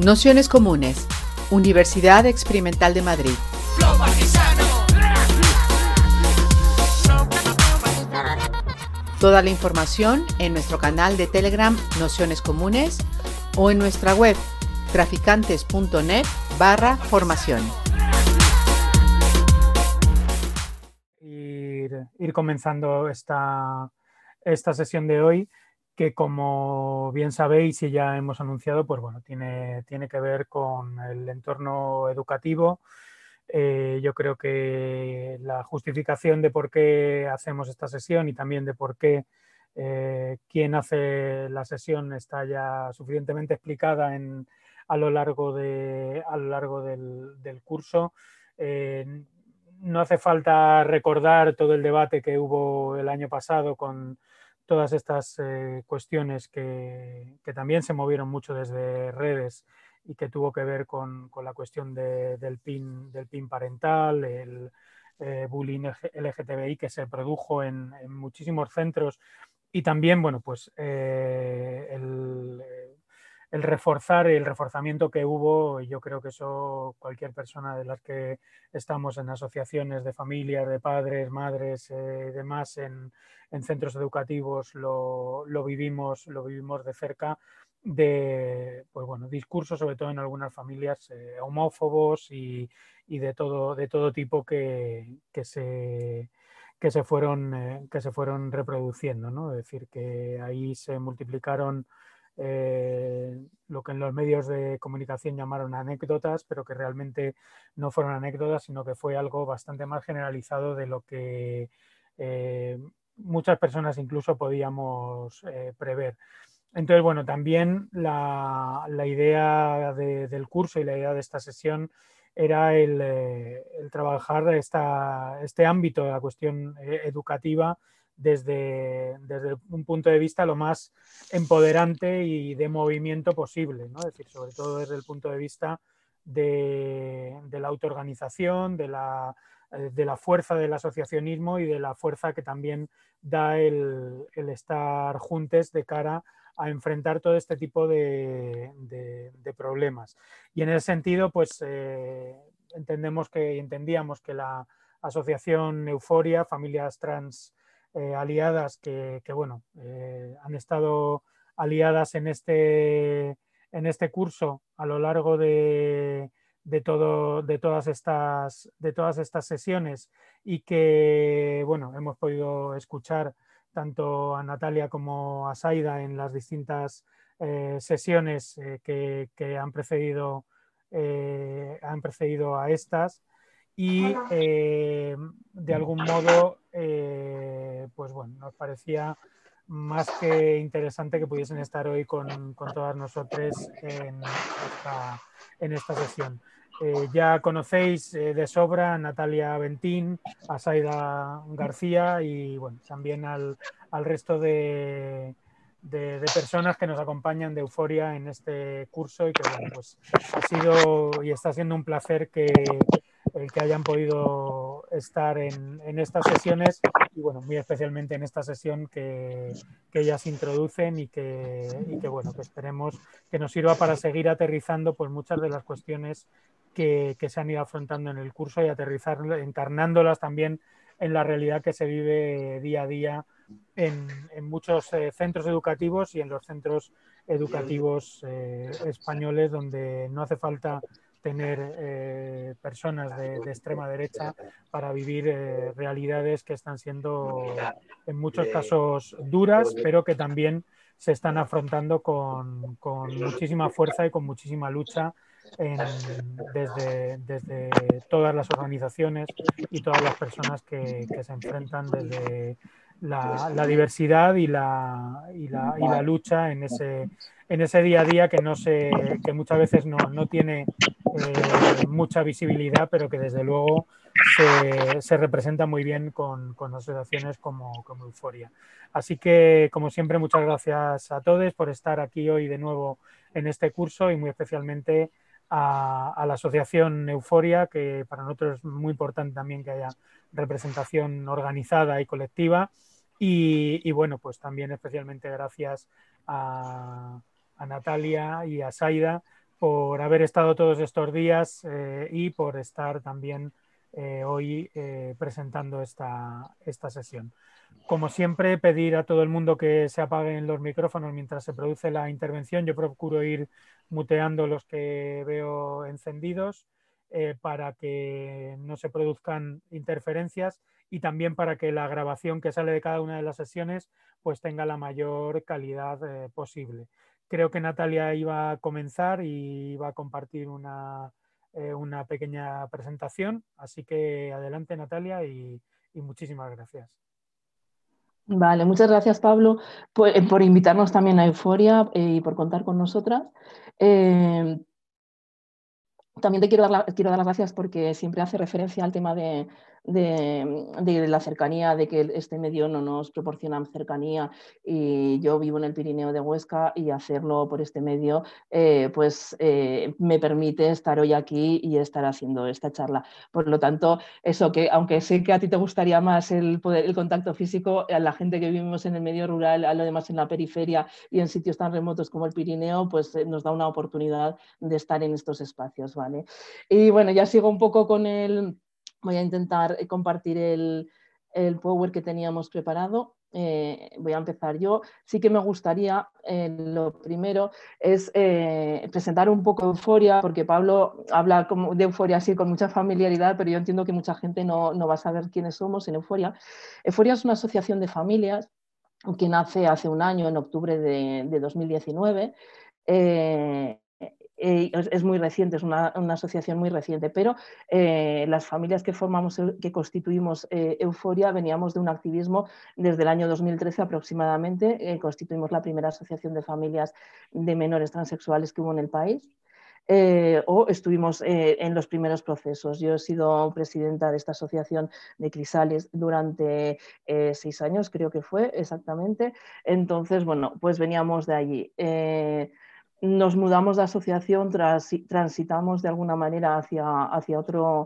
Nociones Comunes, Universidad Experimental de Madrid. Toda la información en nuestro canal de Telegram Nociones Comunes o en nuestra web traficantes.net/formación. Ir comenzando esta sesión de hoy, que como bien sabéis y ya hemos anunciado, pues bueno, tiene que ver con el entorno educativo. Yo creo que la justificación de por qué hacemos esta sesión y también de por qué quien hace la sesión está ya suficientemente explicada a lo largo del curso. No hace falta recordar todo el debate que hubo el año pasado con todas estas cuestiones que también se movieron mucho desde redes y que tuvo que ver con la cuestión del PIN parental, el bullying LGTBI que se produjo en muchísimos centros y también, bueno, pues el reforzamiento que hubo. Yo creo que eso cualquier persona de las que estamos en asociaciones de familias, de padres, madres, demás en centros educativos lo vivimos de cerca, de pues bueno, discursos sobre todo en algunas familias homófobos y de todo tipo que se fueron reproduciendo, ¿no? Es decir, que ahí se multiplicaron lo que en los medios de comunicación llamaron anécdotas, pero que realmente no fueron anécdotas, sino que fue algo bastante más generalizado de lo que muchas personas incluso podíamos prever. Entonces, bueno, también la idea del curso y la idea de esta sesión era el trabajar este ámbito de la cuestión educativa desde un punto de vista lo más empoderante y de movimiento posible, ¿no? Es decir, sobre todo desde el punto de vista de la autoorganización, de la fuerza del asociacionismo y de la fuerza que también da el estar juntos de cara a enfrentar todo este tipo de problemas. Y en ese sentido, pues entendíamos que la asociación Euforia, familias trans aliadas que bueno, han estado aliadas en este curso a lo largo de todas estas sesiones, y que bueno, hemos podido escuchar tanto a Natalia como a Saida en las distintas sesiones que han precedido a estas, y de algún modo pues bueno, nos parecía más que interesante que pudiesen estar hoy con todas nosotros en esta sesión. Ya conocéis de sobra a Natalia Bentín, a Saida García y bueno, también al resto de personas que nos acompañan de Euforia en este curso, y que bueno, pues ha sido y está siendo un placer el que hayan podido estar en estas sesiones, y bueno, muy especialmente en esta sesión que ellas introducen y que bueno, que esperemos que nos sirva para seguir aterrizando pues muchas de las cuestiones que se han ido afrontando en el curso, y encarnándolas también en la realidad que se vive día a día en muchos centros educativos y en los centros educativos españoles, donde no hace falta tener personas de extrema derecha para vivir realidades que están siendo en muchos casos duras, pero que también se están afrontando con muchísima fuerza y con muchísima lucha desde todas las organizaciones y todas las personas que se enfrentan desde la diversidad y la lucha en ese día a día que muchas veces no tiene mucha visibilidad, pero que desde luego se representa muy bien con asociaciones como Euforia. Así que, como siempre, muchas gracias a todos por estar aquí hoy de nuevo en este curso, y muy especialmente a la asociación Euforia, que para nosotros es muy importante también que haya representación organizada y colectiva. Y bueno, pues también especialmente gracias a Natalia y a Saida por haber estado todos estos días y por estar también hoy presentando esta sesión. Como siempre, pedir a todo el mundo que se apaguen los micrófonos mientras se produce la intervención. Yo procuro ir muteando los que veo encendidos para que no se produzcan interferencias y también para que la grabación que sale de cada una de las sesiones pues tenga la mayor calidad posible. Creo que Natalia iba a comenzar y iba a compartir una pequeña presentación, así que adelante Natalia y muchísimas gracias. Vale, muchas gracias Pablo por invitarnos también a Euforia y por contar con nosotras. También te quiero dar las gracias porque siempre hace referencia al tema de la cercanía, de que este medio no nos proporciona cercanía, y yo vivo en el Pirineo de Huesca y hacerlo por este medio me permite estar hoy aquí y estar haciendo esta charla. Por lo tanto, eso que aunque sé que a ti te gustaría más el contacto físico, a la gente que vivimos en el medio rural, a lo demás en la periferia y en sitios tan remotos como el Pirineo, pues nos da una oportunidad de estar en estos espacios, ¿vale? Y bueno, ya sigo un poco con voy a intentar compartir el Power que teníamos preparado. Voy a empezar yo. Sí que me gustaría, lo primero es presentar un poco Euforia, porque Pablo habla de Euforia así con mucha familiaridad, pero yo entiendo que mucha gente no va a saber quiénes somos en Euforia. Euforia es una asociación de familias que nace hace un año, en octubre de 2019. Es muy reciente, es una asociación muy reciente, pero las familias que constituimos Euforia veníamos de un activismo desde el año 2013 aproximadamente. Constituimos la primera asociación de familias de menores transexuales que hubo en el país. O estuvimos en los primeros procesos. Yo he sido presidenta de esta asociación de Crisales durante 6 años, creo que fue exactamente. Entonces, bueno, pues veníamos de allí. Nos mudamos de asociación, transitamos de alguna manera hacia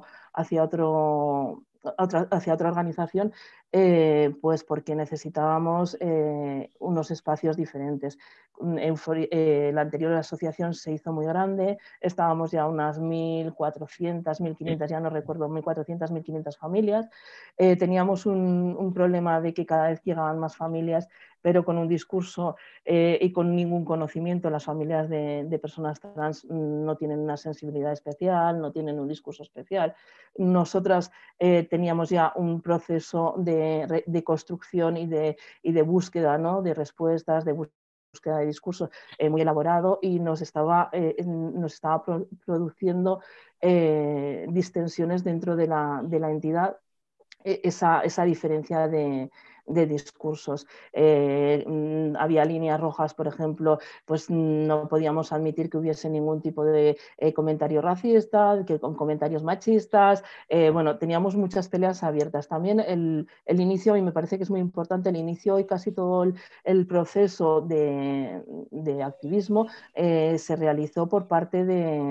otra organización, pues porque necesitábamos unos espacios diferentes. La anterior asociación se hizo muy grande, estábamos ya unas 1.400, 1.500, ya no recuerdo, 1.400, 1.500 familias. Teníamos un problema de que cada vez llegaban más familias, pero con un discurso y con ningún conocimiento. Las familias de personas trans no tienen una sensibilidad especial, no tienen un discurso especial. Nosotras teníamos ya un proceso de construcción y de búsqueda, ¿no?, de respuestas, de búsqueda de discurso muy elaborado, y nos estaba produciendo distensiones dentro de la entidad, esa diferencia de discursos. Había líneas rojas, por ejemplo, pues no podíamos admitir que hubiese ningún tipo de comentario racista, con comentarios machistas. Bueno, teníamos muchas peleas abiertas. También el inicio, y me parece que es muy importante, el inicio y casi todo el proceso de activismo se realizó por parte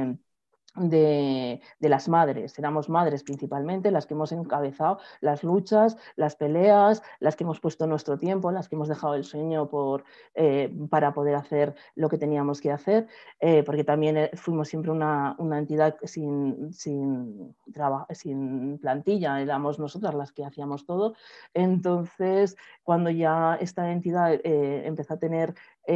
de las madres. Éramos madres principalmente las que hemos encabezado las luchas, las peleas, las que hemos puesto nuestro tiempo, las que hemos dejado el sueño para poder hacer lo que teníamos que hacer, porque también fuimos siempre una entidad sin plantilla, éramos nosotras las que hacíamos todo. Entonces, cuando ya esta entidad empezó a tener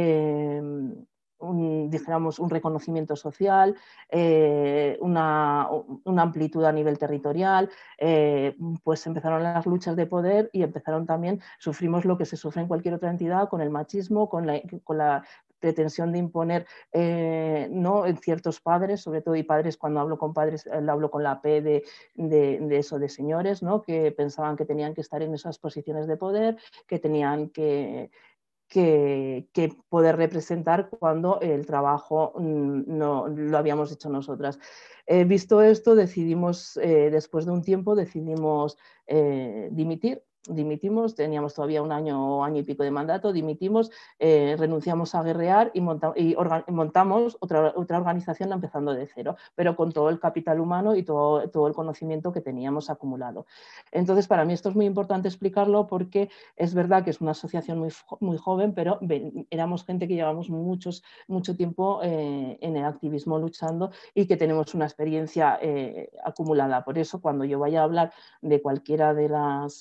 dijéramos, un reconocimiento social, una amplitud a nivel territorial, pues empezaron las luchas de poder y empezaron también, sufrimos lo que se sufre en cualquier otra entidad, con el machismo, con la pretensión de imponer ¿no?, en ciertos padres, sobre todo, y padres, cuando hablo con padres, hablo con la P de eso, de señores, ¿no?, que pensaban que tenían que estar en esas posiciones de poder, que tenían que poder representar cuando el trabajo no lo habíamos hecho nosotras. Visto esto, decidimos, después de un tiempo, decidimos dimitir. dimitimos, teníamos todavía un año o año y pico de mandato, dimitimos, renunciamos a guerrear y montamos otra organización empezando de cero, pero con todo el capital humano y todo el conocimiento que teníamos acumulado. Entonces, para mí esto es muy importante explicarlo porque es verdad que es una asociación muy joven, pero éramos gente que llevamos mucho tiempo en el activismo luchando y que tenemos una experiencia acumulada. Por eso, cuando yo vaya a hablar de cualquiera de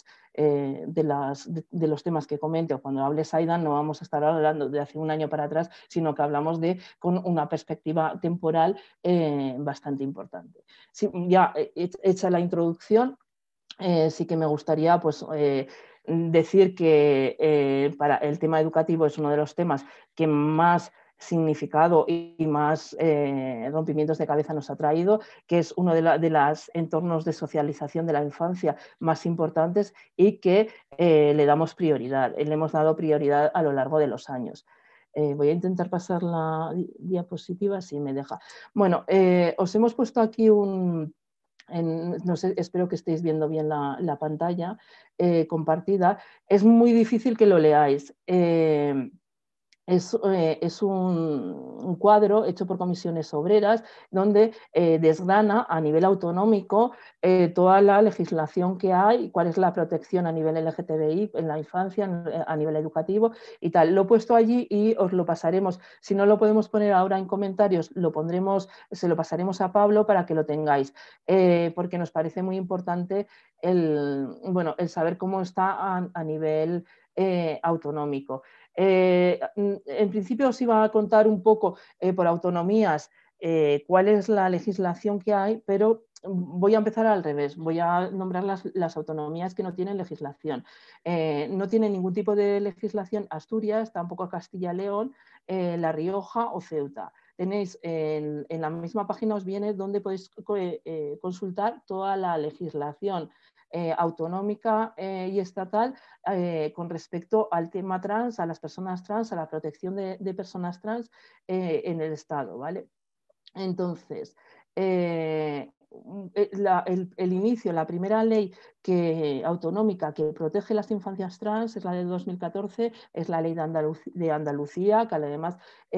los temas que comente, o cuando hable Saidan, no vamos a estar hablando de hace un año para atrás, sino que hablamos con una perspectiva temporal bastante importante. Sí, ya hecha la introducción, sí que me gustaría pues, decir que para el tema educativo es uno de los temas que más significado y más rompimientos de cabeza nos ha traído, que es uno de los entornos de socialización de la infancia más importantes y que le damos prioridad, le hemos dado prioridad a lo largo de los años. Voy a intentar pasar la diapositiva si me deja. Bueno, os hemos puesto aquí no sé, espero que estéis viendo bien la pantalla compartida. Es muy difícil que lo leáis. Es un cuadro hecho por comisiones obreras donde desgrana a nivel autonómico toda la legislación que hay, cuál es la protección a nivel LGTBI en la infancia, a nivel educativo y tal. Lo he puesto allí y os lo pasaremos. Si no lo podemos poner ahora en comentarios, se lo pasaremos a Pablo para que lo tengáis, porque nos parece muy importante el saber cómo está a nivel autonómico. En principio os iba a contar un poco por autonomías cuál es la legislación que hay, pero voy a empezar al revés. Voy a nombrar las autonomías que no tienen legislación. No tiene ningún tipo de legislación Asturias, tampoco Castilla-León, La Rioja o Ceuta. Tenéis en la misma página, os viene donde podéis consultar toda la legislación autonómica y estatal con respecto al tema trans, a las personas trans, a la protección de personas trans en el Estado, ¿vale? Entonces, el inicio, la primera ley autonómica que protege las infancias trans es la de 2014, es la ley de Andalucía, que además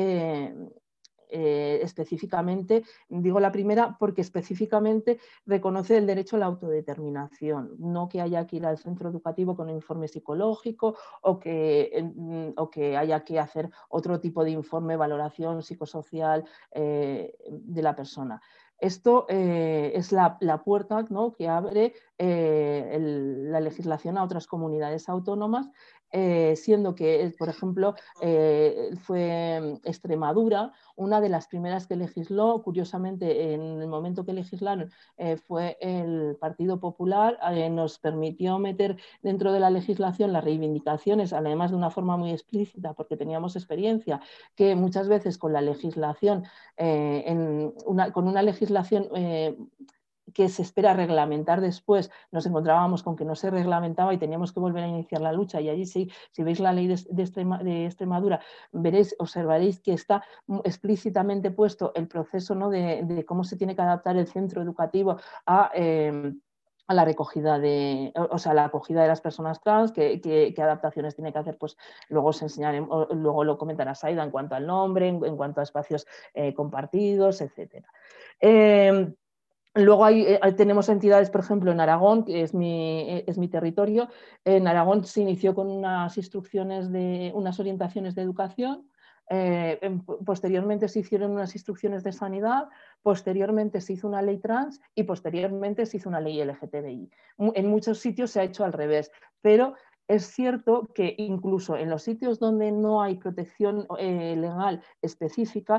específicamente, digo la primera porque específicamente reconoce el derecho a la autodeterminación, no que haya que ir al centro educativo con un informe psicológico o que haya que hacer otro tipo de informe, valoración psicosocial de la persona. Esto es la puerta, ¿no?, que abre la legislación a otras comunidades autónomas, siendo que, por ejemplo, fue Extremadura una de las primeras que legisló. Curiosamente, en el momento que legislaron fue el Partido Popular, nos permitió meter dentro de la legislación las reivindicaciones, además de una forma muy explícita, porque teníamos experiencia que muchas veces con la legislación, con una legislación que se espera reglamentar después, nos encontrábamos con que no se reglamentaba y teníamos que volver a iniciar la lucha. Y allí sí, si veis la ley de Extremadura, observaréis que está explícitamente puesto el proceso, ¿no?, de cómo se tiene que adaptar el centro educativo a la recogida la acogida de las personas trans, qué adaptaciones tiene que hacer, pues luego os enseñaremos, luego lo comentará Saida en cuanto al nombre, en cuanto a espacios compartidos, etcétera. Luego tenemos entidades, por ejemplo, en Aragón, que es mi territorio. En Aragón se inició con unas orientaciones de educación. Posteriormente se hicieron unas instrucciones de sanidad, posteriormente se hizo una ley trans y posteriormente se hizo una ley LGTBI. En muchos sitios se ha hecho al revés, pero es cierto que incluso en los sitios donde no hay protección legal específica,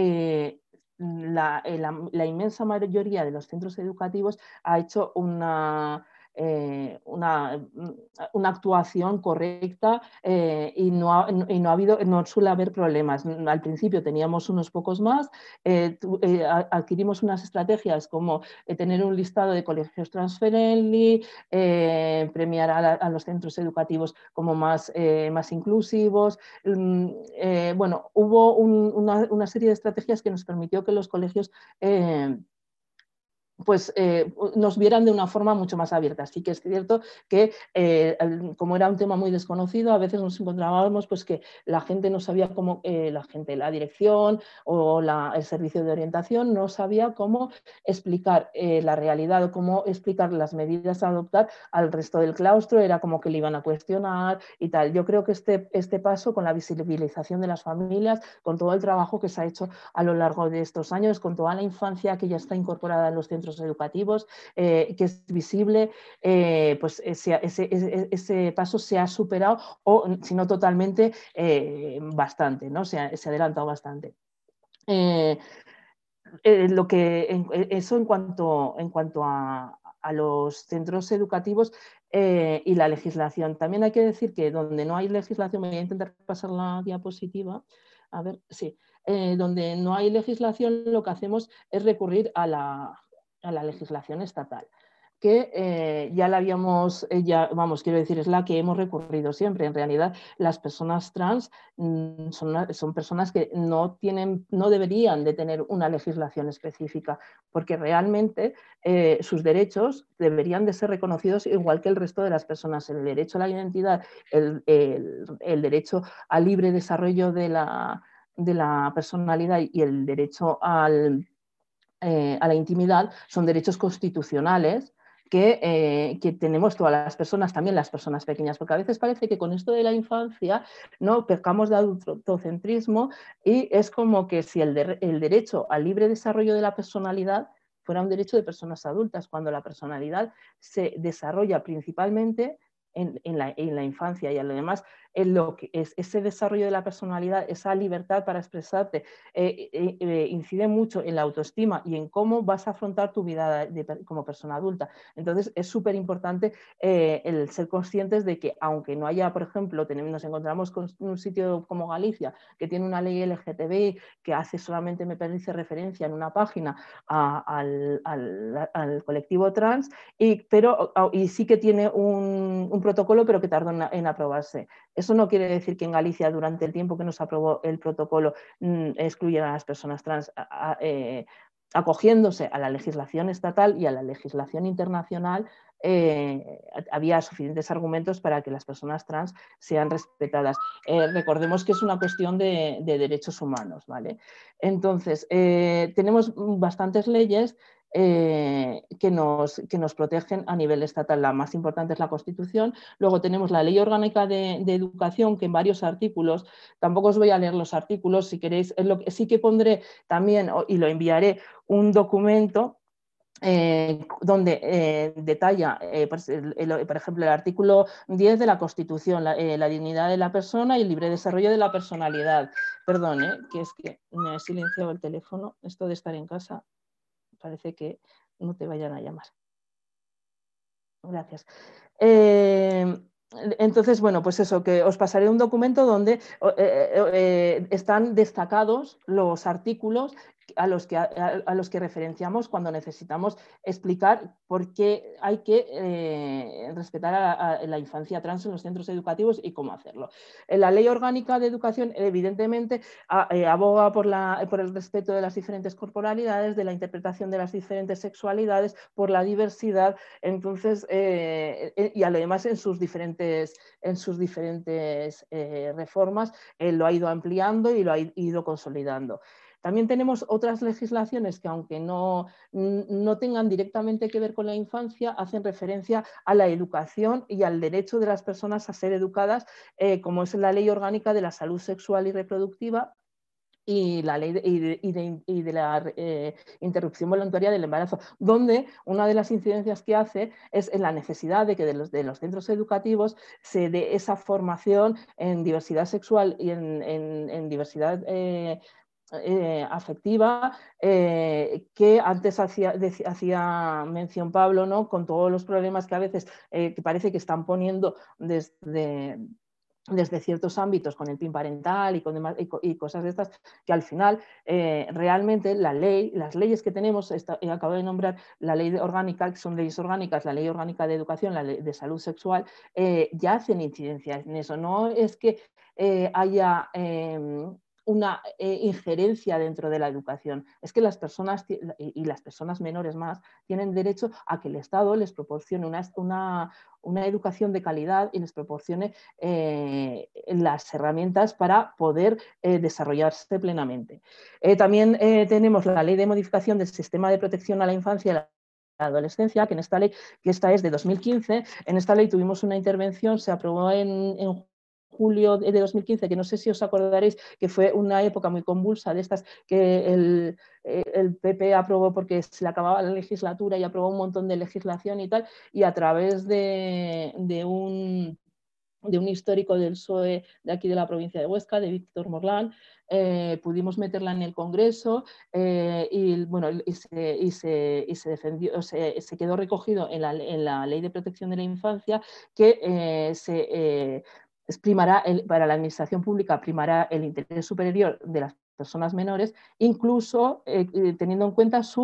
la inmensa mayoría de los centros educativos ha hecho una actuación correcta y no suele haber problemas. Al principio teníamos unos pocos más, adquirimos unas estrategias como tener un listado de colegios trans-friendly, premiar a los centros educativos como más inclusivos. Hubo una serie de estrategias que nos permitió que los colegios pues nos vieran de una forma mucho más abierta. Sí que es cierto que como era un tema muy desconocido, a veces nos encontrábamos pues que la gente no sabía cómo, la dirección o el servicio de orientación no sabía cómo explicar la realidad o cómo explicar las medidas a adoptar al resto del claustro, era como que le iban a cuestionar y tal. Yo creo que este paso con la visibilización de las familias, con todo el trabajo que se ha hecho a lo largo de estos años, con toda la infancia que ya está incorporada en los centros educativos, que es visible, pues ese paso se ha superado o, si no totalmente, bastante, ¿no? Se ha adelantado bastante. Eso en cuanto a los centros educativos y la legislación. También hay que decir que donde no hay legislación, me voy a intentar pasar la diapositiva, a ver, sí, donde no hay legislación lo que hacemos es recurrir a la legislación estatal, que ya la habíamos, quiero decir, es la que hemos recurrido siempre. En realidad, las personas trans son personas que no deberían de tener una legislación específica, porque realmente sus derechos deberían de ser reconocidos igual que el resto de las personas. El derecho a la identidad, el derecho al libre desarrollo de la personalidad y el derecho a la intimidad son derechos constitucionales que tenemos todas las personas, también las personas pequeñas, porque a veces parece que con esto de la infancia no pecamos de adultocentrismo y es como que si el derecho al libre desarrollo de la personalidad fuera un derecho de personas adultas, cuando la personalidad se desarrolla principalmente en la infancia, y además en lo que es ese desarrollo de la personalidad, esa libertad para expresarte, incide mucho en la autoestima y en cómo vas a afrontar tu vida como persona adulta. Entonces es súper importante el ser conscientes de que, aunque no haya, por ejemplo, nos encontramos con un sitio como Galicia que tiene una ley LGTBI que hace solamente, me parece, referencia en una página al colectivo trans, y sí que tiene un protocolo, pero que tardó en aprobarse. Eso no quiere decir que en Galicia, durante el tiempo que nos aprobó el protocolo, excluyeran a las personas trans, acogiéndose a la legislación estatal y a la legislación internacional. Había suficientes argumentos para que las personas trans sean respetadas. Recordemos que es una cuestión de derechos humanos, ¿vale? Entonces, tenemos bastantes leyes que nos protegen a nivel estatal. La más importante es la Constitución. Luego tenemos la Ley Orgánica de Educación, que en varios artículos, tampoco os voy a leer los artículos, si queréis, sí que pondré también, y lo enviaré, un documento donde detalla, por ejemplo, el artículo 10 de la Constitución, la dignidad de la persona y el libre desarrollo de la personalidad. Perdón, que es que me he silenciado el teléfono, esto de estar en casa. Parece que no te vayan a llamar. Gracias. Entonces, bueno, pues eso, que os pasaré un documento donde están destacados los artículos a los que referenciamos cuando necesitamos explicar por qué hay que respetar a la infancia trans en los centros educativos y cómo hacerlo. La Ley Orgánica de Educación, evidentemente, aboga por el respeto de las diferentes corporalidades, de la interpretación de las diferentes sexualidades, por la diversidad. Entonces, y además en sus diferentes reformas lo ha ido ampliando y lo ha ido consolidando. También tenemos otras legislaciones que, aunque no tengan directamente que ver con la infancia, hacen referencia a la educación y al derecho de las personas a ser educadas, como es la Ley Orgánica de la Salud Sexual y Reproductiva y la ley de la interrupción voluntaria del embarazo, donde una de las incidencias que hace es en la necesidad de que de los centros educativos se dé esa formación en diversidad sexual y en diversidad afectiva, que antes hacía mención Pablo, ¿no? Con todos los problemas que a veces que parece que están poniendo desde ciertos ámbitos con el PIN parental y cosas de estas, que al final realmente las leyes que tenemos, acabo de nombrar la ley orgánica, que son leyes orgánicas, la Ley Orgánica de Educación, la ley de Salud Sexual, ya hacen incidencia en eso. No es que haya una injerencia dentro de la educación. Es que las personas, y las personas menores más, tienen derecho a que el Estado les proporcione una educación de calidad y les proporcione las herramientas para poder desarrollarse plenamente. También tenemos la Ley de Modificación del Sistema de Protección a la Infancia y la Adolescencia, que en esta ley, que esta es de 2015, en esta ley tuvimos una intervención, se aprobó en julio de 2015, que no sé si os acordaréis, que fue una época muy convulsa de estas que el PP aprobó porque se le acababa la legislatura y aprobó un montón de legislación y tal, y a través de un histórico del PSOE de aquí de la provincia de Huesca, de Víctor Morlán, pudimos meterla en el Congreso y, bueno, se defendió, se quedó recogido en la Ley de Protección de la Infancia que para la administración pública primará el interés superior de las personas menores, incluso teniendo en cuenta su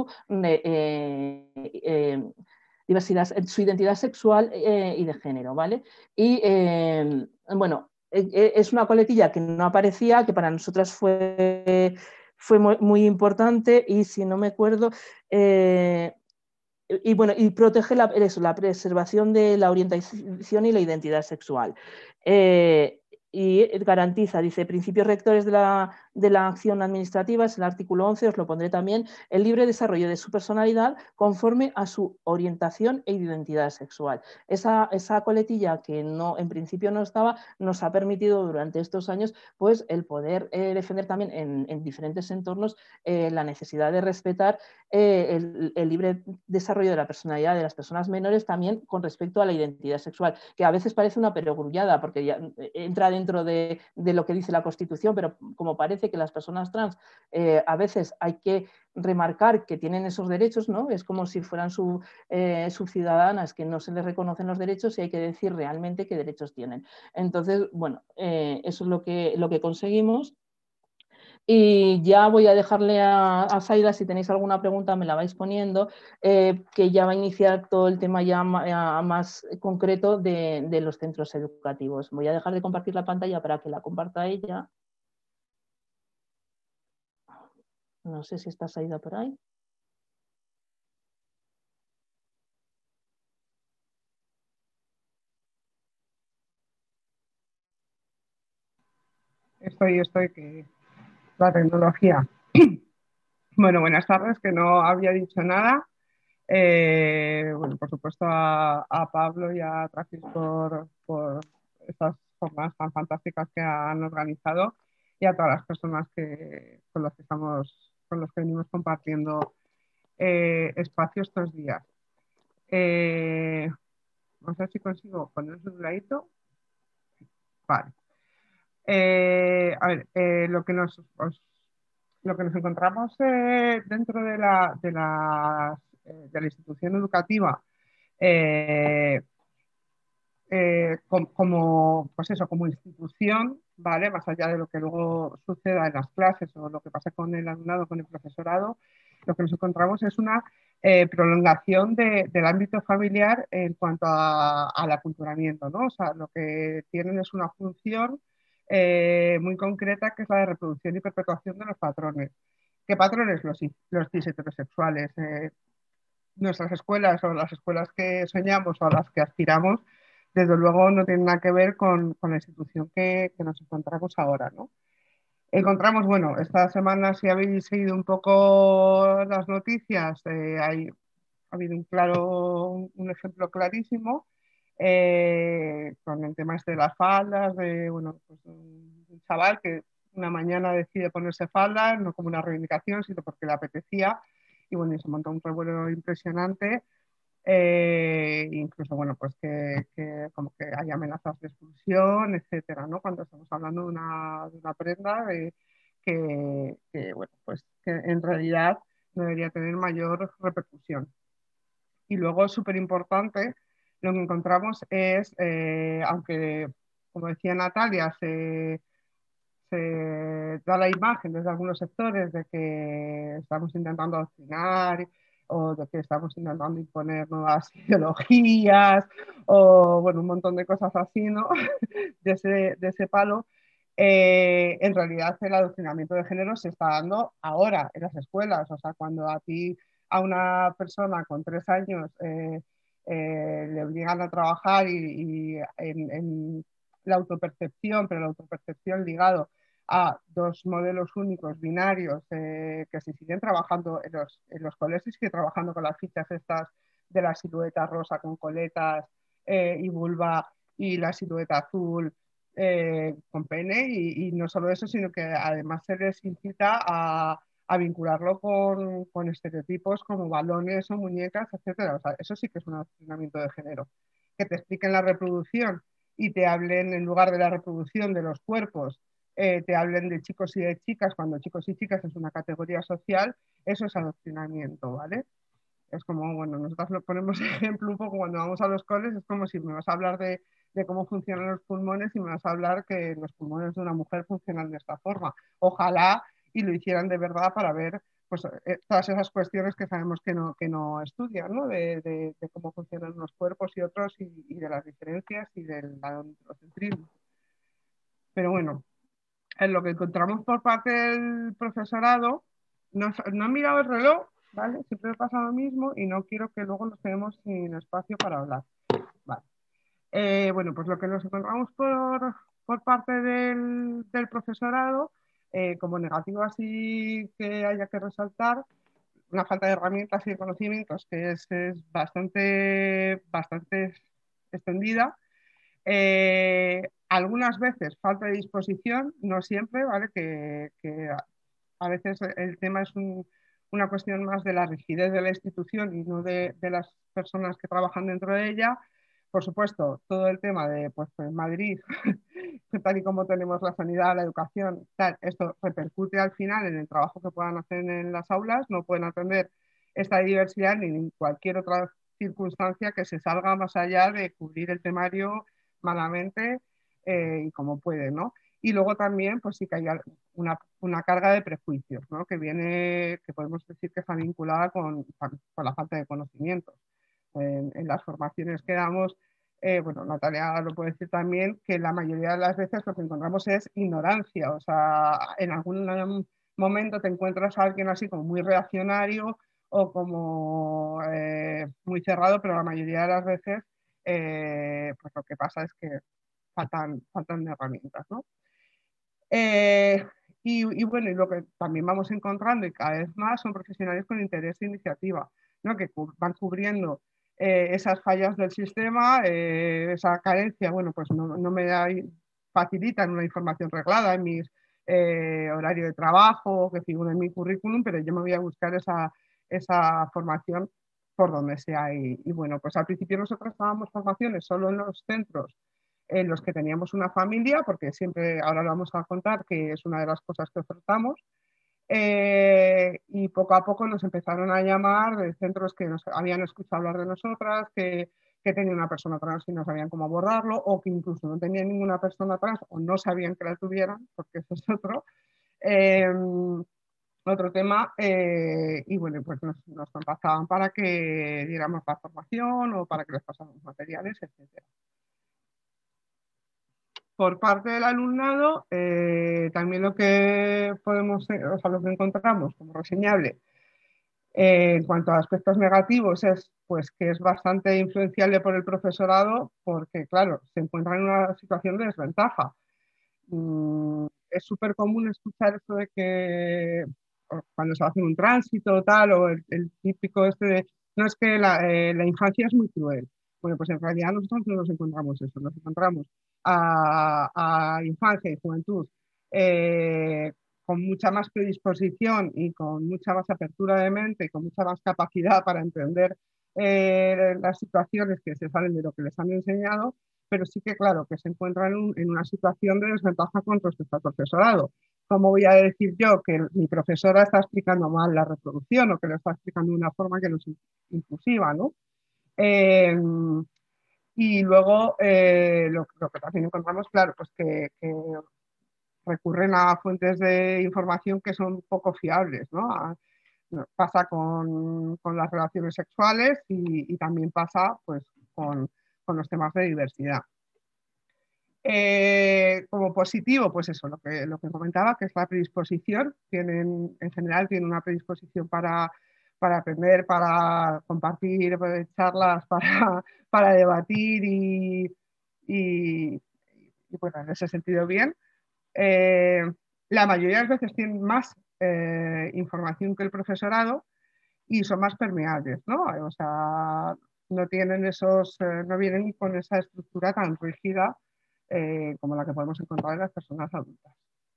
diversidad, su identidad sexual y de género, ¿vale? Y bueno, es una coletilla que no aparecía, que para nosotras fue muy importante y si no me acuerdo, y bueno, y protege la preservación de la orientación y la identidad sexual. Y garantiza, dice, principios rectores de la acción administrativa, es el artículo 11, os lo pondré también, el libre desarrollo de su personalidad conforme a su orientación e identidad sexual. Esa coletilla que no, en principio no estaba, nos ha permitido durante estos años pues, el poder defender también en diferentes entornos la necesidad de respetar el libre desarrollo de la personalidad de las personas menores también con respecto a la identidad sexual, que a veces parece una perogrullada porque ya entra dentro de lo que dice la Constitución, pero como parece que las personas trans a veces hay que remarcar que tienen esos derechos, ¿no? Es como si fueran subciudadanas que no se les reconocen los derechos y hay que decir realmente qué derechos tienen. Entonces, bueno, eso es lo que conseguimos. Y ya voy a dejarle a Zaida, si tenéis alguna pregunta me la vais poniendo, que ya va a iniciar todo el tema ya más concreto de los centros educativos. Voy a dejar de compartir la pantalla para que la comparta ella. No sé si está Zaida por ahí. Estoy, que la tecnología. Bueno, buenas tardes, que no había dicho nada. Bueno, por supuesto a Pablo y a Trafis por estas jornadas tan fantásticas que han organizado y a todas las personas con los que venimos compartiendo espacios estos días. Vamos a ver si consigo poner un ladito. Vale. A ver, lo que nos encontramos dentro de la institución educativa pues eso, como institución, ¿vale? Más allá de lo que luego suceda en las clases o lo que pasa con el alumnado, con el profesorado, lo que nos encontramos es una prolongación del ámbito familiar en cuanto al aculturamiento, ¿no? O sea, lo que tienen es una función muy concreta, que es la de reproducción y perpetuación de los patrones. ¿Qué patrones? Los cis heterosexuales. Nuestras escuelas o las escuelas que soñamos o a las que aspiramos, desde luego no tienen nada que ver con la institución que nos encontramos ahora, ¿no? Encontramos, bueno, esta semana, si habéis seguido un poco las noticias, ha habido un ejemplo clarísimo con el tema este de las faldas, de bueno, pues un chaval que una mañana decide ponerse falda, no como una reivindicación, sino porque le apetecía, y bueno, y se montó un revuelo impresionante. Incluso, bueno, pues que como que hay amenazas de expulsión, etcétera, ¿no? Cuando estamos hablando de una prenda bueno, pues que en realidad no debería tener mayor repercusión. Y luego, súper importante, lo que encontramos es, aunque, como decía Natalia, se da la imagen desde algunos sectores de que estamos intentando adoctrinar o de que estamos intentando imponer nuevas ideologías o bueno, un montón de cosas así, ¿no? de ese palo. En realidad el adoctrinamiento de género se está dando ahora en las escuelas. O sea, cuando a una persona con 3 años le obligan a trabajar y en la autopercepción, pero la autopercepción ligado a 2 modelos únicos binarios que se siguen trabajando en los colegios, y trabajando con las fichas estas de la silueta rosa con coletas y vulva, y la silueta azul con pene, y no solo eso, sino que además se les incita a vincularlo con estereotipos como balones o muñecas, etcétera. O sea, eso sí que es un adoctrinamiento de género. Que te expliquen la reproducción y te hablen, en lugar de la reproducción de los cuerpos, te hablen de chicos y de chicas, cuando chicos y chicas es una categoría social, eso es adoctrinamiento, ¿vale? Es como, bueno, nosotros lo ponemos ejemplo un poco cuando vamos a los coles, es como si me vas a hablar de cómo funcionan los pulmones y me vas a hablar que los pulmones de una mujer funcionan de esta forma. Ojalá y lo hicieran de verdad para ver pues, todas esas cuestiones que sabemos que no estudian, ¿no? De cómo funcionan unos cuerpos y otros, y de las diferencias y del androcentrismo. Pero bueno, en lo que encontramos por parte del profesorado, no han mirado el reloj, ¿vale? Siempre pasa lo mismo y no quiero que luego nos quedemos sin espacio para hablar. Vale. Bueno, pues lo que nos encontramos por parte del profesorado, como negativo así que haya que resaltar, una falta de herramientas y de conocimientos que es bastante extendida. Algunas veces falta de disposición, no siempre, ¿vale? Que a veces el tema es una cuestión más de la rigidez de la institución y no de las personas que trabajan dentro de ella. Por supuesto, todo el tema de pues, en Madrid, tal y como tenemos la sanidad, la educación, tal, esto repercute al final en el trabajo que puedan hacer en las aulas. No pueden atender esta diversidad ni en cualquier otra circunstancia que se salga más allá de cubrir el temario malamente y como puede, ¿no? Y luego también, pues sí que hay una carga de prejuicios, ¿no? Que podemos decir que está vinculada con la falta de conocimientos. En las formaciones que damos, bueno, Natalia lo puede decir también, que la mayoría de las veces lo que encontramos es ignorancia. O sea, en algún momento te encuentras a alguien así como muy reaccionario o como muy cerrado, pero la mayoría de las veces pues lo que pasa es que faltan de herramientas, ¿no? Y bueno, y lo que también vamos encontrando y cada vez más son profesionales con interés e iniciativa, ¿no? Que van cubriendo esas fallas del sistema, esa carencia, bueno, pues no me facilitan una información reglada en mis horario de trabajo, que figura en mi currículum, pero yo me voy a buscar esa formación por donde sea. Y bueno, pues al principio nosotros dábamos formaciones solo en los centros en los que teníamos una familia, porque siempre, ahora lo vamos a contar, que es una de las cosas que ofertamos, y poco a poco nos empezaron a llamar de centros que nos habían escuchado hablar de nosotras, que tenía una persona trans y no sabían cómo abordarlo, o que incluso no tenían ninguna persona trans o no sabían que la tuvieran, porque eso es otro tema, y bueno, pues nos contactaban para que diéramos la formación o para que les pasáramos materiales, etcétera. Por parte del alumnado, también lo que lo que encontramos como reseñable en cuanto a aspectos negativos es pues, que es bastante influenciable por el profesorado, porque claro, se encuentra en una situación de desventaja. Es súper común escuchar esto de que cuando se hace un tránsito tal, o el típico no, es que la infancia es muy cruel. Bueno, pues en realidad nosotros no nos encontramos eso, nos encontramos a infancia y juventud con mucha más predisposición y con mucha más apertura de mente y con mucha más capacidad para entender las situaciones que se salen de lo que les han enseñado, pero sí que claro, que se encuentran en una situación de desventaja con respecto al profesorado. ¿Cómo voy a decir yo que mi profesora está explicando mal la reproducción o que lo está explicando de una forma que no es inclusiva, ¿no? Y luego lo que también encontramos, claro, pues que recurren a fuentes de información que son poco fiables, ¿no? Pasa con las relaciones sexuales y también pasa pues, con los temas de diversidad. Como positivo, pues eso, lo que comentaba, que es la predisposición. En general tienen una predisposición para aprender, para compartir charlas, para debatir y bueno, en ese sentido bien. La mayoría de las veces tienen más información que el profesorado y son más permeables, ¿no? O sea, no tienen no vienen con esa estructura tan rígida como la que podemos encontrar en las personas adultas.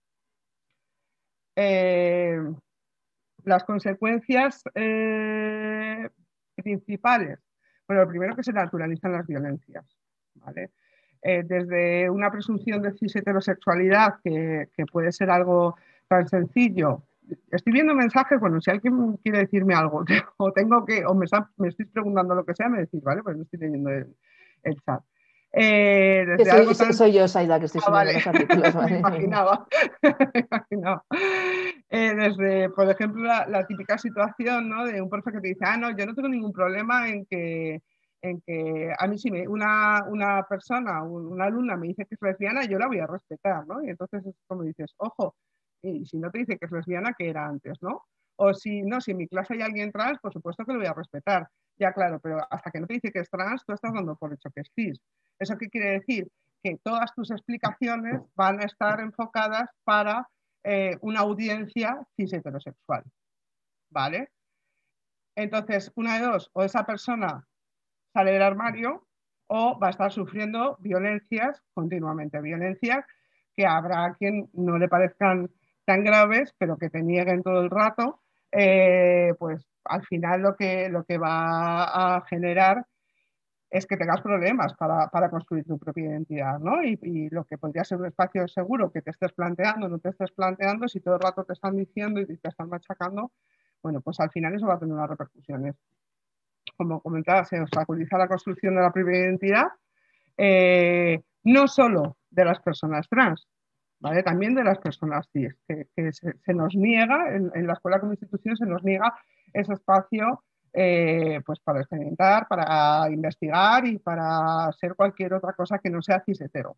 Las consecuencias principales. Bueno, lo primero, que se naturalizan las violencias, ¿vale? Desde una presunción de cis heterosexualidad, que puede ser algo tan sencillo. Estoy viendo mensajes, bueno, si alguien quiere decirme algo o me estáis preguntando lo que sea, me decís, ¿vale? Pues no estoy leyendo el chat. Soy yo, Saida, que estoy subiendo los artículos. ¿Vale? Me imaginaba. Desde, por ejemplo, la típica situación, ¿no? De un profesor que te dice, no, yo no tengo ningún problema en que a mí si una persona, una alumna me dice que es lesbiana, yo la voy a respetar, ¿no? Y entonces es como dices, ojo, y si no te dice que es lesbiana, ¿qué era antes, no? O si en mi clase hay alguien trans, por supuesto que lo voy a respetar. Ya, claro, pero hasta que no te dice que es trans, tú estás dando por hecho que es cis. ¿Eso qué quiere decir? Que todas tus explicaciones van a estar enfocadas para una audiencia cis heterosexual, ¿vale? Entonces, una de dos, o esa persona sale del armario o va a estar sufriendo violencias continuamente, violencias que habrá a quien no le parezcan tan graves, pero que te nieguen todo el rato, pues al final lo que va a generar es que tengas problemas para construir tu propia identidad, ¿no? Y lo que podría ser un espacio seguro que te estés planteando, no te estés planteando, si todo el rato te están diciendo y te están machacando, bueno, pues al final eso va a tener unas repercusiones. Como comentaba, se obstaculiza la construcción de la propia identidad, no solo de las personas trans, ¿vale? También de las personas cis, que se nos niega, en la escuela como institución se nos niega ese espacio pues para experimentar, para investigar y para ser cualquier otra cosa que no sea cis hetero.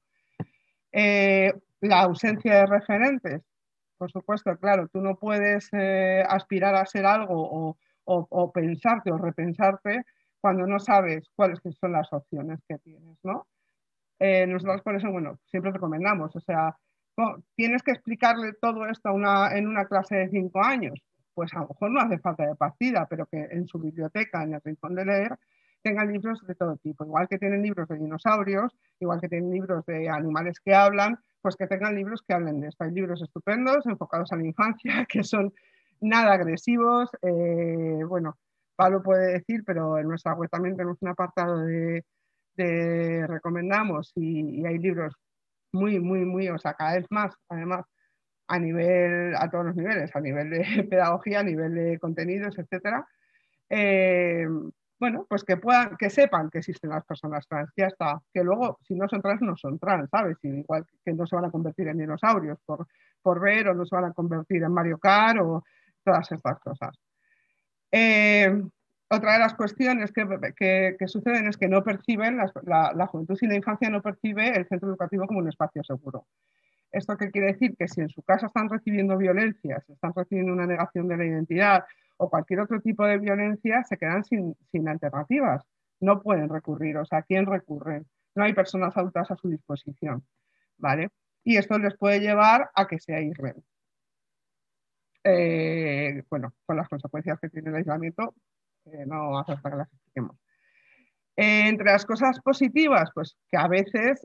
La ausencia de referentes, por supuesto, claro, tú no puedes aspirar a ser algo o pensarte o repensarte cuando no sabes cuáles son las opciones que tienes, ¿no? Nosotros por eso, bueno, siempre recomendamos, o sea, tienes que explicarle todo esto en una clase de 5 años, pues a lo mejor no hace falta de partida, pero que en su biblioteca, en el rincón de leer, tengan libros de todo tipo, igual que tienen libros de dinosaurios, igual que tienen libros de animales que hablan, pues que tengan libros que hablen de esto. Hay libros estupendos, enfocados a la infancia, que son nada agresivos, bueno, Pablo puede decir, pero en nuestra web también tenemos un apartado de recomendamos y hay libros muy, o sea, cada vez más, además, a todos los niveles, a nivel de pedagogía, a nivel de contenidos, etcétera. Bueno, pues que sepan que existen las personas trans, ya está. Que luego, si no son trans, no son trans, ¿sabes? Y igual que no se van a convertir en dinosaurios por ver, o no se van a convertir en Mario Kart, o todas estas cosas. Otra de las cuestiones que suceden es que no perciben, la juventud y la infancia no percibe el centro educativo como un espacio seguro. ¿Esto qué quiere decir? Que si en su casa están recibiendo violencias, están recibiendo una negación de la identidad o cualquier otro tipo de violencia, se quedan sin alternativas. No pueden recurrir, o sea, ¿a quién recurren? No hay personas adultas a su disposición, ¿vale? Y esto les puede llevar a que se aíslen. Bueno, con las consecuencias que tiene el aislamiento, no hace falta que las expliquemos. Entre las cosas positivas, pues que a veces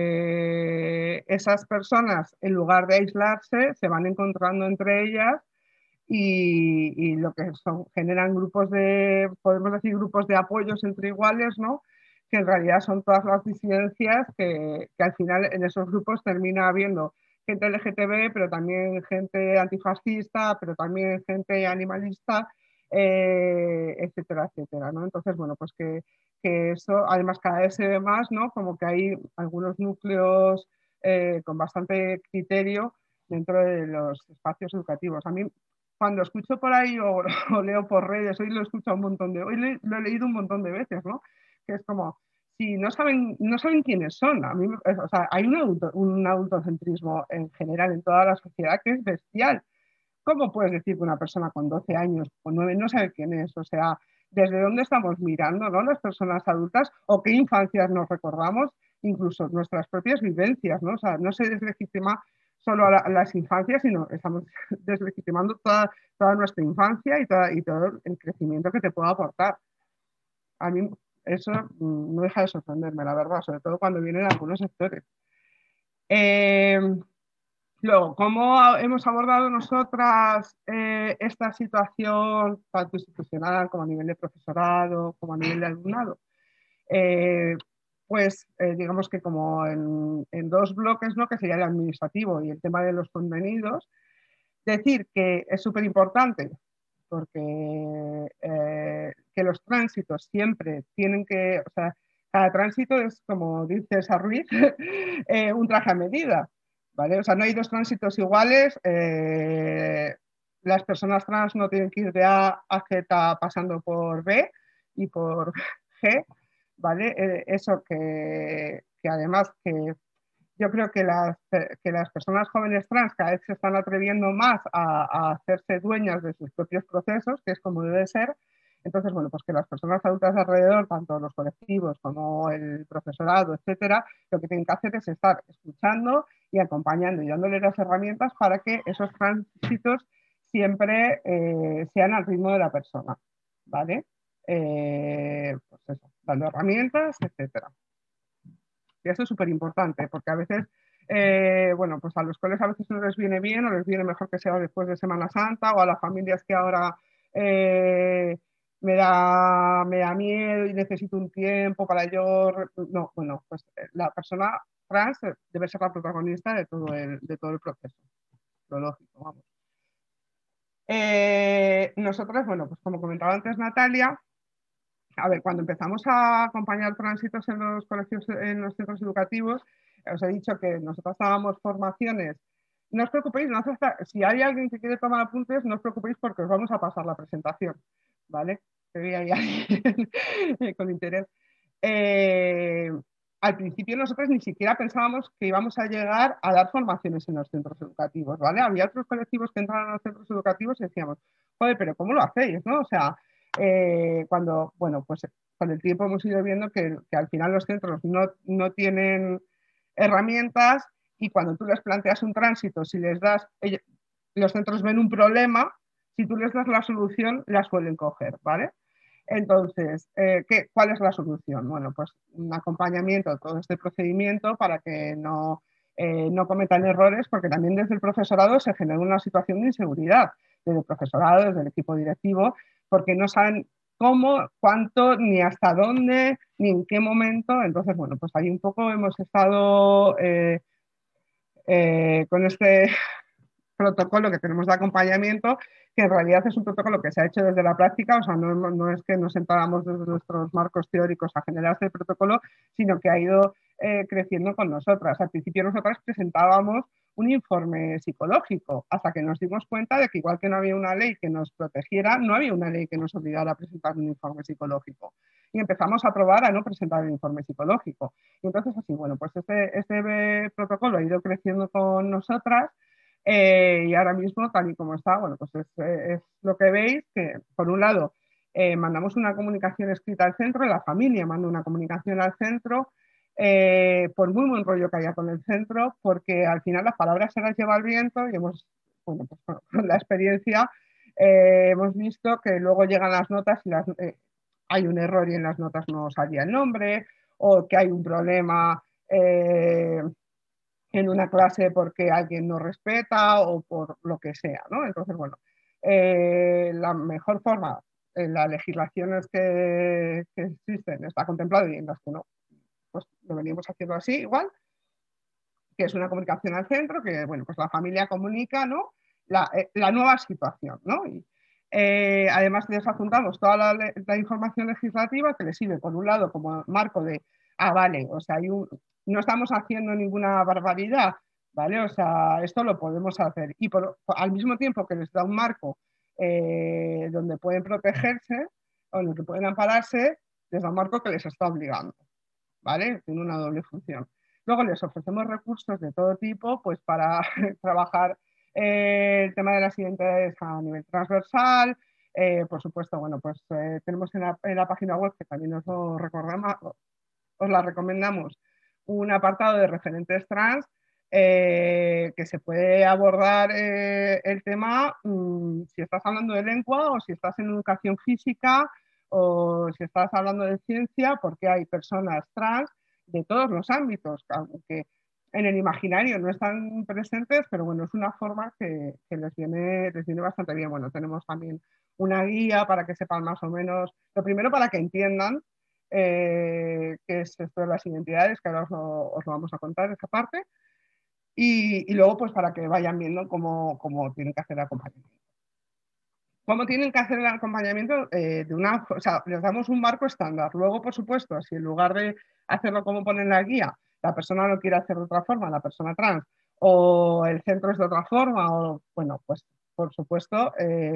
esas personas, en lugar de aislarse, se van encontrando entre ellas y lo que generan grupos podemos decir, grupos de apoyos entre iguales, ¿no? Que en realidad son todas las disidencias que al final en esos grupos termina habiendo gente LGTB, pero también gente antifascista, pero también gente animalista, etcétera, etcétera, ¿no? Entonces, bueno, pues que eso además cada vez se ve más, ¿no? Como que hay algunos núcleos con bastante criterio dentro de los espacios educativos. A mí, cuando escucho por ahí o leo por redes, hoy lo he escuchado un montón hoy lo he leído un montón de veces, ¿no? Que es como, si no saben quiénes son. A mí, o sea, hay un adultocentrismo en general en toda la sociedad que es bestial. ¿Cómo puedes decir que una persona con 12 años o 9 no sabe quién es? O sea, ¿desde dónde estamos mirando, ¿no?, las personas adultas, o qué infancias nos recordamos, incluso nuestras propias vivencias, ¿no? O sea, no se deslegitima solo a las infancias, sino estamos deslegitimando toda nuestra infancia y todo el crecimiento que te pueda aportar. A mí eso no deja de sorprenderme, la verdad, sobre todo cuando vienen algunos sectores. Luego, ¿cómo hemos abordado nosotras esta situación, tanto institucional como a nivel de profesorado, como a nivel de alumnado? Digamos que como en dos bloques, ¿no?, que sería el administrativo y el tema de los contenidos. Decir que es súper importante porque que los tránsitos siempre tienen que, o sea, cada tránsito es, como dice César Ruiz, un traje a medida, ¿vale? O sea, no hay dos tránsitos iguales, las personas trans no tienen que ir de A a Z pasando por B y por G, ¿vale? Eso que además que yo creo que las personas jóvenes trans cada vez se están atreviendo más a hacerse dueñas de sus propios procesos, que es como debe ser. Entonces, bueno, pues que las personas adultas de alrededor, tanto los colectivos como el profesorado, etcétera, lo que tienen que hacer es estar escuchando y acompañando y dándole las herramientas para que esos tránsitos siempre sean al ritmo de la persona, ¿vale? Pues eso, dando herramientas, etcétera. Y esto es súper importante, porque a veces, bueno, pues a los coles a veces no les viene bien o les viene mejor que sea después de Semana Santa, o a las familias que ahora me da miedo y necesito un tiempo para yo... No, bueno, pues la persona trans debe ser la protagonista de todo el proceso, lo lógico, vamos. Nosotras, bueno, pues como comentaba antes Natalia, a ver, cuando empezamos a acompañar tránsitos en los colegios, en los centros educativos, os he dicho que nosotros dábamos formaciones. No os preocupéis, no hace falta, si hay alguien que quiere tomar apuntes, no os preocupéis porque os vamos a pasar la presentación, ¿vale? Que hay alguien con interés. Al principio nosotros ni siquiera pensábamos que íbamos a llegar a dar formaciones en los centros educativos, ¿vale? Había otros colectivos que entraban a los centros educativos y decíamos, joder, pero ¿cómo lo hacéis, no? O sea, cuando, bueno, pues con el tiempo hemos ido viendo que al final los centros no tienen herramientas y cuando tú les planteas un tránsito, si les das, los centros ven un problema, si tú les das la solución, la suelen coger, ¿vale? Entonces, ¿cuál es la solución? Bueno, pues un acompañamiento a todo este procedimiento para que no cometan errores, porque también desde el profesorado se genera una situación de inseguridad, desde el profesorado, desde el equipo directivo, porque no saben cómo, cuánto, ni hasta dónde, ni en qué momento. Entonces, bueno, pues ahí un poco hemos estado con este protocolo que tenemos de acompañamiento, que en realidad es un protocolo que se ha hecho desde la práctica, o sea, no es que nos sentáramos desde nuestros marcos teóricos a generar este protocolo, sino que ha ido creciendo con nosotras. Al principio nosotras presentábamos un informe psicológico, hasta que nos dimos cuenta de que igual que no había una ley que nos protegiera, no había una ley que nos obligara a presentar un informe psicológico. Y empezamos a probar a no presentar el informe psicológico. Y entonces así, bueno, pues este protocolo ha ido creciendo con nosotras. Y ahora mismo, tal y como está, bueno, pues es lo que veis, que por un lado mandamos una comunicación escrita al centro, la familia manda una comunicación al centro, por muy buen rollo que haya con el centro, porque al final las palabras se las lleva el viento y hemos, bueno, pues con la experiencia hemos visto que luego llegan las notas y hay un error y en las notas no salía el nombre, o que hay un problema en una clase porque alguien no respeta o por lo que sea, ¿no? Entonces, bueno, la mejor forma en las legislaciones que existen está contemplado y en las que no, pues lo venimos haciendo así igual, que es una comunicación al centro, que, bueno, pues la familia comunica, ¿no?, la nueva situación, ¿no? Y, además les adjuntamos toda la información legislativa que les sirve, por un lado, como marco de, vale, o sea, no estamos haciendo ninguna barbaridad, ¿vale? O sea, esto lo podemos hacer. Y al mismo tiempo que les da un marco donde pueden protegerse o en el que pueden ampararse, les da un marco que les está obligando, ¿vale? Tiene una doble función. Luego les ofrecemos recursos de todo tipo, pues para trabajar el tema de las identidades a nivel transversal. Por supuesto, bueno, pues tenemos en la página web, que también os la recomendamos, un apartado de referentes trans que se puede abordar el tema si estás hablando de lengua o si estás en educación física o si estás hablando de ciencia, porque hay personas trans de todos los ámbitos, aunque en el imaginario no están presentes, pero bueno, es una forma que les viene bastante bien. Bueno, tenemos también una guía para que sepan más o menos, lo primero para que entiendan qué es esto de las identidades, que ahora os lo vamos a contar esa parte, y luego pues para que vayan viendo cómo tienen que hacer el acompañamiento. ¿Cómo tienen que hacer el acompañamiento? O sea, les damos un marco estándar. Luego, por supuesto, si en lugar de hacerlo como pone en la guía, la persona lo quiere hacer de otra forma, la persona trans, o el centro es de otra forma, o bueno, pues por supuesto,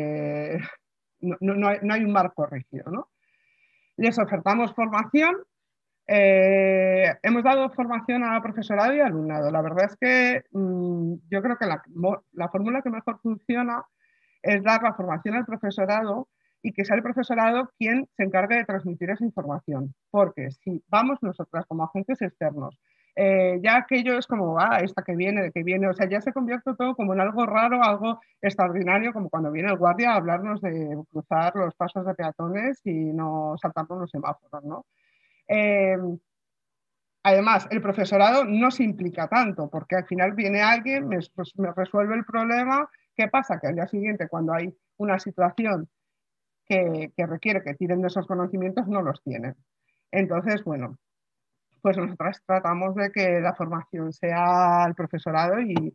no hay un marco rígido, ¿no? Les ofertamos formación. Hemos dado formación a profesorado y alumnado. La verdad es que yo creo que la fórmula que mejor funciona es dar la formación al profesorado y que sea el profesorado quien se encargue de transmitir esa información. Porque si vamos nosotras como agentes externos, ya aquello es como, esta que viene, de que viene, o sea, ya se convierte todo como en algo raro, algo extraordinario, como cuando viene el guardia a hablarnos de cruzar los pasos de peatones y no saltarnos los semáforos, ¿no? Además, el profesorado no se implica tanto, porque al final viene alguien, me resuelve el problema. ¿Qué pasa? Que al día siguiente, cuando hay una situación que requiere que tiren de esos conocimientos, no los tienen. Entonces, bueno, pues nosotras tratamos de que la formación sea al profesorado y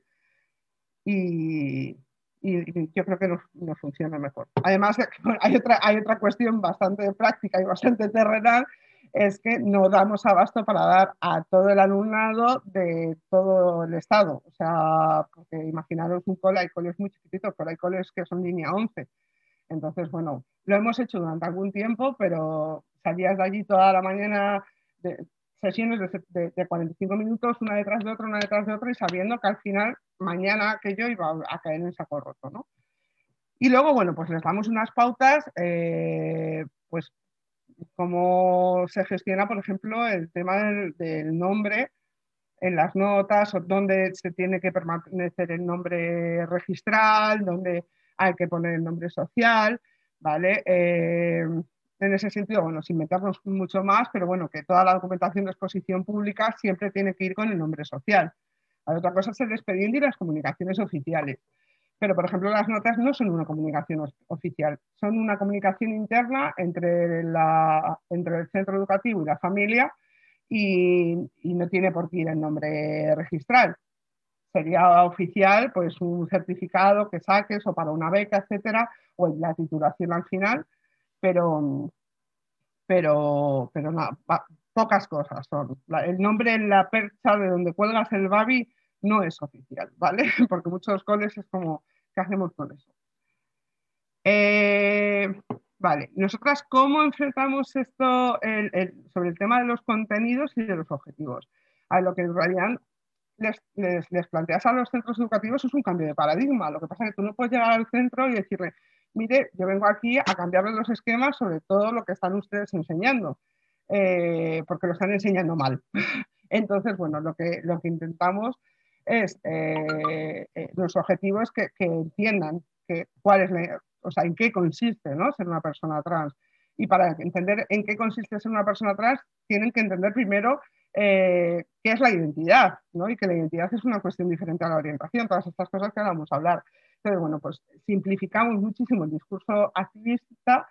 yo creo que nos funciona mejor. Además, hay otra cuestión bastante práctica y bastante terrenal, es que no damos abasto para dar a todo el alumnado de todo el estado. O sea, porque imaginaros un cole, hay coles muy chiquititos, pero hay coles que son línea 11. Entonces, bueno, lo hemos hecho durante algún tiempo, pero salías de allí toda la mañana, sesiones de 45 minutos, una detrás de otra, y sabiendo que al final, mañana aquello iba a caer en saco roto, ¿no? Y luego, bueno, pues les damos unas pautas, pues cómo se gestiona, por ejemplo, el tema del nombre en las notas, o dónde se tiene que permanecer el nombre registral, dónde hay que poner el nombre social, ¿vale? En ese sentido, bueno, sin meternos mucho más, pero bueno, que toda la documentación de exposición pública siempre tiene que ir con el nombre social. Otra cosa es el expediente y las comunicaciones oficiales. Pero, por ejemplo, las notas no son una comunicación oficial, son una comunicación interna entre el centro educativo y la familia, y no tiene por qué ir el nombre registral. Sería oficial pues un certificado que saques o para una beca, etcétera, o la titulación al final, pero nada, pocas cosas son. El nombre en la percha de donde cuelgas el babi no es oficial, ¿vale? Porque muchos coles es como, ¿qué hacemos con eso? Vale, nosotras, ¿cómo enfrentamos esto sobre el tema de los contenidos y de los objetivos? A lo que en realidad les planteas a los centros educativos es un cambio de paradigma. Lo que pasa es que tú no puedes llegar al centro y decirle, mire, yo vengo aquí a cambiarle los esquemas sobre todo lo que están ustedes enseñando, porque lo están enseñando mal. Entonces, bueno, lo que intentamos es, nuestro objetivo es que entiendan cuál es o sea, en qué consiste, ¿no?, ser una persona trans. Y para entender en qué consiste ser una persona trans, tienen que entender primero qué es la identidad, ¿no? Y que la identidad es una cuestión diferente a la orientación, todas estas cosas que vamos a hablar. Entonces, bueno, pues simplificamos muchísimo el discurso activista,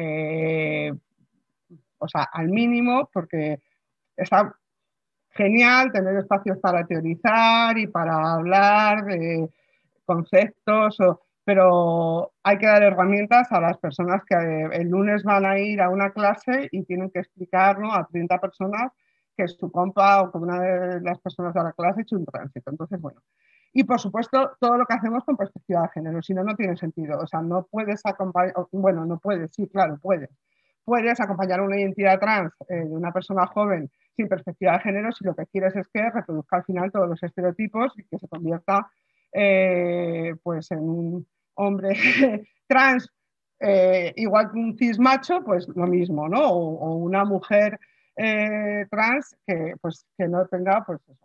o sea, al mínimo, porque está genial tener espacios para teorizar y para hablar de conceptos, pero hay que dar herramientas a las personas que el lunes van a ir a una clase y tienen que explicar, ¿no?, a 30 personas que su compa o que una de las personas de la clase ha hecho un tránsito. Entonces, bueno. Y por supuesto, todo lo que hacemos con perspectiva de género, si no, no tiene sentido. O sea, no puedes acompañar, bueno, no puedes, sí, claro, puedes. Puedes acompañar a una identidad trans de una persona joven sin perspectiva de género, si lo que quieres es que reproduzca al final todos los estereotipos y que se convierta pues en un hombre trans, igual que un cis macho, pues lo mismo, ¿no? O una mujer trans pues, que no tenga, pues eso,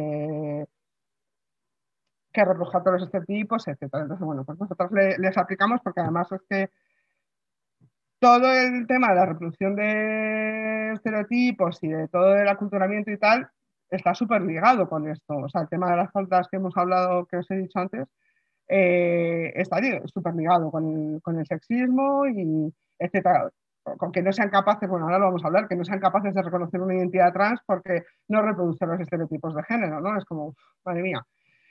que reproduzca todos los estereotipos, etcétera. Entonces, bueno, pues nosotros les aplicamos porque además es que todo el tema de la reproducción de estereotipos y de todo el aculturamiento y tal está súper ligado con esto. O sea, el tema de las faltas que hemos hablado, que os he dicho antes, está súper ligado con el sexismo y etcétera. Con que no sean capaces, bueno, ahora lo vamos a hablar, que no sean capaces de reconocer una identidad trans porque no reproducen los estereotipos de género, ¿no? Es como, madre mía.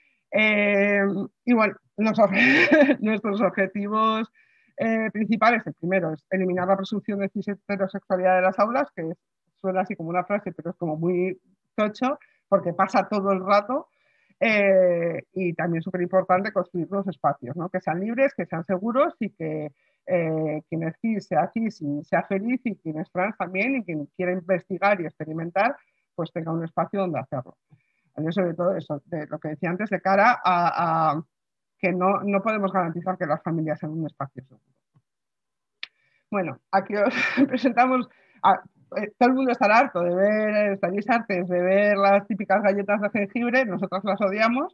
Y bueno, nuestros objetivos principales, el primero es eliminar la presunción de cis-heterosexualidad de las aulas, que suena así como una frase, pero es como muy tocho, porque pasa todo el rato. Y también súper importante construir los espacios, ¿no? Que sean libres, que sean seguros y que quien es cis y sea feliz, y quien es trans también, y quien quiera investigar y experimentar, pues tenga un espacio donde hacerlo. Sobre todo eso, de lo que decía antes, de cara a que no podemos garantizar que las familias sean un espacio seguro. Bueno, aquí os presentamos, todo el mundo estará harto de ver, estaréis hartos de ver las típicas galletas de jengibre, nosotras las odiamos,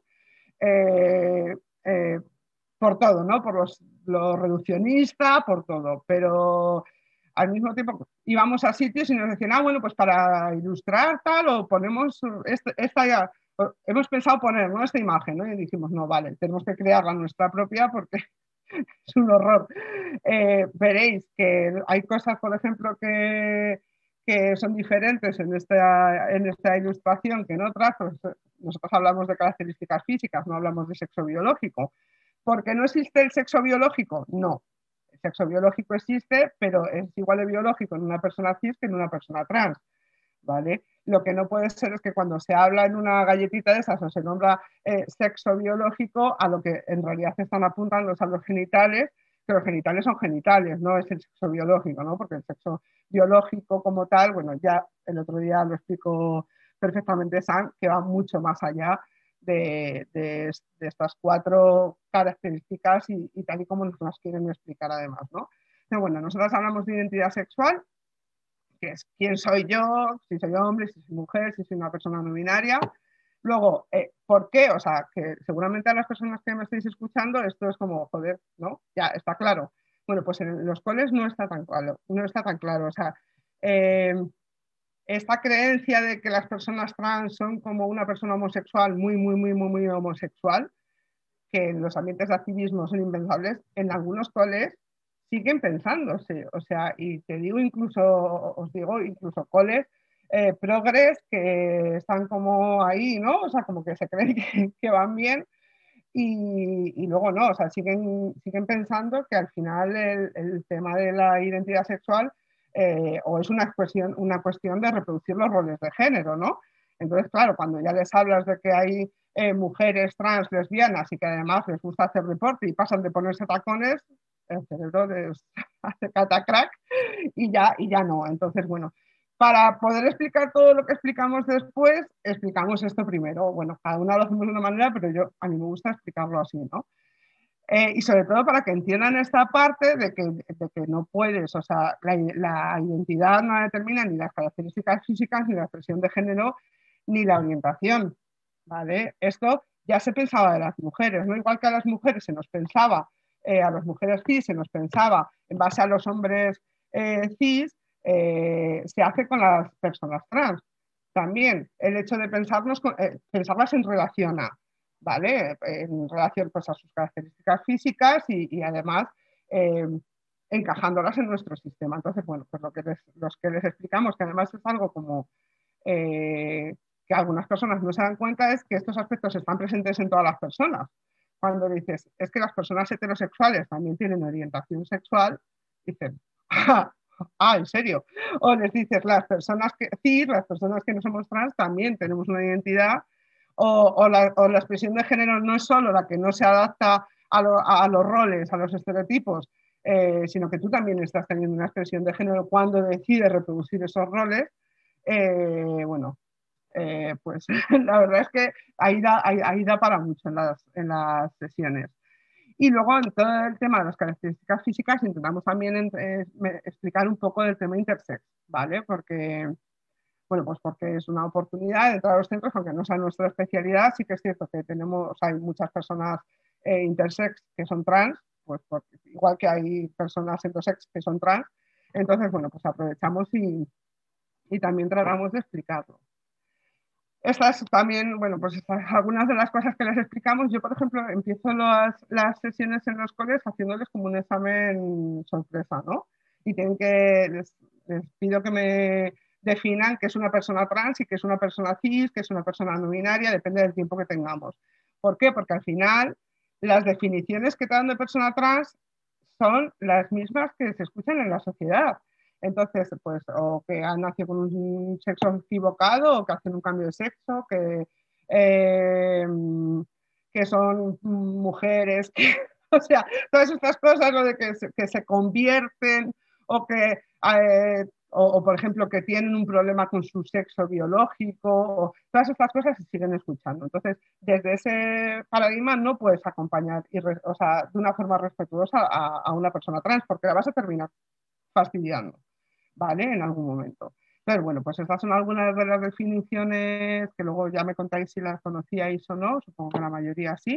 por todo, ¿no? Por lo reduccionista, por todo, pero al mismo tiempo íbamos a sitios y nos decían, bueno, pues para ilustrar tal, o ponemos esta hemos pensado poner, ¿no?, esta imagen, ¿no? Y dijimos, no, vale, tenemos que crearla nuestra propia porque es un horror. Veréis que hay cosas, por ejemplo, que son diferentes en esta ilustración que en otras. Pues nosotros hablamos de características físicas, no hablamos de sexo biológico. ¿Por qué no existe el sexo biológico? No. El sexo biológico existe, pero es igual de biológico en una persona cis que en una persona trans, ¿vale? Lo que no puede ser es que cuando se habla en una galletita de esas o se nombra sexo biológico, a lo que en realidad están apuntando es a los genitales, que los genitales son genitales, no es el sexo biológico, ¿no? Porque el sexo biológico como tal, bueno, ya el otro día lo explicó perfectamente Sam, que va mucho más allá de estas 4 características y tal y como nos las quieren explicar además, ¿no? Pero bueno, nosotros hablamos de identidad sexual, que es quién soy yo, si soy hombre, si soy mujer, si soy una persona no binaria. Luego, ¿por qué? O sea, que seguramente a las personas que me estáis escuchando esto es como, joder, ¿no? Ya, está claro. Bueno, pues en los coles no está tan claro, no está tan claro. O sea, esta creencia de que las personas trans son como una persona homosexual, muy, muy, muy, muy, muy homosexual, que en los ambientes de activismo son impensables, en algunos coles siguen pensándose. O sea, y te digo os digo incluso coles progres que están como ahí, ¿no? O sea, como que se creen que van bien y luego no, o sea, siguen pensando que al final el tema de la identidad sexual o es una cuestión de reproducir los roles de género, ¿no? Entonces, claro, cuando ya les hablas de que hay mujeres trans, lesbianas y que además les gusta hacer deporte y pasan de ponerse tacones, el cerebro les hace catacrack y ya no. Entonces, bueno, para poder explicar todo lo que explicamos después, explicamos esto primero. Bueno, cada uno lo hacemos de una manera, pero a mí me gusta explicarlo así, ¿no? Y sobre todo para que entiendan esta parte de que no puedes, o sea, la identidad no la determina ni las características físicas, ni la expresión de género, ni la orientación, ¿vale? Esto ya se pensaba de las mujeres, ¿no? Igual que a las mujeres se nos pensaba, a las mujeres cis se nos pensaba en base a los hombres cis, se hace con las personas trans. También el hecho de pensarlas en relación a, ¿vale? En relación pues, a sus características físicas y además encajándolas en nuestro sistema. Entonces, bueno, pues los que les explicamos, que además es algo como que algunas personas no se dan cuenta, es que estos aspectos están presentes en todas las personas. Cuando dices, es que las personas heterosexuales también tienen orientación sexual, dicen, ¿en serio? O les dices, las personas que no somos trans, también tenemos una identidad, o la expresión de género no es solo la que no se adapta a los roles, a los estereotipos, sino que tú también estás teniendo una expresión de género cuando decides reproducir esos roles. bueno, pues la verdad es que ahí da para mucho en las sesiones. Y luego en todo el tema de las características físicas intentamos también explicar un poco del tema intersex, ¿vale? Porque, bueno, pues porque es una oportunidad de entrar a los centros, aunque no sea nuestra especialidad, sí que es cierto que hay muchas personas intersex que son trans, pues igual que hay personas endosex que son trans. Entonces, bueno, pues aprovechamos y también tratamos de explicarlo. Estas también, bueno, pues algunas de las cosas que les explicamos. Yo, por ejemplo, empiezo las sesiones en los coles haciéndoles como un examen sorpresa, ¿no? Y les pido que me definan qué es una persona trans y qué es una persona cis, qué es una persona no binaria, depende del tiempo que tengamos. ¿Por qué? Porque al final las definiciones que te dan de persona trans son las mismas que se escuchan en la sociedad. Entonces, pues, o que han nacido con un sexo equivocado, o que hacen un cambio de sexo, que son mujeres, o sea, todas estas cosas, lo de que se convierten, o por ejemplo, que tienen un problema con su sexo biológico, o todas estas cosas se siguen escuchando. Entonces, desde ese paradigma no puedes acompañar o sea, de una forma respetuosa a una persona trans, porque la vas a terminar fastidiando, ¿vale? En algún momento. Pero bueno, pues estas son algunas de las definiciones que luego ya me contáis si las conocíais o no, supongo que la mayoría sí.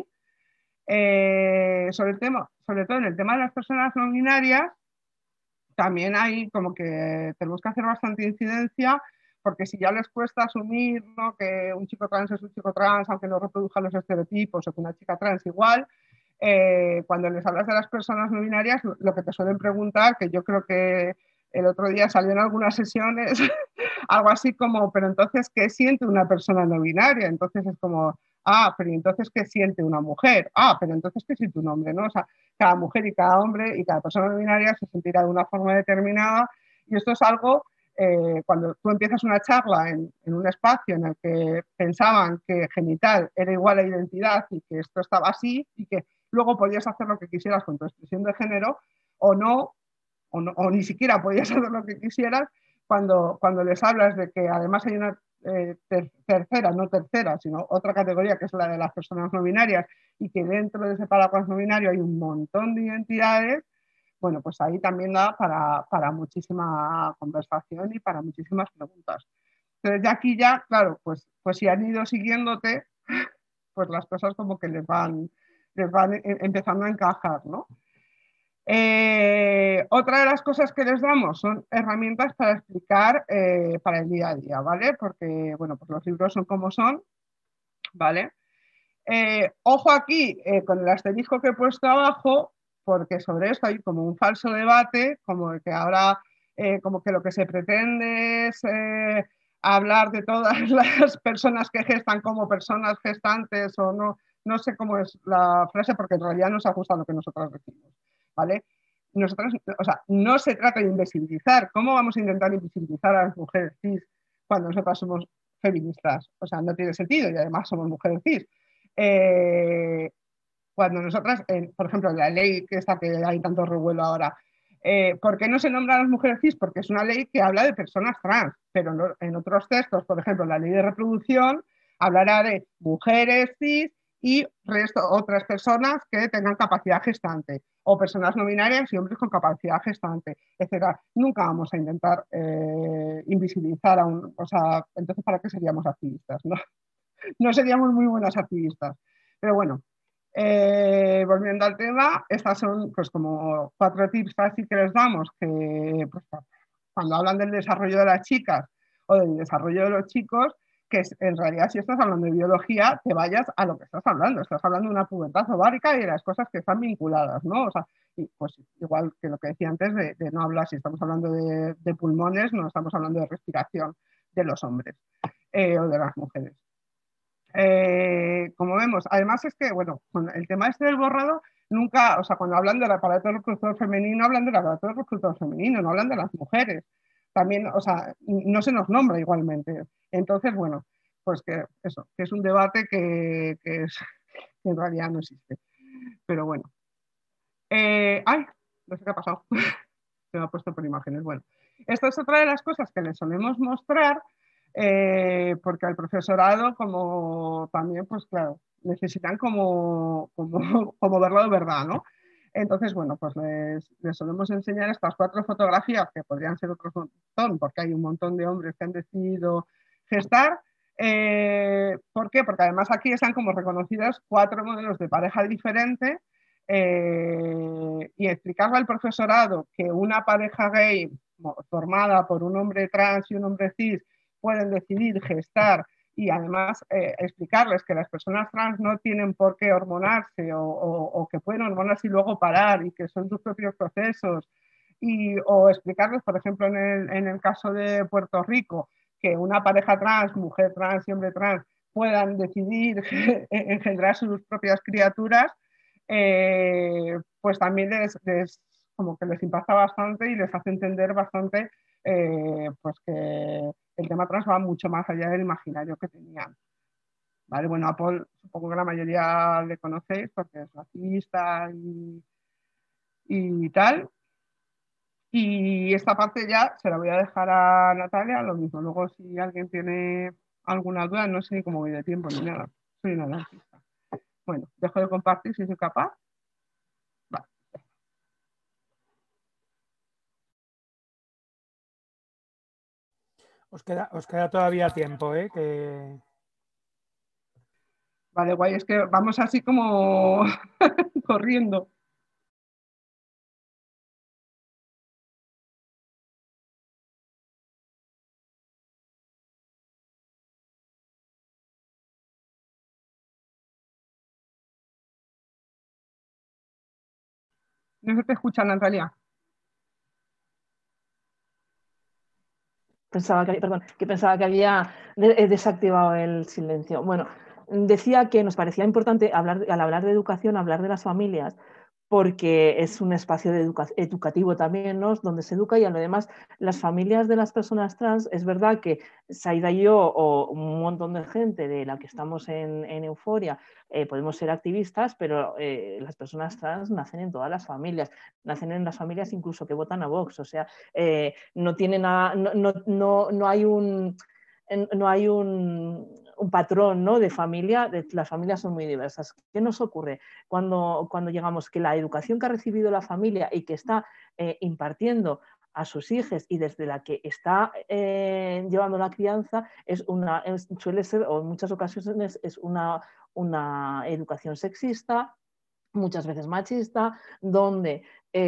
Sobre todo en el tema de las personas no binarias, también hay como que tenemos que hacer bastante incidencia, porque si ya les cuesta asumir, ¿no?, que un chico trans es un chico trans, aunque no reproduzca los estereotipos, o que una chica trans igual, cuando les hablas de las personas no binarias, lo que te suelen preguntar, que yo creo que el otro día salió en algunas sesiones, algo así como, pero entonces, ¿qué siente una persona no binaria? Entonces es como, pero entonces, ¿qué siente una mujer? Pero entonces, ¿qué siente un hombre? ¿No? O sea, cada mujer y cada hombre y cada persona no binaria se sentirá de una forma determinada, y esto es algo, cuando tú empiezas una charla en un espacio en el que pensaban que genital era igual a identidad y que esto estaba así y que luego podías hacer lo que quisieras con tu expresión de género o no, o ni siquiera podías hacer lo que quisieras, cuando les hablas de que además hay una tercera, sino otra categoría que es la de las personas no binarias, y que dentro de ese paraguas no binario hay un montón de identidades, bueno, pues ahí también da para muchísima conversación y para muchísimas preguntas. Entonces de aquí ya, claro, pues si han ido siguiéndote, pues las cosas como que les van empezando a encajar, ¿no? Otra de las cosas que les damos son herramientas para explicar para el día a día, ¿vale? Porque, bueno, pues los libros son como son, ¿vale? Ojo aquí con el asterisco que he puesto abajo, porque sobre esto hay como un falso debate, como que ahora, como que lo que se pretende es hablar de todas las personas que gestan como personas gestantes, o no sé cómo es la frase, porque en realidad no se ajusta a lo que nosotros decimos, ¿vale? Nosotros, o sea, no se trata de invisibilizar. ¿Cómo vamos a intentar invisibilizar a las mujeres cis cuando nosotras somos feministas? O sea, no tiene sentido, y además somos mujeres cis. Cuando nosotras, por ejemplo, la ley que hay tanto revuelo ahora, ¿por qué no se nombra a las mujeres cis? Porque es una ley que habla de personas trans, pero no, en otros textos, por ejemplo, la ley de reproducción hablará de mujeres cis y otras personas que tengan capacidad gestante, o personas no binarias y hombres con capacidad gestante, etc. Nunca vamos a intentar invisibilizar o sea, entonces ¿para qué seríamos activistas? No seríamos muy buenas activistas. Pero bueno, volviendo al tema, estas son pues como 4 tips fáciles que les damos, que pues, cuando hablan del desarrollo de las chicas o del desarrollo de los chicos, que en realidad si estás hablando de biología, te vayas a lo que estás hablando de una pubertad ovárica y de las cosas que están vinculadas, ¿no? O sea, y pues igual que lo que decía antes de no hablar, si estamos hablando de pulmones, no estamos hablando de respiración de los hombres o de las mujeres. Como vemos, además es que, bueno, con el tema este del borrado, nunca, o sea, cuando hablan del aparato reproductor femenino, hablan del aparato reproductor femenino, no hablan de las mujeres. También, o sea, no se nos nombra igualmente. Entonces, bueno, pues que eso, que es un debate que en realidad no existe. Pero bueno. Ay, no sé qué ha pasado. Se me ha puesto por imágenes. Bueno, esta es otra de las cosas que les solemos mostrar, porque el profesorado, como también, pues claro, necesitan como verlo de verdad, ¿no? Entonces, bueno, pues les solemos enseñar estas 4 fotografías, que podrían ser otros montón, porque hay un montón de hombres que han decidido gestar. ¿Por qué? Porque además aquí están como reconocidos 4 modelos de pareja diferentes, y explicarle al profesorado que una pareja gay formada por un hombre trans y un hombre cis pueden decidir gestar, y además explicarles que las personas trans no tienen por qué hormonarse o que pueden hormonarse y luego parar y que son sus propios procesos, o explicarles, por ejemplo, en el caso de Puerto Rico, que una pareja trans, mujer trans y hombre trans, puedan decidir engendrar sus propias criaturas, pues también como que les impacta bastante y les hace entender bastante, pues que el tema trans va mucho más allá del imaginario que tenían. Vale, bueno, a Paul supongo que la mayoría le conocéis porque es racista y tal. Y esta parte ya se la voy a dejar a Natalia, lo mismo. Luego, si alguien tiene alguna duda, no sé ni cómo voy de tiempo ni nada. Soy una anarquista. Bueno, dejo de compartir si soy capaz. Vale. Os queda todavía tiempo, ¿eh? Vale, guay, es que vamos así como corriendo. No se te escucha, Natalia. Pensaba que había desactivado el silencio. Bueno, decía que nos parecía importante al hablar de educación, hablar de las familias, porque es un espacio educativo también, ¿no? Donde se educa, y además las familias de las personas trans, es verdad que Saida y yo o un montón de gente de la que estamos en Euforia podemos ser activistas, pero las personas trans nacen en todas las familias, nacen en las familias incluso que votan a Vox, o sea, no hay un patrón, ¿no?, de familia. Las familias son muy diversas. ¿Qué nos ocurre cuando llegamos? Que la educación que ha recibido la familia y que está impartiendo a sus hijos y desde la que está llevando la crianza suele ser, o en muchas ocasiones, es una educación sexista, muchas veces machista, donde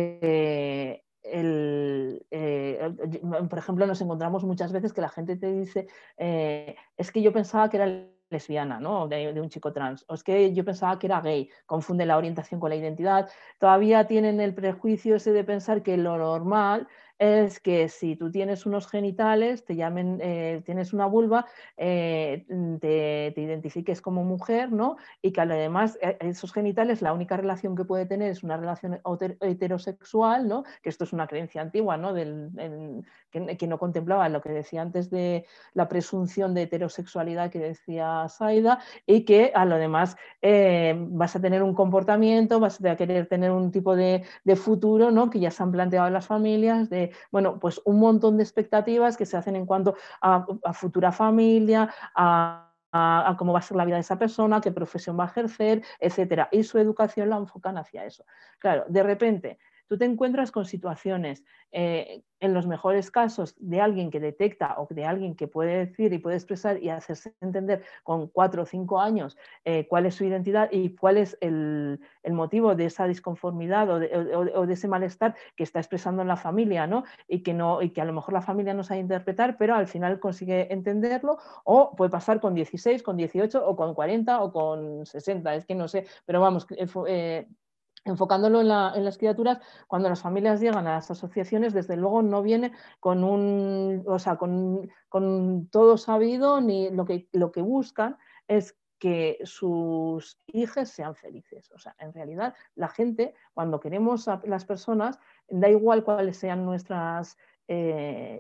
por ejemplo, nos encontramos muchas veces que la gente te dice es que yo pensaba que era lesbiana, ¿no?, de un chico trans, o es que yo pensaba que era gay, confunde la orientación con la identidad. Todavía tienen el prejuicio ese de pensar que lo normal es que si tú tienes unos genitales, te llamen, tienes una vulva, te identifiques como mujer, ¿no?, y que además esos genitales, la única relación que puede tener es una relación heterosexual, ¿no?, que esto es una creencia antigua, ¿no?, que no contemplaba lo que decía antes de la presunción de heterosexualidad que decía Saida, y que a lo demás vas a tener un comportamiento, vas a querer tener un tipo de futuro, ¿no?, que ya se han planteado las familias, bueno, pues un montón de expectativas que se hacen en cuanto a futura familia, a cómo va a ser la vida de esa persona, qué profesión va a ejercer, etcétera. Y su educación la enfocan hacia eso. Claro, de repente tú te encuentras con situaciones, en los mejores casos, de alguien que detecta o de alguien que puede decir y puede expresar y hacerse entender con 4 o 5 años cuál es su identidad y cuál es el motivo de esa disconformidad o de ese malestar que está expresando en la familia, ¿no?, y que a lo mejor la familia no sabe interpretar, pero al final consigue entenderlo, o puede pasar con 16, con 18 o con 40 o con 60, es que no sé, pero vamos, enfocándolo en las criaturas, cuando las familias llegan a las asociaciones, desde luego no viene con todo sabido, ni lo que buscan es que sus hijos sean felices. O sea, en realidad, la gente, cuando queremos a las personas, da igual cuáles sean nuestras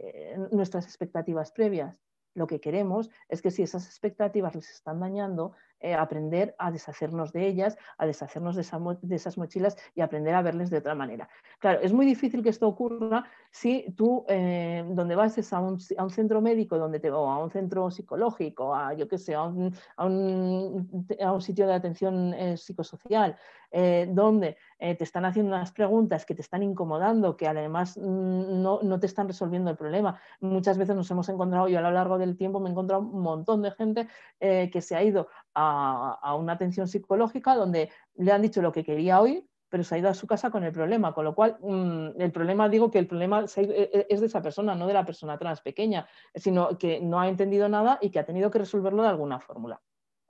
expectativas previas. Lo que queremos es que si esas expectativas les están dañando, aprender a deshacernos de ellas, a deshacernos de esas mochilas y aprender a verles de otra manera. Claro, es muy difícil que esto ocurra si tú donde vas es a un centro médico o a un centro psicológico, yo qué sé, a un sitio de atención psicosocial, donde te están haciendo unas preguntas que te están incomodando, que además no te están resolviendo el problema. Muchas veces nos hemos encontrado, yo a lo largo del tiempo me he encontrado un montón de gente que se ha ido a una atención psicológica donde le han dicho lo que quería oír, pero se ha ido a su casa con el problema, con lo cual el problema, digo que el problema es de esa persona, no de la persona trans pequeña, sino que no ha entendido nada y que ha tenido que resolverlo de alguna forma.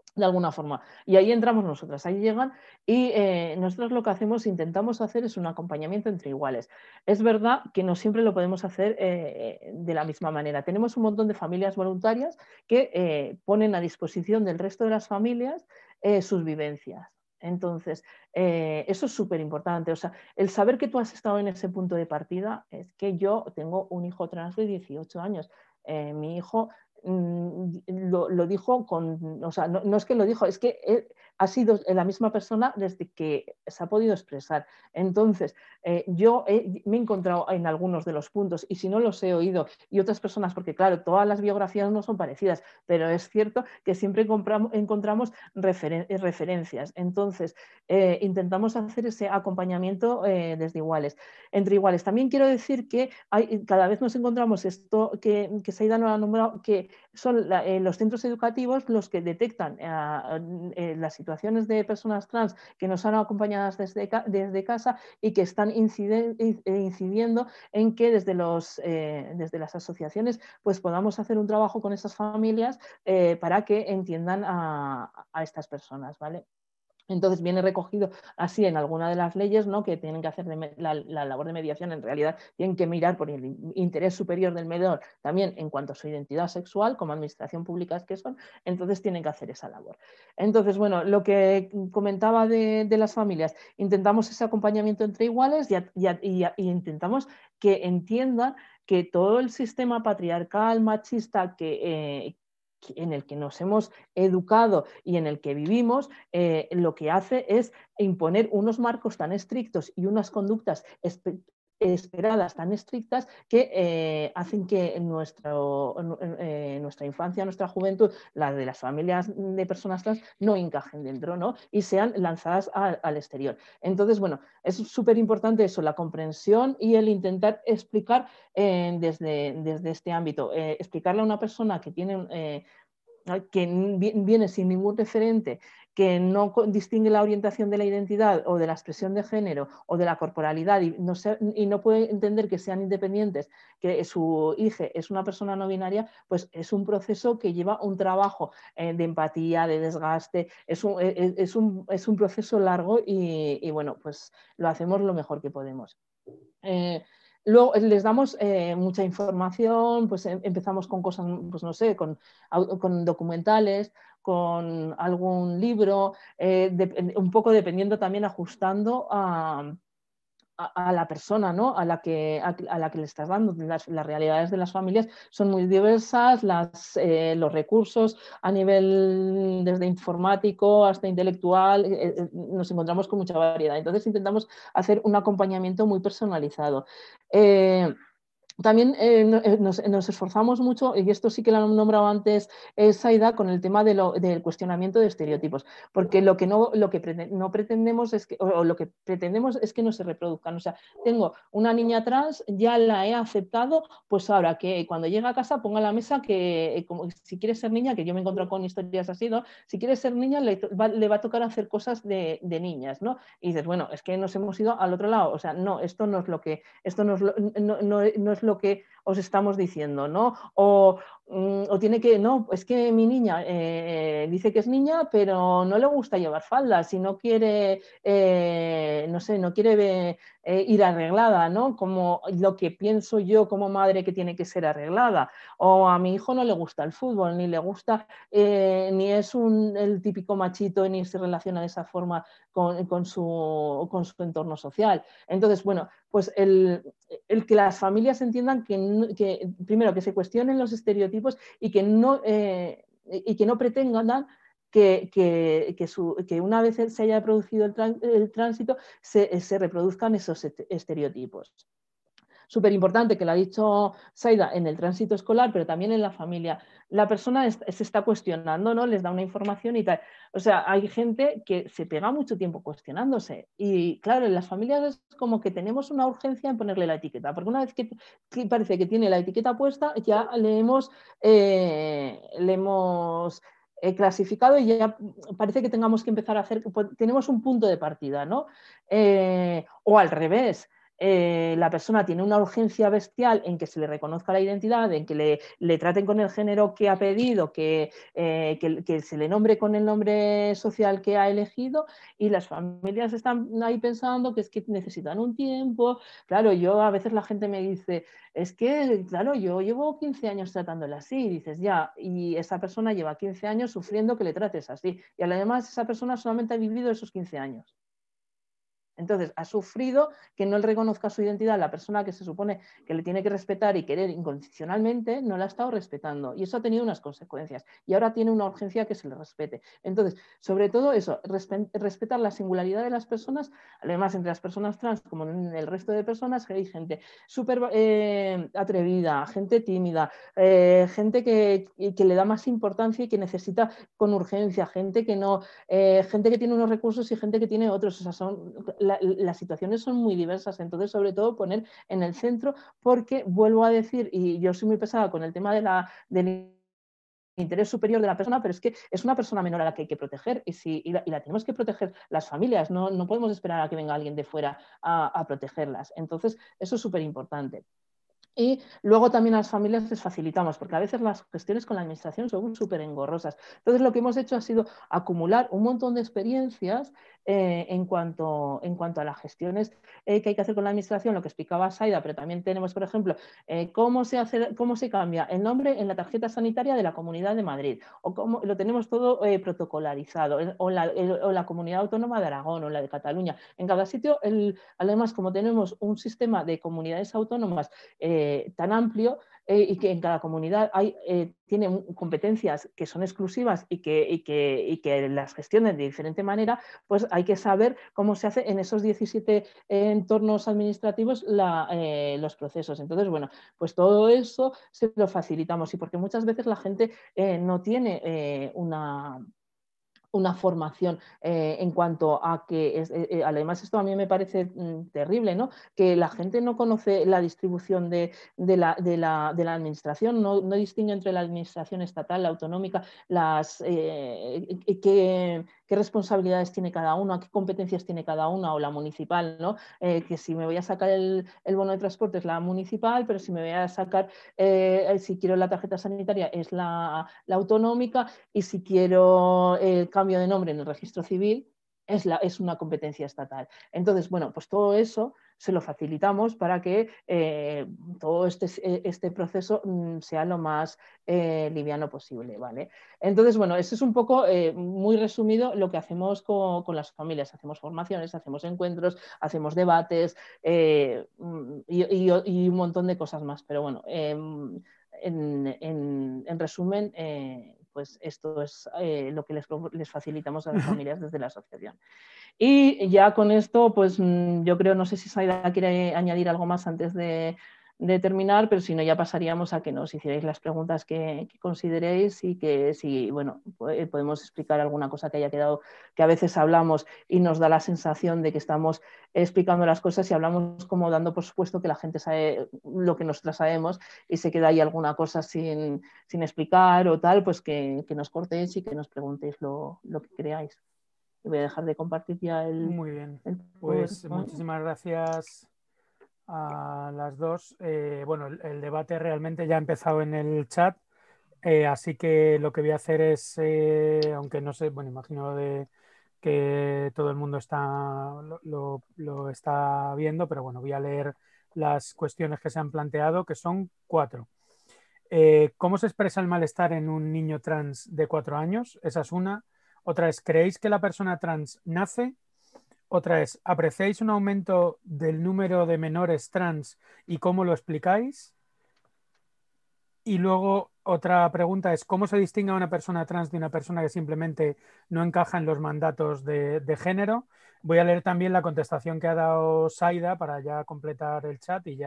Y ahí entramos nosotras, ahí llegan y nosotros lo que hacemos, intentamos hacer es un acompañamiento entre iguales. Es verdad que no siempre lo podemos hacer de la misma manera. Tenemos un montón de familias voluntarias que ponen a disposición del resto de las familias sus vivencias. Entonces, eso es súper importante. O sea, el saber que tú has estado en ese punto de partida es que yo tengo un hijo trans de 18 años. Mi hijo lo dijo o sea, no es que lo dijo, es que él ha sido la misma persona desde que se ha podido expresar. Entonces, yo me he encontrado en algunos de los puntos, y si no los he oído, y otras personas, porque claro, todas las biografías no son parecidas, pero es cierto que siempre encontramos referencias. Entonces, intentamos hacer ese acompañamiento desde iguales, entre iguales. También quiero decir que cada vez nos encontramos esto que Saida nos ha nombrado, que son los centros educativos los que detectan las situaciones de personas trans que nos han acompañado desde casa y que están incidiendo en que desde las asociaciones pues podamos hacer un trabajo con esas familias para que entiendan a estas personas, ¿vale? Entonces viene recogido así en alguna de las leyes, ¿no?, que tienen que hacer la labor de mediación. En realidad tienen que mirar por el interés superior del menor también en cuanto a su identidad sexual, como administración pública que son, entonces tienen que hacer esa labor. Entonces, bueno, lo que comentaba de las familias, intentamos ese acompañamiento entre iguales y intentamos que entiendan que todo el sistema patriarcal, machista en el que nos hemos educado y en el que vivimos, lo que hace es imponer unos marcos tan estrictos y unas conductas esperadas tan estrictas que hacen que nuestra infancia, nuestra juventud, la de las familias de personas trans, no encajen dentro, ¿no?, y sean lanzadas al exterior. Entonces, bueno, es súper importante eso, la comprensión y el intentar explicar desde este ámbito, explicarle a una persona que tiene que viene sin ningún referente, que no distingue la orientación de la identidad o de la expresión de género o de la corporalidad y no puede entender que sean independientes, que su hija es una persona no binaria, pues es un proceso que lleva un trabajo de empatía, de desgaste, es un proceso largo y bueno, pues lo hacemos lo mejor que podemos. Luego les damos mucha información, pues empezamos con cosas, pues no sé, con documentales, con algún libro, un poco dependiendo también, ajustando a la persona, ¿no?, a la que le estás dando. Las realidades de las familias son muy diversas, los recursos a nivel desde informático hasta intelectual, nos encontramos con mucha variedad. Entonces intentamos hacer un acompañamiento muy personalizado. También nos esforzamos mucho, y esto sí que lo han nombrado antes Saida, con el tema del cuestionamiento de estereotipos, porque lo que no pretendemos es que no se reproduzcan. O sea, tengo una niña trans, ya la he aceptado, pues ahora que cuando llega a casa ponga a la mesa que como, si quiere ser niña, que yo me he encontrado con historias así, ¿no?, si quiere ser niña le va a tocar hacer cosas de niñas, ¿no? Y dices, bueno, es que nos hemos ido al otro lado. O sea, no, esto no es lo que lo que os estamos diciendo, ¿no? O tiene que, no, es que mi niña dice que es niña, pero no le gusta llevar faldas y no quiere, no sé, no quiere ir arreglada, ¿no?, como lo que pienso yo como madre que tiene que ser arreglada. O a mi hijo no le gusta el fútbol, ni le gusta, ni es el típico machito, ni se relaciona de esa forma con su entorno social. Entonces, bueno, pues el que las familias entiendan que primero que se cuestionen los estereotipos y que no pretendan que una vez se haya producido el tránsito se reproduzcan esos estereotipos. Súper importante, que lo ha dicho Saida, en el tránsito escolar, pero también en la familia. La persona se está cuestionando, ¿no? Les da una información y tal. O sea, hay gente que se pega mucho tiempo cuestionándose. Y claro, en las familias es como que tenemos una urgencia en ponerle la etiqueta, porque una vez que parece que tiene la etiqueta puesta, ya le hemos clasificado y ya parece que tengamos que empezar a hacer, tenemos un punto de partida, ¿no? O al revés. La persona tiene una urgencia bestial en que se le reconozca la identidad, en que le traten con el género que ha pedido, que se le nombre con el nombre social que ha elegido, y las familias están ahí pensando que es que necesitan un tiempo. Claro, yo a veces la gente me dice, es que, claro, yo llevo 15 años tratándola así, y dices, ya, y esa persona lleva 15 años sufriendo que le trates así, y además esa persona solamente ha vivido esos 15 años. Entonces, ha sufrido que no le reconozca su identidad. La persona que se supone que le tiene que respetar y querer incondicionalmente no la ha estado respetando. Y eso ha tenido unas consecuencias. Y ahora tiene una urgencia que se le respete. Entonces, sobre todo eso, respetar la singularidad de las personas, además entre las personas trans como en el resto de personas, que hay gente súper atrevida, gente tímida, gente que le da más importancia y que necesita con urgencia, gente que tiene unos recursos y gente que tiene otros. O sea, las situaciones son muy diversas, entonces sobre todo poner en el centro, porque vuelvo a decir, y yo soy muy pesada con el tema del interés superior de la persona, pero es que es una persona menor a la que hay que proteger y la tenemos que proteger las familias, no podemos esperar a que venga alguien de fuera a protegerlas. Entonces eso es súper importante. Y luego también a las familias les facilitamos, porque a veces las gestiones con la administración son súper engorrosas. Entonces lo que hemos hecho ha sido acumular un montón de experiencias en cuanto a las gestiones que hay que hacer con la administración, lo que explicaba Saida, pero también tenemos, por ejemplo, cómo se cambia el nombre en la tarjeta sanitaria de la Comunidad de Madrid, o cómo lo tenemos todo protocolarizado, o la Comunidad Autónoma de Aragón, o la de Cataluña. En cada sitio, además, como tenemos un sistema de comunidades autónomas tan amplio y que en cada comunidad tiene competencias que son exclusivas y que las gestionen de diferente manera, pues hay que saber cómo se hace en esos 17 entornos administrativos los procesos. Entonces, bueno, pues todo eso se lo facilitamos, y porque muchas veces la gente no tiene una formación en cuanto a que, además esto a mí me parece terrible, ¿no? Que la gente no conoce la distribución de la administración, no distingue entre la administración estatal, la autonómica, qué responsabilidades tiene cada una, qué competencias tiene cada una, o la municipal, ¿no? Que si me voy a sacar el bono de transporte es la municipal, pero si me voy a sacar, si quiero la tarjeta sanitaria es la autonómica, y si quiero el cambio de nombre en el registro civil es una competencia estatal. Entonces, bueno, pues todo eso se lo facilitamos para que todo este proceso sea lo más liviano posible, ¿vale? Entonces, bueno, eso es un poco, muy resumido, lo que hacemos con las familias. Hacemos formaciones, hacemos encuentros, hacemos debates y un montón de cosas más. Pero bueno, en resumen, pues esto es lo que les facilitamos a las familias desde la asociación. Y ya con esto, pues yo creo, no sé si Saida quiere añadir algo más antes de terminar, pero si no, ya pasaríamos a que nos hicierais las preguntas que consideréis, y que si, bueno, podemos explicar alguna cosa que haya quedado, que a veces hablamos y nos da la sensación de que estamos explicando las cosas y hablamos como dando por supuesto que la gente sabe lo que nosotras sabemos, y se queda ahí alguna cosa sin explicar o tal, pues que nos cortéis y que nos preguntéis lo que creáis. Y voy a dejar de compartir ya Muy bien, pues muchísimas gracias a las dos. Bueno, el debate realmente ya ha empezado en el chat, así que lo que voy a hacer es, aunque no sé, bueno, imagino que todo el mundo lo está viendo, pero bueno, voy a leer las cuestiones que se han planteado, que son 4. ¿Cómo se expresa el malestar en un niño trans de 4 años? Esa es una. Otra es, ¿creéis que la persona trans nace? Otra es, ¿apreciáis un aumento del número de menores trans y cómo lo explicáis? Y luego Otra pregunta es, ¿cómo se distingue a una persona trans de una persona que simplemente no encaja en los mandatos de género? Voy a leer también la contestación que ha dado Saida para ya completar el chat y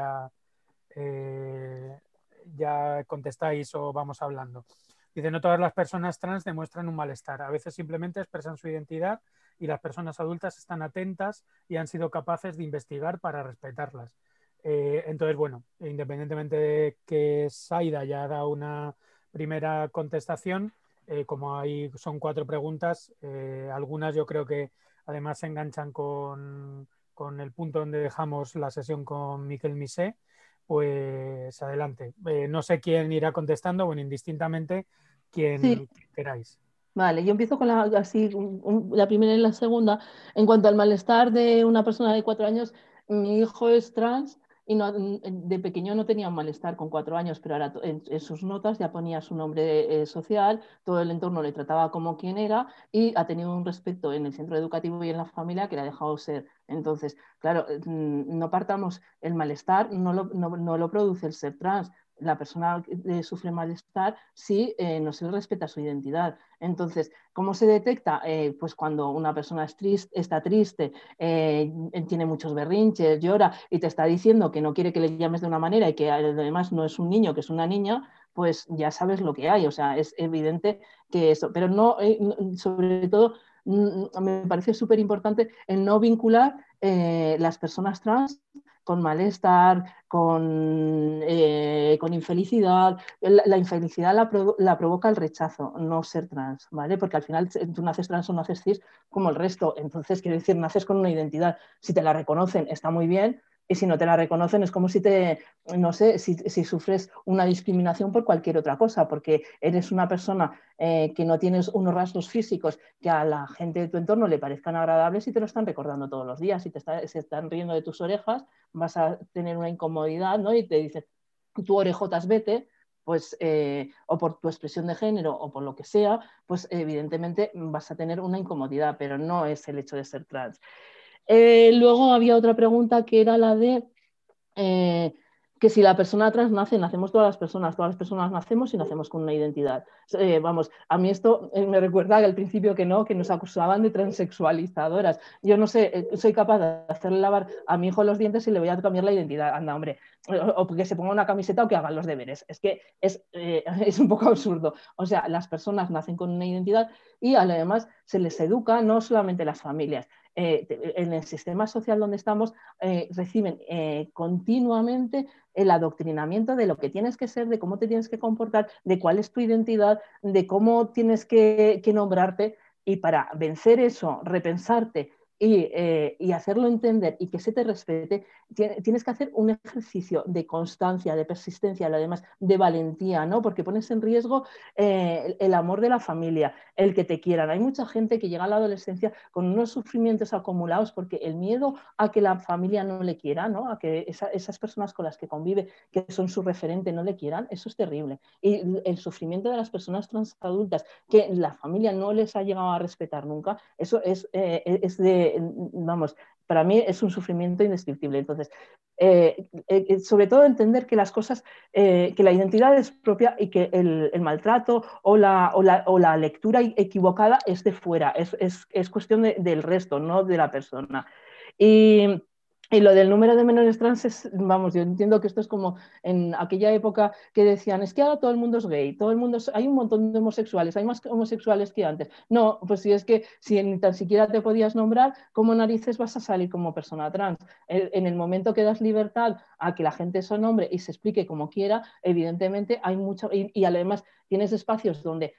ya contestáis o vamos hablando. Dice, no todas las personas trans demuestran un malestar. A veces simplemente expresan su identidad y las personas adultas están atentas y han sido capaces de investigar para respetarlas. Entonces, bueno, independientemente de que Saida ya ha dado una primera contestación, como ahí son 4 preguntas, algunas yo creo que además se enganchan con el punto donde dejamos la sesión con Miquel Misé, pues adelante. No sé quién irá contestando, bueno, indistintamente quien Sí, queráis. vale, yo empiezo con la primera y la segunda. En cuanto al malestar de una persona de 4 años, mi hijo es trans y de pequeño no tenía un malestar con 4 años, pero ahora en sus notas ya ponía su nombre social, todo el entorno le trataba como quien era y ha tenido un respeto en el centro educativo y en la familia que le ha dejado ser. Entonces, claro, no partamos, el malestar no lo produce el ser trans. La persona sufre malestar si no se le respeta su identidad. Entonces, ¿cómo se detecta? Pues cuando una persona está triste, tiene muchos berrinches, llora y te está diciendo que no quiere que le llames de una manera y que además no es un niño, que es una niña, pues ya sabes lo que hay. O sea, es evidente que eso, pero no, sobre todo, me parece súper importante el no vincular las personas trans con malestar, con infelicidad. La infelicidad la provoca el rechazo, no ser trans, ¿vale? Porque al final tú naces trans o naces cis como el resto. Entonces, quiero decir, naces con una identidad. Si te la reconocen, está muy bien. Y si no te la reconocen, es como si no sé, si sufres una discriminación por cualquier otra cosa, porque eres una persona que no tienes unos rasgos físicos que a la gente de tu entorno le parezcan agradables y te lo están recordando todos los días. Si se están riendo de tus orejas, vas a tener una incomodidad, ¿no? Y te dicen, tú orejotas vete, pues, o por tu expresión de género o por lo que sea, pues evidentemente vas a tener una incomodidad, pero no es el hecho de ser trans. Luego había otra pregunta que era la de eh, que si la persona trans nace, nacemos todas las personas nacemos y nacemos con una identidad. Vamos, a mí esto me recuerda al principio que nos acusaban de transexualizadoras. Yo no sé, soy capaz de hacerle lavar a mi hijo los dientes y le voy a cambiar la identidad. Anda, hombre, o que se ponga una camiseta o que hagan los deberes. Es que es un poco absurdo. O sea, las personas nacen con una identidad y además se les educa, no solamente las familias. En el sistema social donde estamos reciben continuamente el adoctrinamiento de lo que tienes que ser, de cómo te tienes que comportar, de cuál es tu identidad, de cómo tienes que nombrarte, y para vencer eso, repensarte y hacerlo entender y que se te respete, tienes que hacer un ejercicio de constancia, de persistencia, además de valentía, ¿no? Porque pones en riesgo el amor de la familia, el que te quieran. Hay mucha gente que llega a la adolescencia con unos sufrimientos acumulados porque el miedo a que la familia no le quiera, ¿no? A que esas personas con las que convive, que son su referente, no le quieran, eso es terrible. Y el sufrimiento de las personas transadultas que la familia no les ha llegado a respetar nunca, eso es vamos, para mí es un sufrimiento indescriptible. Entonces, sobre todo entender que las cosas, que la identidad es propia y que el maltrato o la lectura equivocada es de fuera, es cuestión del resto, no de la persona. Y lo del número de menores trans vamos, yo entiendo que esto es como en aquella época que decían, es que ahora todo el mundo es gay, hay un montón de homosexuales, hay más homosexuales que antes. No, pues si es que si ni tan siquiera te podías nombrar, ¿cómo narices vas a salir como persona trans? En el momento que das libertad a que la gente se nombre y se explique como quiera, evidentemente hay mucho, y además tienes espacios donde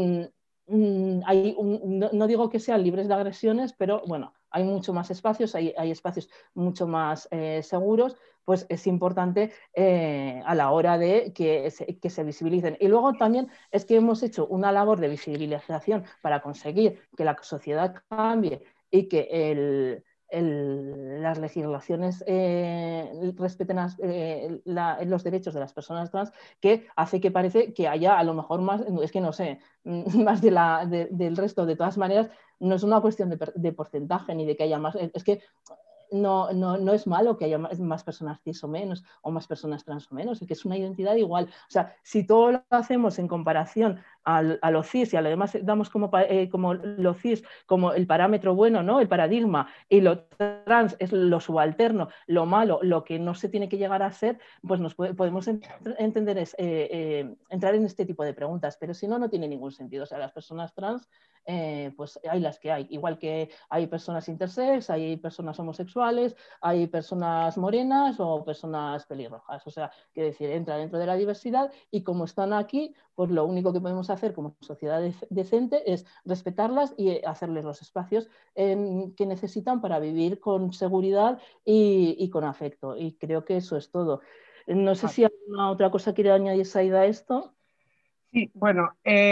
no digo que sean libres de agresiones, pero bueno, hay mucho más espacios, hay espacios mucho más seguros, pues es importante a la hora de que se visibilicen. Y luego también es que hemos hecho una labor de visibilización para conseguir que la sociedad cambie y que las legislaciones respeten los derechos de las personas trans, que hace que parece que haya a lo mejor más, es que no sé, más del resto. De todas maneras, no es una cuestión de porcentaje ni de que haya más, es que no es malo que haya más personas cis o menos, o más personas trans o menos, y que es una identidad igual. O sea, si todo lo hacemos en comparación a lo cis y además damos como lo cis como el parámetro bueno, ¿no? El paradigma, y lo trans es lo subalterno, lo malo, lo que no se tiene que llegar a ser, pues podemos entender entrar en este tipo de preguntas, pero si no, no tiene ningún sentido. O sea, las personas trans, pues hay las que hay, igual que hay personas intersex, hay personas homosexuales, hay personas morenas o personas pelirrojas. O sea, quiere decir, entra dentro de la diversidad y como están aquí, pues lo único que podemos hacer como sociedad decente es respetarlas y hacerles los espacios que necesitan para vivir con seguridad y con afecto. Y creo que eso es todo. No sé si alguna otra cosa quiere añadir Saida a esto. Sí, bueno,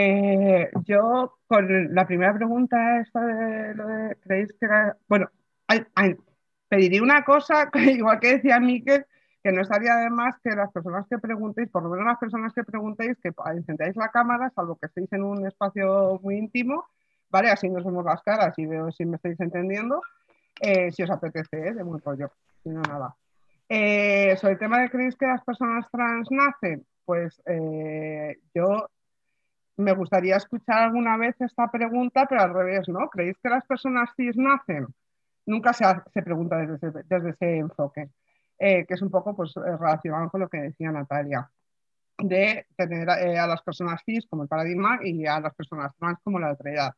yo con la primera pregunta esta de lo de, ¿creéis que era? Bueno, pediría una cosa, igual que decía Miquel, que no estaría de más que las personas que preguntéis, por lo menos las personas que preguntéis, que encendáis la cámara, salvo que estéis en un espacio muy íntimo, ¿vale? Así nos vemos las caras y veo si me estáis entendiendo, si os apetece, de muy rollo, si no nada. Sobre el tema de ¿creéis que las personas trans nacen? Pues yo me gustaría escuchar alguna vez esta pregunta, pero al revés, ¿no? ¿Creéis que las personas cis nacen? Nunca se pregunta desde ese enfoque, que es un poco pues, relacionado con lo que decía Natalia, de tener a las personas cis como el paradigma y a las personas trans como la otredad.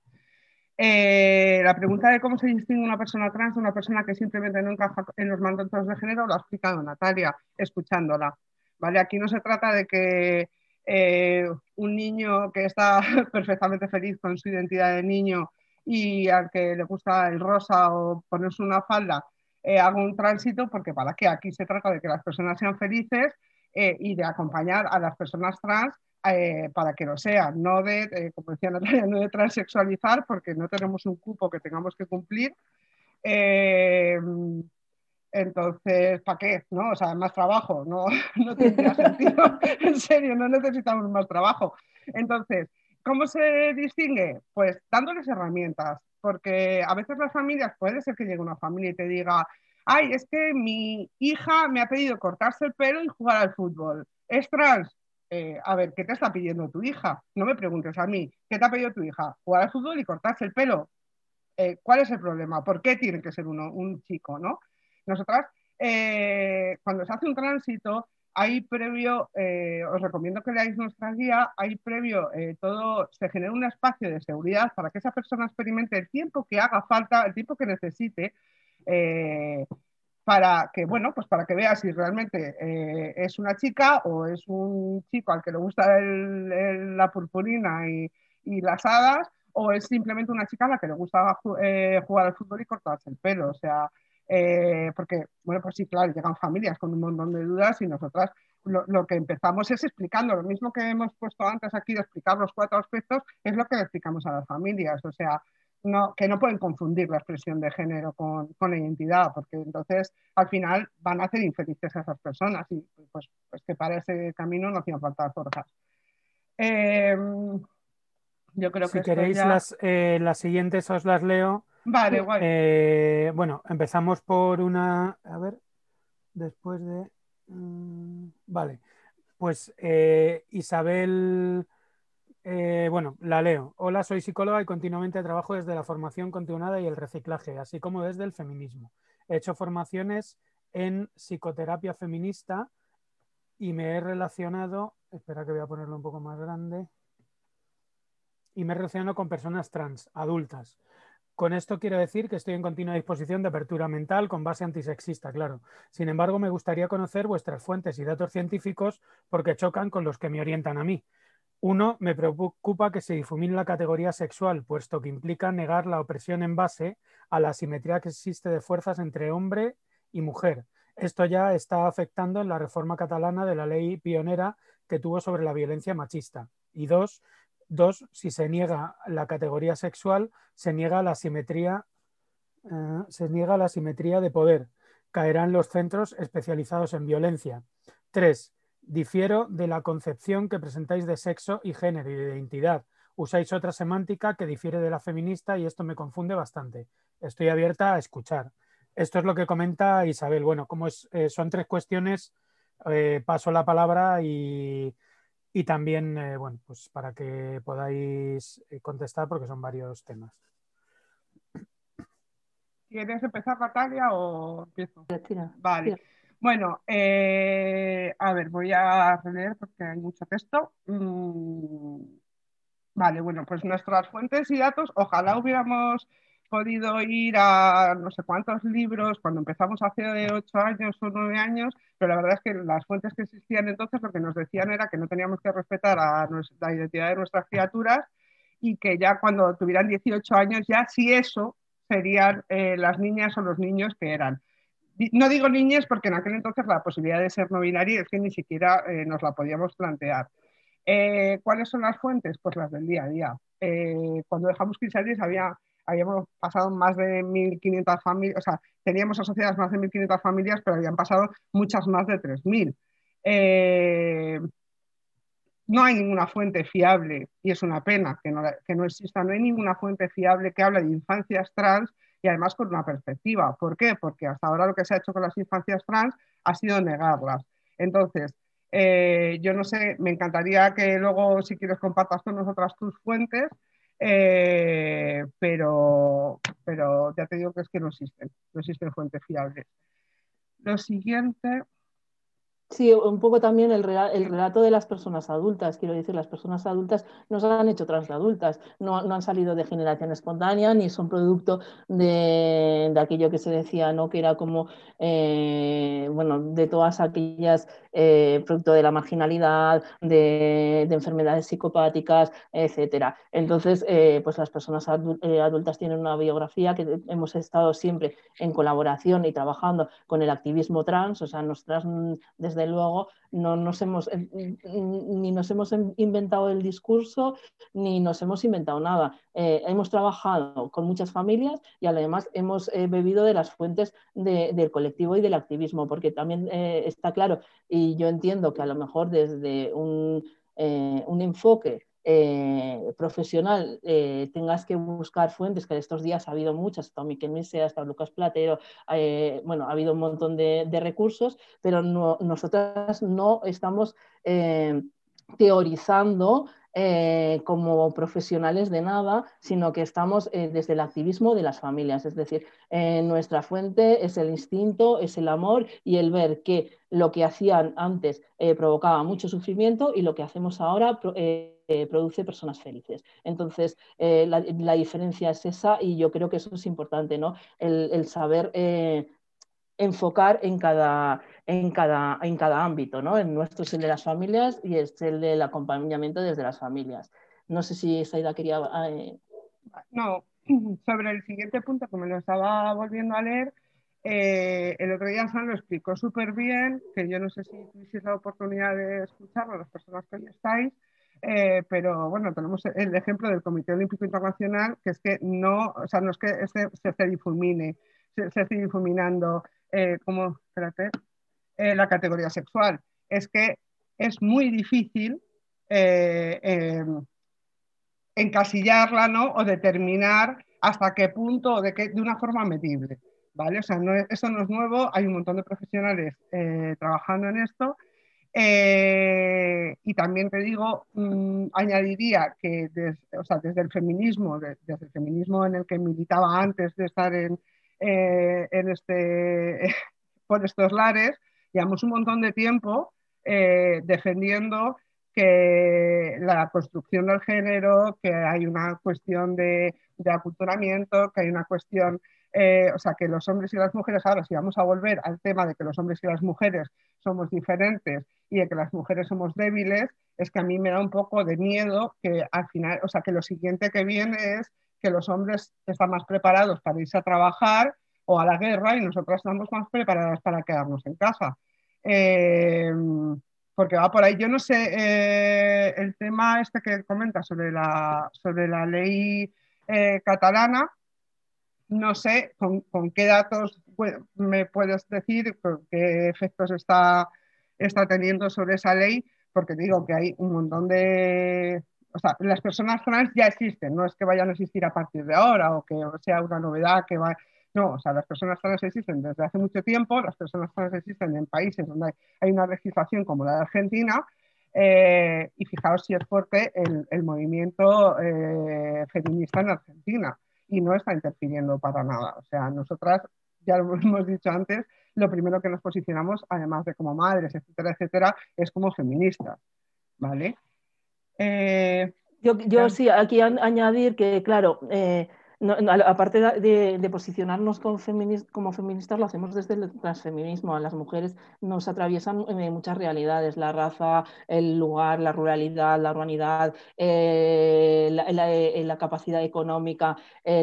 La pregunta de cómo se distingue una persona trans de una persona que simplemente no encaja en los mandatos de género lo ha explicado Natalia, escuchándola. ¿Vale? Aquí no se trata de que un niño que está perfectamente feliz con su identidad de niño y al que le gusta el rosa o ponerse una falda haga un tránsito, porque para qué, aquí se trata de que las personas sean felices y de acompañar a las personas trans para que lo sean, no de, como decía Natalia, no de transexualizar, porque no tenemos un cupo que tengamos que cumplir. Entonces, ¿para qué? ¿No? O sea, más trabajo, no, no tendría sentido. En serio, no necesitamos más trabajo. Entonces, ¿cómo se distingue? Pues dándoles herramientas, porque a veces las familias, puede ser que llegue una familia y te diga, ay, es que mi hija me ha pedido cortarse el pelo y jugar al fútbol. ¿Es trans? A ver, ¿qué te está pidiendo tu hija? No me preguntes a mí, ¿qué te ha pedido tu hija? Jugar al fútbol y cortarse el pelo. ¿Cuál es el problema? ¿Por qué tiene que ser un chico, no? Nosotras, cuando se hace un tránsito, hay previo, os recomiendo que leáis nuestra guía, hay previo todo, se genera un espacio de seguridad para que esa persona experimente el tiempo que haga falta, el tiempo que necesite, para que, bueno, pues para que vea si realmente es una chica o es un chico al que le gusta la purpurina y las hadas, o es simplemente una chica a la que le gusta jugar al fútbol y cortarse el pelo. O sea, porque, bueno, pues sí, claro, llegan familias con un montón de dudas y nosotras lo que empezamos es explicando, lo mismo que hemos puesto antes aquí de explicar los 4 aspectos, es lo que le explicamos a las familias. O sea, que no pueden confundir la expresión de género con la identidad, porque entonces al final van a hacer infelices a esas personas y pues que para ese camino no hacían falta forjas. Yo creo que si queréis ya... las siguientes os las leo. Vale, guay. Bueno, empezamos por una, a ver, después de... vale, pues Isabel, bueno, la leo. Hola, soy psicóloga y continuamente trabajo desde la formación continuada y el reciclaje, así como desde el feminismo. He hecho formaciones en psicoterapia feminista y me he relacionado, espera que voy a ponerlo un poco más grande, y me he relacionado con personas trans, adultas. Con esto quiero decir que estoy en continua disposición de apertura mental con base antisexista, claro. Sin embargo, me gustaría conocer vuestras fuentes y datos científicos porque chocan con los que me orientan a mí. 1. Me preocupa que se difumine la categoría sexual, puesto que implica negar la opresión en base a la asimetría que existe de fuerzas entre hombre y mujer. Esto ya está afectando en la reforma catalana de la ley pionera que tuvo sobre la violencia machista. Y 2, si se niega la categoría sexual, se niega la asimetría de poder. Caerán los centros especializados en violencia. 3. Difiero de la concepción que presentáis de sexo y género y de identidad. Usáis otra semántica que difiere de la feminista y esto me confunde bastante. Estoy abierta a escuchar. esto es lo que comenta Isabel. Bueno, como son 3 cuestiones, paso la palabra y también, bueno, pues para que podáis contestar porque son varios temas. ¿Quieres empezar, Natalia, o empiezo? Tira, Vale. tira. Bueno, a ver, voy a releer porque hay mucho texto. Vale, bueno, pues nuestras fuentes y datos, ojalá hubiéramos podido ir a no sé cuántos libros cuando empezamos hace 8 años o 9 años, pero la verdad es que las fuentes que existían entonces lo que nos decían era que no teníamos que respetar a la identidad de nuestras criaturas y que ya cuando tuvieran 18 años, ya si eso serían las niñas o los niños que eran. No digo niñas porque en aquel entonces la posibilidad de ser no binaria es que ni siquiera nos la podíamos plantear. ¿Cuáles son las fuentes? Pues las del día a día. Cuando dejamos Crisalis habíamos pasado más de 1.500 familias, o sea, teníamos asociadas más de 1.500 familias, pero habían pasado muchas más de 3.000. No hay ninguna fuente fiable, y es una pena que no exista, no hay ninguna fuente fiable que hable de infancias trans y además con una perspectiva. ¿Por qué? Porque hasta ahora lo que se ha hecho con las infancias trans ha sido negarlas. Entonces, yo no sé, me encantaría que luego, si quieres, compartas con nosotras tus fuentes, pero ya te digo que es que no existen fuentes fiables. Lo siguiente... Sí, un poco también el relato de las personas adultas. Quiero decir, las personas adultas no se han hecho trans de adultas, no han salido de generación espontánea, ni son producto de aquello que se decía, ¿no? Que era como, bueno, de todas aquellas, producto de la marginalidad, de enfermedades psicopáticas, etcétera. Entonces, pues las personas adultas tienen una biografía que hemos estado siempre en colaboración y trabajando con el activismo trans, o sea, nosotras desde luego no nos hemos, ni nos hemos inventado el discurso ni nos hemos inventado nada. Hemos trabajado con muchas familias y además hemos bebido de las fuentes del colectivo y del activismo, porque también está claro, y yo entiendo que a lo mejor desde un enfoque profesional tengas que buscar fuentes, que estos días ha habido muchas, hasta Miquel Misé, hasta Lucas Platero, bueno, ha habido un montón de recursos, pero nosotras no estamos teorizando como profesionales de nada, sino que estamos desde el activismo de las familias. Es decir, nuestra fuente es el instinto, es el amor y el ver que lo que hacían antes provocaba mucho sufrimiento y lo que hacemos ahora produce personas felices. Entonces, la diferencia es esa y yo creo que eso es importante, ¿no? El saber enfocar en cada ámbito, ¿no? En nuestro es el de las familias y es el del acompañamiento desde las familias. No sé si Saida quería... No, sobre el siguiente punto, que me lo estaba volviendo a leer, el otro día San lo explicó súper bien, que yo no sé si tuvisteis la oportunidad de escucharlo, las personas que hoy estáis, pero bueno, tenemos el ejemplo del Comité Olímpico Internacional, que es que no, o sea, no es que se difumine, se esté difuminando, espérate, la categoría sexual, es que es muy difícil encasillarla, ¿no? O determinar hasta qué punto, de una forma medible, ¿vale? O sea, esto no es nuevo, hay un montón de profesionales trabajando en esto. Y también te digo, añadiría que desde el feminismo, desde el feminismo en el que militaba antes de estar por estos lares, llevamos un montón de tiempo defendiendo que la construcción del género, que hay una cuestión de aculturamiento, que hay una cuestión, o sea, que los hombres y las mujeres, ahora si vamos a volver al tema de que los hombres y las mujeres somos diferentes y de que las mujeres somos débiles, es que a mí me da un poco de miedo que al final, o sea, que lo siguiente que viene es que los hombres están más preparados para irse a trabajar o a la guerra y nosotras estamos más preparadas para quedarnos en casa. Porque va por ahí. Yo no sé, el tema este que comenta sobre la ley catalana, no sé con qué datos me puedes decir, qué efectos está teniendo sobre esa ley, porque digo que hay un montón de... O sea, las personas trans ya existen, no es que vayan a existir a partir de ahora o que sea una novedad que va... No, o sea, las personas trans existen desde hace mucho tiempo, las personas trans existen en países donde hay una legislación como la de Argentina, y fijaos si es fuerte el movimiento feminista en Argentina, y no está interfiriendo para nada. O sea, nosotras, ya lo hemos dicho antes, lo primero que nos posicionamos, además de como madres, etcétera, etcétera, es como feministas, ¿vale? Yo sí, aquí añadir que, claro, aparte de posicionarnos como feministas, lo hacemos desde el transfeminismo. A las mujeres nos atraviesan muchas realidades: la raza, el lugar, la ruralidad, la urbanidad, la capacidad económica,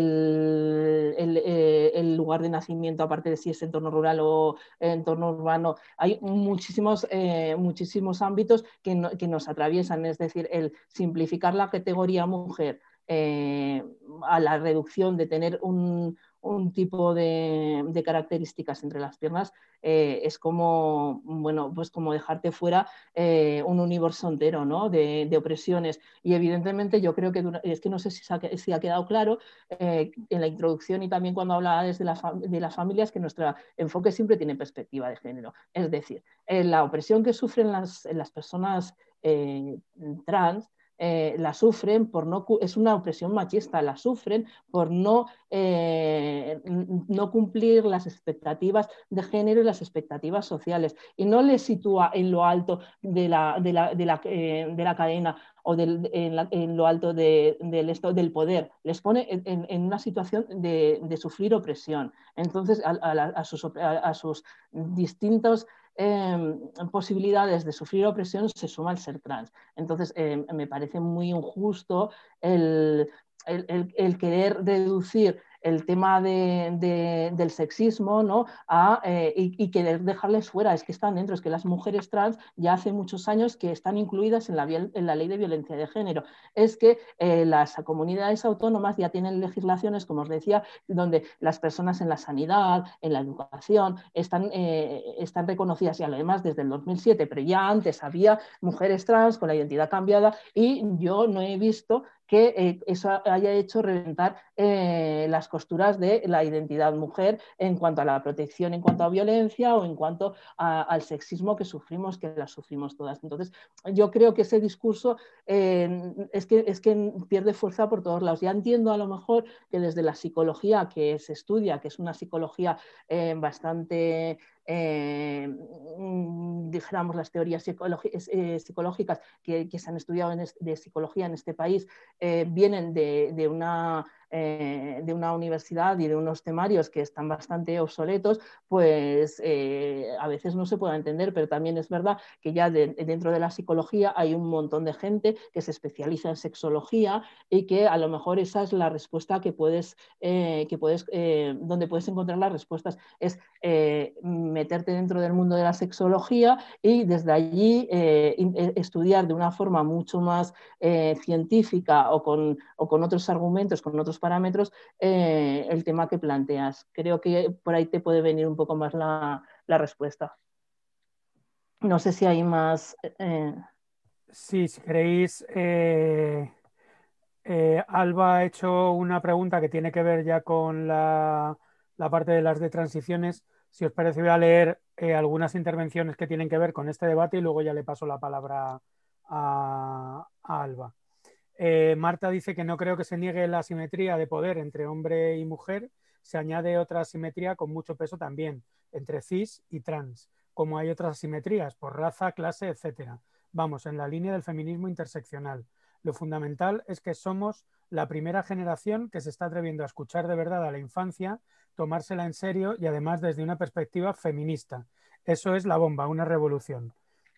el lugar de nacimiento, aparte de si es entorno rural o entorno urbano. Hay muchísimos ámbitos que nos atraviesan, es decir, el simplificar la categoría mujer a la reducción de tener un tipo de características entre las piernas, es como, bueno, pues como dejarte fuera un universo entero, ¿no? de opresiones. Y evidentemente yo creo que, es que no sé si ha quedado claro en la introducción y también cuando hablaba desde de las familias, que nuestro enfoque siempre tiene perspectiva de género. Es decir, la opresión que sufren las personas trans, la sufren por no, es una opresión machista, la sufren por no cumplir las expectativas de género y las expectativas sociales, y no les sitúa en lo alto de la cadena o en lo alto del poder, les pone en una situación de sufrir opresión. Entonces, a sus distintos posibilidades de sufrir opresión se suma el ser trans. Entonces, me parece muy injusto el querer reducir el tema del sexismo, ¿no? Y querer dejarles fuera. Es que están dentro, es que las mujeres trans ya hace muchos años que están incluidas en la ley de violencia de género. Es que las comunidades autónomas ya tienen legislaciones, como os decía, donde las personas en la sanidad, en la educación, están reconocidas, y además desde el 2007, pero ya antes había mujeres trans con la identidad cambiada, y yo no he visto que eso haya hecho reventar las costuras de la identidad mujer en cuanto a la protección, en cuanto a violencia o en cuanto al sexismo que sufrimos, que las sufrimos todas. Entonces, yo creo que ese discurso es que pierde fuerza por todos lados. Ya entiendo a lo mejor que desde la psicología que se estudia, que es una psicología bastante... dijéramos, las teorías psicológicas que se han estudiado de psicología en este país vienen de una universidad y de unos temarios que están bastante obsoletos, pues a veces no se puede entender, pero también es verdad que ya dentro de la psicología hay un montón de gente que se especializa en sexología, y que a lo mejor esa es la respuesta donde puedes encontrar las respuestas, es meterte dentro del mundo de la sexología y desde allí estudiar de una forma mucho más científica o con otros argumentos, con otros parámetros, el tema que planteas. Creo que por ahí te puede venir un poco más la respuesta. No sé si hay más... Sí, si queréis, Alba ha hecho una pregunta que tiene que ver ya con la parte de las de transiciones. Si os parece, voy a leer algunas intervenciones que tienen que ver con este debate y luego ya le paso la palabra a Alba. Marta dice que no creo que se niegue la asimetría de poder entre hombre y mujer. Se añade otra asimetría con mucho peso también, entre cis y trans, como hay otras asimetrías por raza, clase, etc. Vamos, en la línea del feminismo interseccional. Lo fundamental es que somos la primera generación que se está atreviendo a escuchar de verdad a la infancia, tomársela en serio y además desde una perspectiva feminista. Eso es la bomba, una revolución.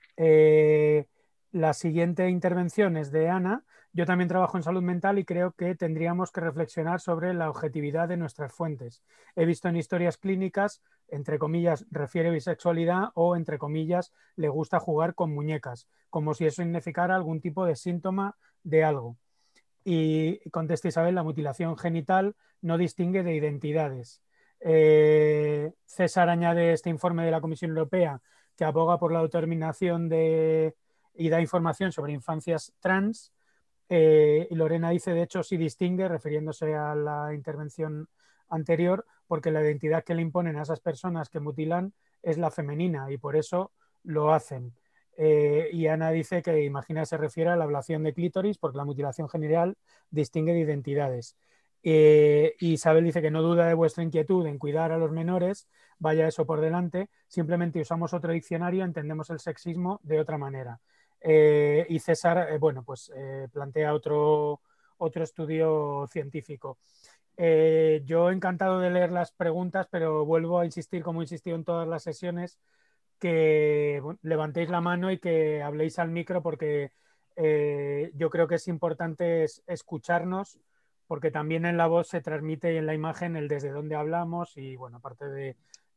La siguiente intervención es de Ana. Yo también trabajo en salud mental y creo que tendríamos que reflexionar sobre la objetividad de nuestras fuentes. He visto en historias clínicas, entre comillas, refiere bisexualidad o, entre comillas, le gusta jugar con muñecas, como si eso significara algún tipo de síntoma de algo. Y contesta Isabel, la mutilación genital no distingue de identidades. César añade este informe de la Comisión Europea que aboga por la autodeterminación y da información sobre infancias trans. Y Lorena dice, de hecho, sí distingue, refiriéndose a la intervención anterior, porque la identidad que le imponen a esas personas que mutilan es la femenina y por eso lo hacen. Y Ana dice que imagina se refiere a la ablación de clítoris porque la mutilación genital distingue de identidades. Isabel dice que no duda de vuestra inquietud en cuidar a los menores, vaya eso por delante, simplemente usamos otro diccionario, entendemos el sexismo de otra manera. Y César, plantea otro estudio científico. Yo encantado de leer las preguntas, pero vuelvo a insistir, como he insistido en todas las sesiones, que levantéis la mano y que habléis al micro porque yo creo que es importante escucharnos, porque también en la voz se transmite y en la imagen el desde dónde hablamos y bueno, aparte de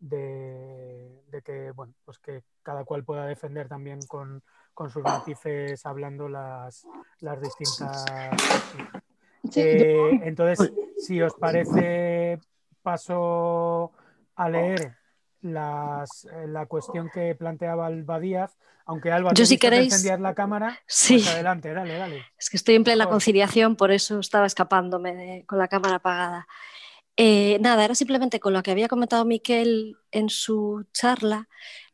que, bueno, pues que cada cual pueda defender también con sus matices hablando las distintas... Sí, entonces, si os parece, paso a leer la cuestión que planteaba Alba Díaz, aunque Alba, Yo te he si visto que queréis, encendías la cámara, sí. Pues adelante, dale. Es que estoy en plena Por favor. conciliación, por eso estaba escapándome con la cámara apagada. Nada, era simplemente con lo que había comentado Miquel en su charla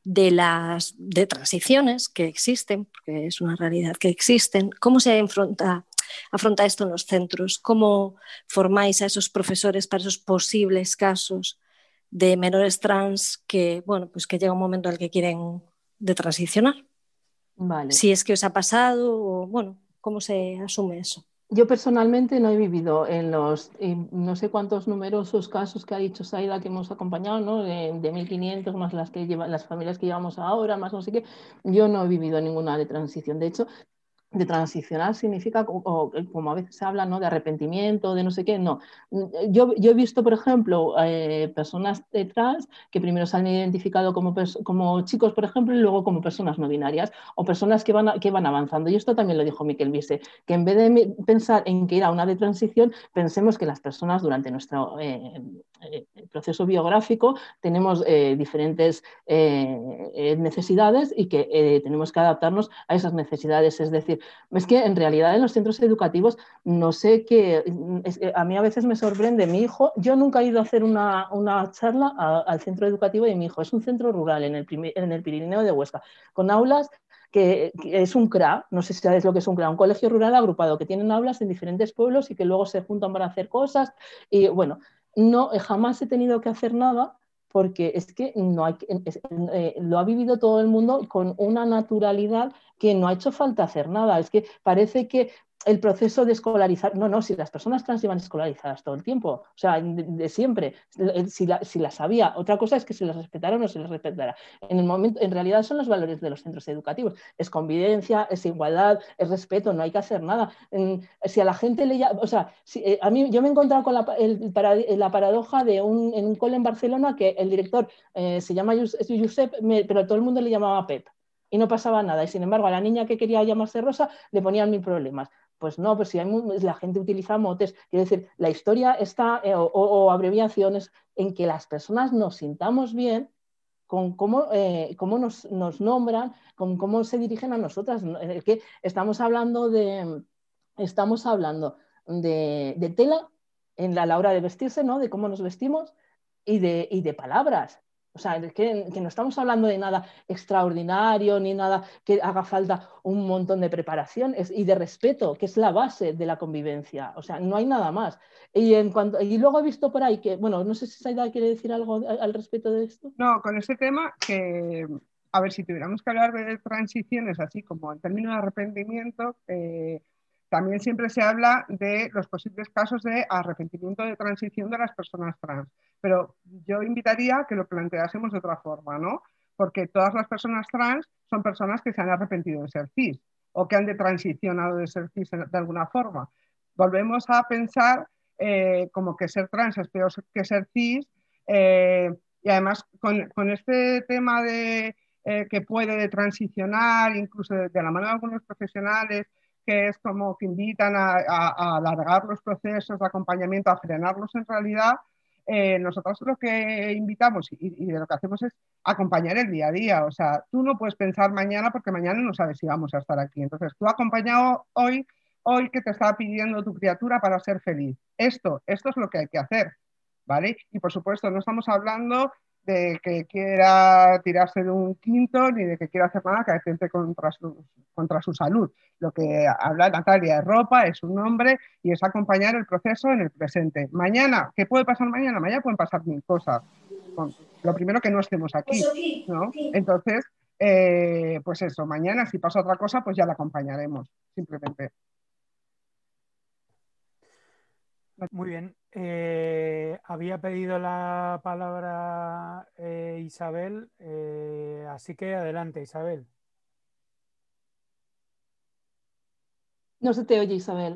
de transiciones que existen, porque es una realidad que existen. ¿Cómo se afronta esto en los centros? ¿Cómo formáis a esos profesores para esos posibles casos de menores trans que, bueno, pues que llega un momento en el que quieren de transicionar? Vale. Si es que os ha pasado o, bueno, ¿cómo se asume eso? Yo personalmente no he vivido en los no sé cuántos numerosos casos que ha dicho Saida que hemos acompañado, ¿no? de 1.500 más las familias que llevamos ahora, más no sé qué. Yo no he vivido ninguna de transición. De hecho, de transicionar significa, como a veces se habla, ¿no? de arrepentimiento, de no sé qué, no. Yo he visto, por ejemplo, personas trans que primero se han identificado como chicos, por ejemplo, y luego como personas no binarias, o personas que van avanzando. Y esto también lo dijo Miquel Vise, que en vez de pensar en que ir a una de transición, pensemos que las personas durante nuestro proceso biográfico tenemos diferentes necesidades y que tenemos que adaptarnos a esas necesidades. Es decir, es que en realidad en los centros educativos no sé qué, a mí a veces me sorprende mi hijo, yo nunca he ido a hacer una charla al centro educativo de mi hijo, es un centro rural en el Pirineo de Huesca, con aulas que es un CRA, no sé si sabes lo que es un CRA, un colegio rural agrupado, que tienen aulas en diferentes pueblos y que luego se juntan para hacer cosas y bueno, no, jamás he tenido que hacer nada porque es que no hay, lo ha vivido todo el mundo con una naturalidad que no ha hecho falta hacer nada. Es que parece que el proceso de escolarizar, no, si las personas trans llevan escolarizadas todo el tiempo, o sea, de siempre, si las había, otra cosa es que se las respetara o no se les respetara. En realidad son los valores de los centros educativos, es convivencia, es igualdad, es respeto, no hay que hacer nada. Si a la gente le llama, o sea, a mí yo me he encontrado con la paradoja en un cole en Barcelona que el director se llama Josep, pero todo el mundo le llamaba Pep. Y no pasaba nada. Y sin embargo, a la niña que quería llamarse Rosa le ponían 1000 problemas. Pues no, pues si la gente utiliza motes, quiero decir, la historia está, o abreviaciones, en que las personas nos sintamos bien con cómo nos nombran, con cómo se dirigen a nosotras. Que estamos hablando de tela a la hora de vestirse, ¿no? De cómo nos vestimos y de palabras. O sea, que no estamos hablando de nada extraordinario ni nada que haga falta un montón de preparación y de respeto, que es la base de la convivencia. O sea, no hay nada más. Y luego he visto por ahí que, bueno, no sé si Saida quiere decir algo al respecto de esto. No, con ese tema que, a ver, si tuviéramos que hablar de transiciones, así como en términos de arrepentimiento, también siempre se habla de los posibles casos de arrepentimiento de transición de las personas trans. Pero yo invitaría a que lo planteásemos de otra forma, ¿no? Porque todas las personas trans son personas que se han arrepentido de ser cis o que han transicionado de ser cis de alguna forma. Volvemos a pensar como que ser trans es peor que ser cis, y además con este tema de que puede transicionar, incluso de la mano de algunos profesionales, que es como que invitan a alargar los procesos de acompañamiento, a frenarlos en realidad, nosotros lo que invitamos y de lo que hacemos es acompañar el día a día. O sea, tú no puedes pensar mañana porque mañana no sabes si vamos a estar aquí. Entonces, tú acompañado hoy que te está pidiendo tu criatura para ser feliz. Esto es lo que hay que hacer, ¿vale? Y por supuesto no estamos hablando de que quiera tirarse de un quinto ni de que quiera hacer nada que atente contra su salud. Lo que habla Natalia es ropa, es un nombre y es acompañar el proceso en el presente. Mañana, ¿qué puede pasar mañana? Mañana pueden pasar mil cosas. Lo primero que no estemos aquí, ¿no? Entonces, pues eso, mañana si pasa otra cosa, pues ya la acompañaremos, simplemente. Muy bien. Había pedido la palabra Isabel, así que adelante, Isabel. No se te oye, Isabel.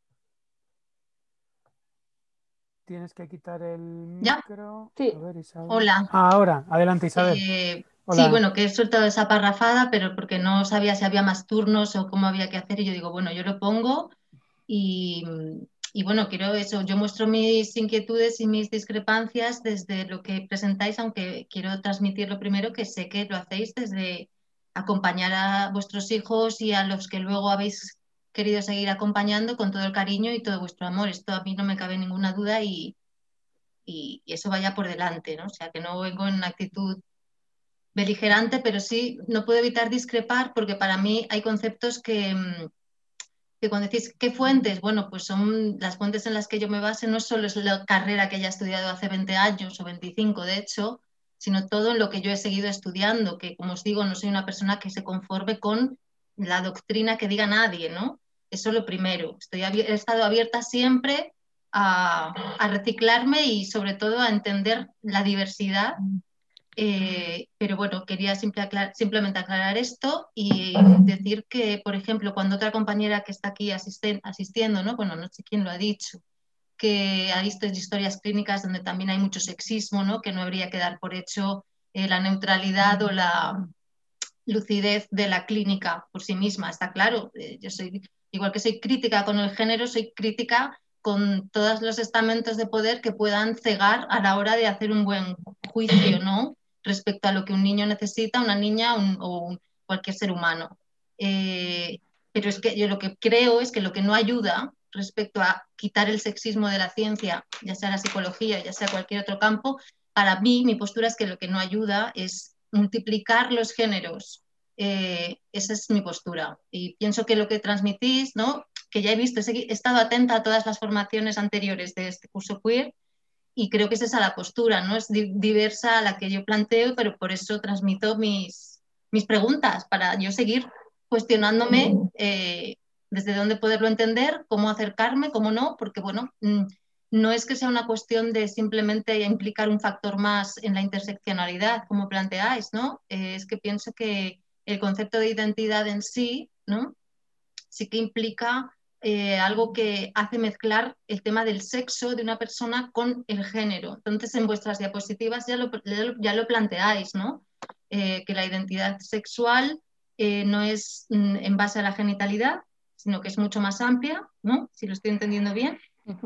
Tienes que quitar el ¿Ya? micro. Sí. A ver, Isabel. Hola. Ahora, adelante, Isabel. Sí, bueno, que he soltado esa parrafada, pero porque no sabía si había más turnos o cómo había que hacer, y yo digo, bueno, yo lo pongo y, y bueno, quiero eso, yo muestro mis inquietudes y mis discrepancias desde lo que presentáis, aunque quiero transmitirlo primero, que sé que lo hacéis desde acompañar a vuestros hijos y a los que luego habéis querido seguir acompañando con todo el cariño y todo vuestro amor. Esto a mí no me cabe ninguna duda y eso vaya por delante, ¿no? O sea, que no vengo en una actitud beligerante, pero sí no puedo evitar discrepar porque para mí hay conceptos que cuando decís qué fuentes, bueno, pues son las fuentes en las que yo me base, no solo es la carrera que haya estudiado hace 20 años o 25, de hecho, sino todo en lo que yo he seguido estudiando, que como os digo, no soy una persona que se conforme con la doctrina que diga nadie, ¿no? Eso es lo primero. He estado abierta siempre a reciclarme y sobre todo a entender la diversidad. Pero bueno, quería simplemente aclarar esto y decir que, por ejemplo, cuando otra compañera que está aquí asistiendo, ¿no? Bueno, no sé quién lo ha dicho, que ha visto historias clínicas donde también hay mucho sexismo, ¿no? Que no habría que dar por hecho la neutralidad o la lucidez de la clínica por sí misma, está claro. Yo soy, igual que soy crítica con el género, soy crítica con todos los estamentos de poder que puedan cegar a la hora de hacer un buen juicio, ¿no? Respecto a lo que un niño necesita, una niña o cualquier ser humano. Pero es que yo lo que creo es que lo que no ayuda respecto a quitar el sexismo de la ciencia, ya sea la psicología, ya sea cualquier otro campo, para mí mi postura es que lo que no ayuda es multiplicar los géneros. Esa es mi postura. Y pienso que lo que transmitís, ¿no? Que ya he visto, he estado atenta a todas las formaciones anteriores de este curso queer y creo que es esa la postura, ¿no? Es diversa a la que yo planteo, pero por eso transmito mis preguntas, para yo seguir cuestionándome desde dónde poderlo entender, cómo acercarme, cómo no, porque bueno, no es que sea una cuestión de simplemente implicar un factor más en la interseccionalidad, como planteáis, ¿no? Es que pienso que el concepto de identidad en sí, ¿no? Sí que implica algo que hace mezclar el tema del sexo de una persona con el género. Entonces, en vuestras diapositivas ya lo planteáis, ¿no? Que la identidad sexual no es en base a la genitalidad, sino que es mucho más amplia, ¿no? Si lo estoy entendiendo bien.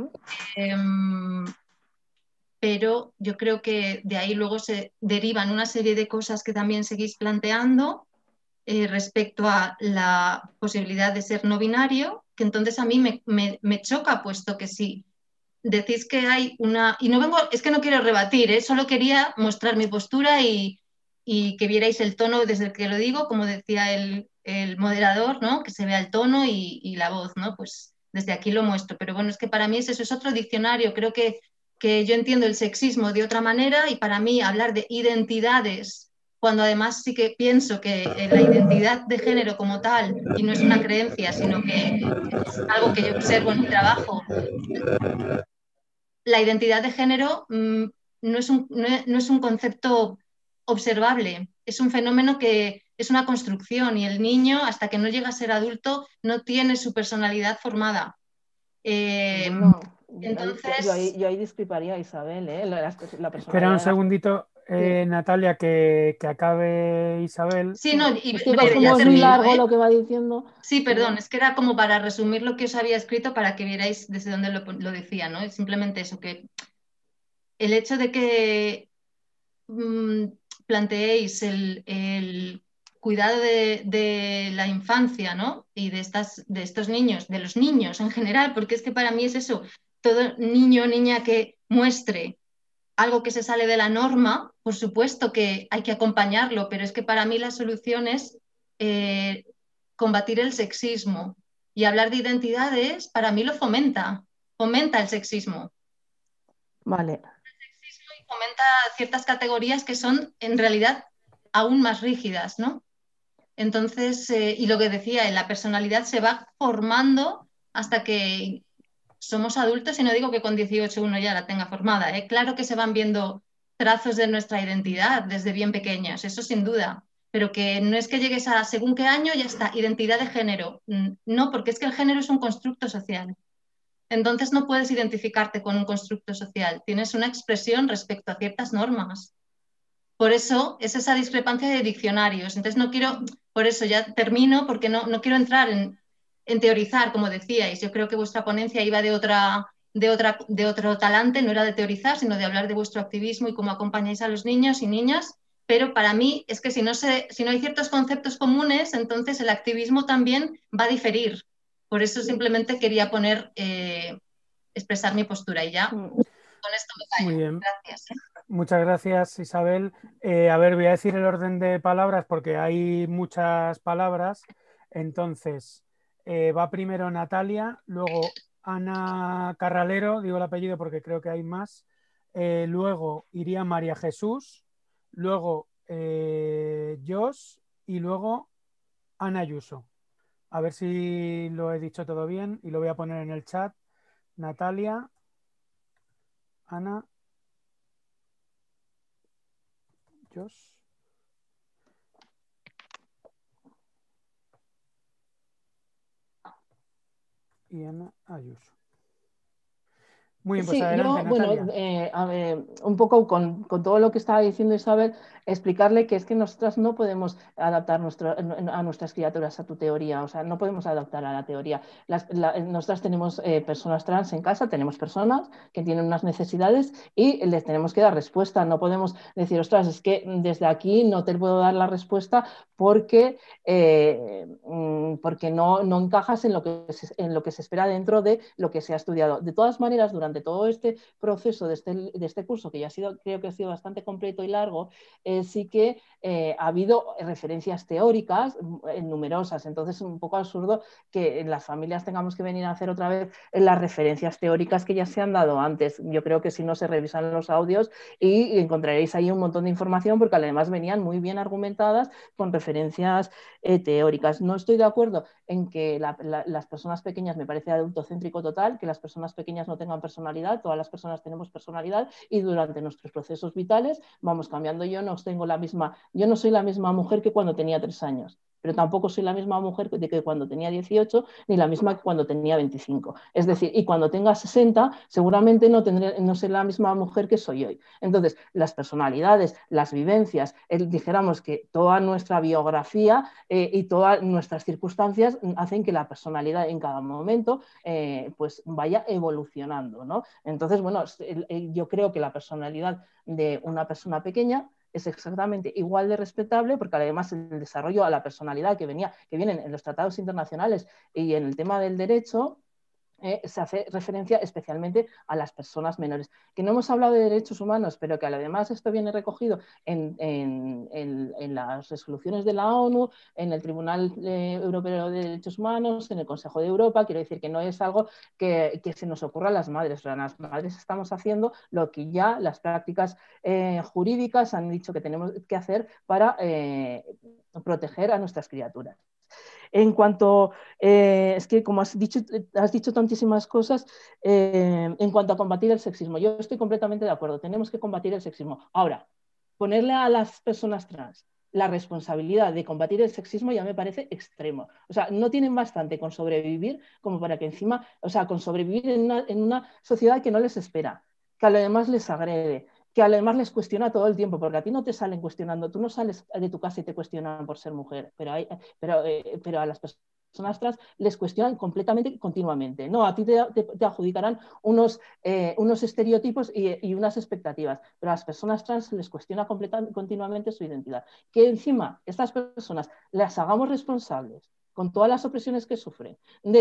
Pero yo creo que de ahí luego se derivan una serie de cosas que también seguís planteando respecto a la posibilidad de ser no binario, que entonces a mí me choca, puesto que si decís que hay una... Y no vengo, es que no quiero rebatir, solo quería mostrar mi postura y que vierais el tono desde el que lo digo, como decía el moderador, ¿no? Que se vea el tono y la voz, ¿no? Pues desde aquí lo muestro. Pero bueno, es que para mí eso es otro diccionario. Creo que yo entiendo el sexismo de otra manera y para mí hablar de identidades, cuando además sí que pienso que la identidad de género como tal, y no es una creencia, sino que es algo que yo observo en mi trabajo, la identidad de género no es un concepto observable, es un fenómeno que es una construcción y el niño, hasta que no llega a ser adulto, no tiene su personalidad formada. Bueno, entonces... yo ahí discreparía, Isabel, la Espera un segundito, Sí. Natalia, que acabe Isabel. Sí, no, y es que breve, como ya es muy termino, largo lo que va diciendo. Sí, perdón, es que era como para resumir lo que os había escrito para que vierais desde dónde lo decía, ¿no? Es simplemente eso, que el hecho de que planteéis el cuidado de la infancia, ¿no? Y de estos niños, de los niños en general, porque es que para mí es eso, todo niño o niña que muestre algo que se sale de la norma, por supuesto que hay que acompañarlo, pero es que para mí la solución es combatir el sexismo. Y hablar de identidades, para mí lo fomenta el sexismo. Vale. Y fomenta ciertas categorías que son en realidad aún más rígidas, ¿no? Entonces, y lo que decía, la personalidad se va formando hasta que somos adultos, y no digo que con 18 uno ya la tenga formada, ¿eh? Claro que se van viendo trazos de nuestra identidad desde bien pequeños, eso sin duda, pero que no es que llegues a según qué año ya está, identidad de género. No, porque es que el género es un constructo social. Entonces no puedes identificarte con un constructo social, tienes una expresión respecto a ciertas normas. Por eso es esa discrepancia de diccionarios. Entonces no quiero, por eso ya termino, porque no quiero entrar en teorizar, como decíais. Yo creo que vuestra ponencia iba de otro talante, no era de teorizar, sino de hablar de vuestro activismo y cómo acompañáis a los niños y niñas. Pero para mí es que si no hay ciertos conceptos comunes, entonces el activismo también va a diferir. Por eso simplemente quería expresar mi postura y ya con esto me callo. Muy bien. Gracias. Muchas gracias, Isabel. A ver, voy a decir el orden de palabras porque hay muchas palabras. Entonces, va primero Natalia, luego Ana Carralero, digo el apellido porque creo que hay más. Luego iría María Jesús, luego Jos y luego Ana Ayuso. A ver si lo he dicho todo bien y lo voy a poner en el chat. Natalia, Ana, Jos y Ana Ayuso. Muy bien, pues Sí, adelante, yo, bueno, Natalia. un poco con todo lo que estaba diciendo Isabel, explicarle que es que nosotras no podemos adaptar a nuestras criaturas a tu teoría, o sea, no podemos adaptar a la teoría. Nosotras tenemos personas trans en casa, tenemos personas que tienen unas necesidades y les tenemos que dar respuesta. No podemos decir, ostras, es que desde aquí no te puedo dar la respuesta porque no encajas en lo que se espera dentro de lo que se ha estudiado. De todas maneras, durante todo este proceso de este curso, que ya creo que ha sido bastante completo y largo, sí que ha habido referencias teóricas numerosas. Entonces es un poco absurdo que en las familias tengamos que venir a hacer otra vez las referencias teóricas que ya se han dado antes. Yo creo que si no, se revisan los audios y encontraréis ahí un montón de información, porque además venían muy bien argumentadas con referencias teóricas. No estoy de acuerdo en que las personas pequeñas, me parece adultocéntrico total, que las personas pequeñas no tengan personalidad. Todas las personas tenemos personalidad y durante nuestros procesos vitales vamos cambiando. Yo no soy la misma mujer que cuando tenía 3 años, pero tampoco soy la misma mujer que cuando tenía 18, ni la misma que cuando tenía 25. Es decir, y cuando tenga 60, seguramente no seré la misma mujer que soy hoy. Entonces, las personalidades, las vivencias, dijéramos que toda nuestra biografía y todas nuestras circunstancias hacen que la personalidad en cada momento pues vaya evolucionando, ¿no? Entonces, bueno, yo creo que la personalidad de una persona pequeña es exactamente igual de respetable, porque además el desarrollo a la personalidad que vienen en los tratados internacionales y en el tema del derecho, se hace referencia especialmente a las personas menores. Que no hemos hablado de derechos humanos, pero que además esto viene recogido en las resoluciones de la ONU, en el Tribunal Europeo de Derechos Humanos, en el Consejo de Europa. Quiero decir que no es algo que se nos ocurra a las madres. Las madres estamos haciendo lo que ya las prácticas jurídicas han dicho que tenemos que hacer para proteger a nuestras criaturas. En cuanto, es que como has dicho tantísimas cosas, en cuanto a combatir el sexismo, yo estoy completamente de acuerdo, tenemos que combatir el sexismo. Ahora, ponerle a las personas trans la responsabilidad de combatir el sexismo ya me parece extremo. O sea, no tienen bastante con sobrevivir como para que encima, o sea, con sobrevivir en una sociedad que no les espera, que además les agrede, que además les cuestiona todo el tiempo, porque a ti no te salen cuestionando, tú no sales de tu casa y te cuestionan por ser mujer, pero a las personas trans les cuestionan completamente, continuamente. No, a ti te adjudicarán unos estereotipos y unas expectativas, pero a las personas trans les cuestiona continuamente su identidad. Que encima estas personas las hagamos responsables con todas las opresiones que sufren,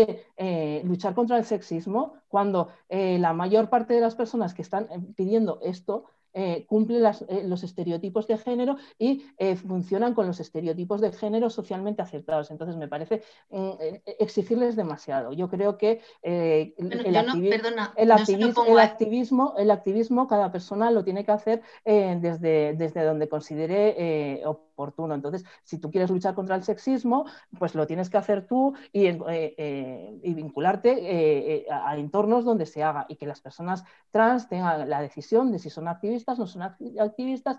de luchar contra el sexismo, cuando la mayor parte de las personas que están pidiendo esto cumple los estereotipos de género y funcionan con los estereotipos de género socialmente aceptados. Entonces me parece exigirles demasiado. Yo creo que el activismo cada persona lo tiene que hacer desde donde considere oportuno. Entonces, si tú quieres luchar contra el sexismo, pues lo tienes que hacer tú y vincularte a entornos donde se haga, y que las personas trans tengan la decisión de si son activistas, no son activistas,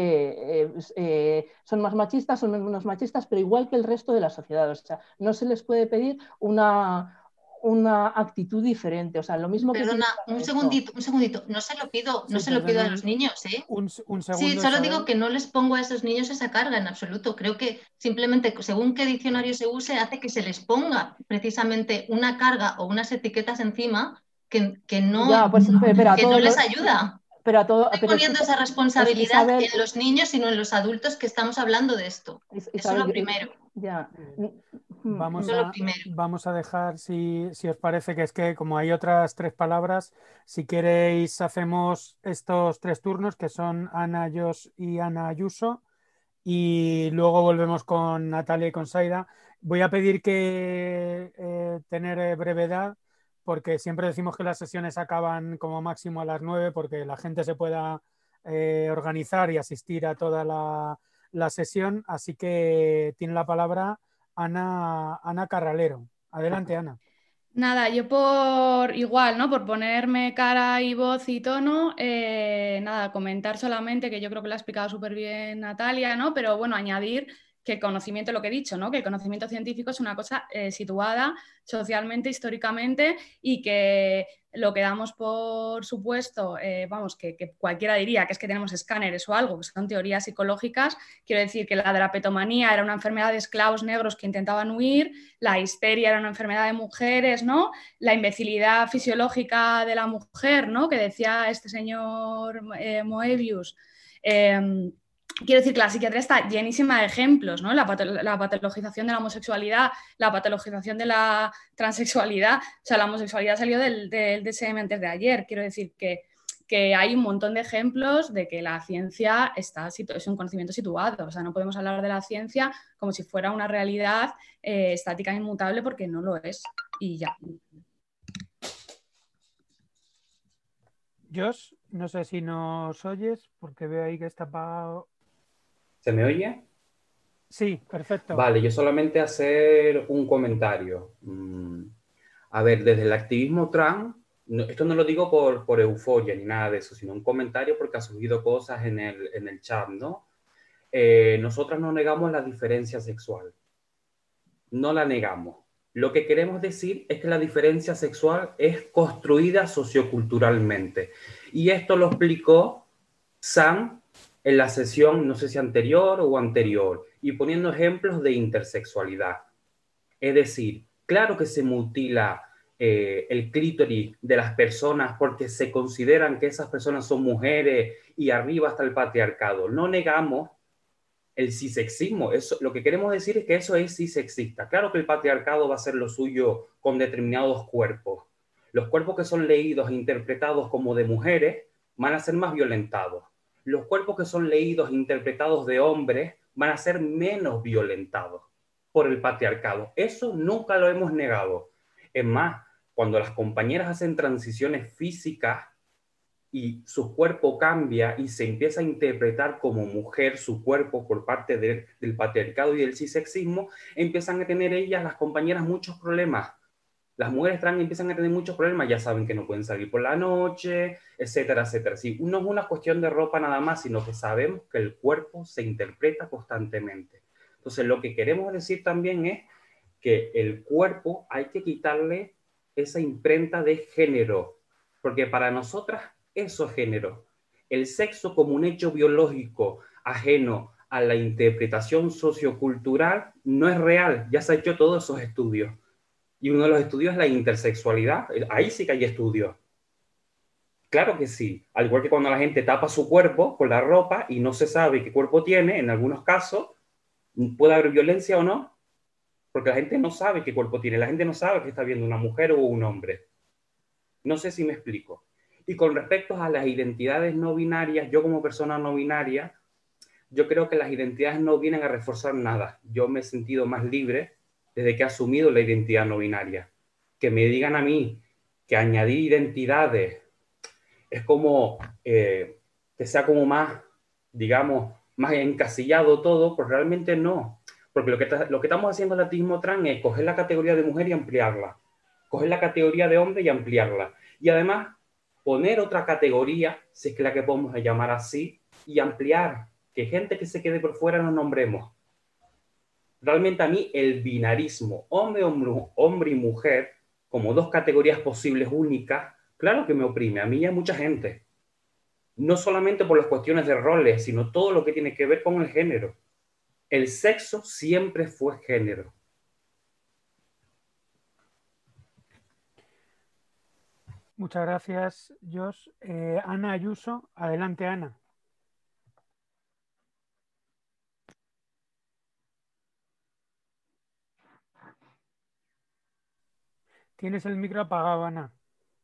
son más machistas, son menos machistas, pero igual que el resto de la sociedad. O sea, no se les puede pedir una actitud diferente. O sea, lo mismo que... Perdona, un segundito. No se lo pido, no se lo pido a los niños, ¿eh? Un segundo, sí, solo Isabel. digo que no les pongo a esos niños esa carga en absoluto. Creo que simplemente según qué diccionario se use, hace que se les ponga precisamente una carga o unas etiquetas encima que no, ya, pues, que no les ayuda. Pero estoy poniendo esa responsabilidad en los niños, sino en los adultos que estamos hablando de esto. Isabel, eso es lo primero. Ya. Vamos a dejar, si os parece, que es que como hay otras 3 palabras, si queréis hacemos estos 3 turnos, que son Ana, Josh y Ana Ayuso, y luego volvemos con Natalia y con Saida. Voy a pedir que tener brevedad, porque siempre decimos que las sesiones acaban como máximo a las 9, porque la gente se pueda organizar y asistir a toda la sesión. Así que tiene la palabra Ana Carralero. Adelante, Ana. Nada, yo por igual, ¿no? Por ponerme cara y voz y tono, nada, comentar solamente, que yo creo que lo ha explicado súper bien Natalia, ¿no? Pero bueno, añadir que el conocimiento, lo que he dicho, ¿no? Que el conocimiento científico es una cosa situada socialmente, históricamente, y que lo que damos por supuesto, vamos, que cualquiera diría que es que tenemos escáneres o algo, que son teorías psicológicas. Quiero decir que la drapetomanía era una enfermedad de esclavos negros que intentaban huir, la histeria era una enfermedad de mujeres, ¿no? La imbecilidad fisiológica de la mujer, ¿no? Que decía este señor Moebius. Quiero decir que la psiquiatría está llenísima de ejemplos, ¿no? La patologización de la homosexualidad, la patologización de la transexualidad. O sea, la homosexualidad salió del DSM antes de ayer. Quiero decir que hay un montón de ejemplos de que la ciencia es un conocimiento situado. O sea, no podemos hablar de la ciencia como si fuera una realidad estática e inmutable, porque no lo es. Y ya. Josh, no sé si nos oyes, porque veo ahí que está apagado. ¿Se me oye? Sí, perfecto. Vale, yo solamente hacer un comentario. A ver, desde el activismo trans, esto no lo digo por euforia ni nada de eso, sino un comentario porque ha surgido cosas en el chat, ¿no? Nosotras no negamos la diferencia sexual. No la negamos. Lo que queremos decir es que la diferencia sexual es construida socioculturalmente. Y esto lo explicó Sam en la sesión, no sé si anterior o anterior, y poniendo ejemplos de intersexualidad. Es decir, claro que se mutila el clítoris de las personas porque se consideran que esas personas son mujeres y arriba está el patriarcado. No negamos el cisexismo. Eso, lo que queremos decir es que eso es cisexista. Claro que el patriarcado va a hacer lo suyo con determinados cuerpos. Los cuerpos que son leídos e interpretados como de mujeres van a ser más violentados. Los cuerpos que son leídos e interpretados de hombres van a ser menos violentados por el patriarcado. Eso nunca lo hemos negado. Es más, cuando las compañeras hacen transiciones físicas y su cuerpo cambia y se empieza a interpretar como mujer su cuerpo por parte del patriarcado y del cisexismo, empiezan a tener ellas, las compañeras, muchos problemas. Las mujeres trans empiezan a tener muchos problemas, ya saben que no pueden salir por la noche, etcétera, etcétera. Sí, no es una cuestión de ropa nada más, sino que sabemos que el cuerpo se interpreta constantemente. Entonces, lo que queremos decir también es que el cuerpo hay que quitarle esa imprenta de género, porque para nosotras eso es género. El sexo como un hecho biológico ajeno a la interpretación sociocultural no es real. Ya se han hecho todos esos estudios. Y uno de los estudios es la intersexualidad. Ahí sí que hay estudios. Claro que sí. Al igual que cuando la gente tapa su cuerpo con la ropa y no se sabe qué cuerpo tiene, en algunos casos, puede haber violencia o no, porque la gente no sabe qué cuerpo tiene. La gente no sabe que está viendo una mujer o un hombre. No sé si me explico. Y con respecto a las identidades no binarias, yo como persona no binaria, yo creo que las identidades no vienen a reforzar nada. Yo me he sentido más libre desde que he asumido la identidad no binaria. Que me digan a mí que añadir identidades es como que sea como más, digamos, más encasillado todo, pues realmente no. Porque lo que estamos haciendo en el activismo trans es coger la categoría de mujer y ampliarla. Coger la categoría de hombre y ampliarla. Y además poner otra categoría, si es que la que podemos llamar así, y ampliar. Que gente que se quede por fuera nos nombremos. Realmente a mí el binarismo, hombre y mujer, como dos categorías posibles únicas, claro que me oprime, a mí y a mucha gente. No solamente por las cuestiones de roles, sino todo lo que tiene que ver con el género. El sexo siempre fue género. Muchas gracias, Josh. Ana Ayuso, adelante, Ana. Tienes el micro apagado, Ana.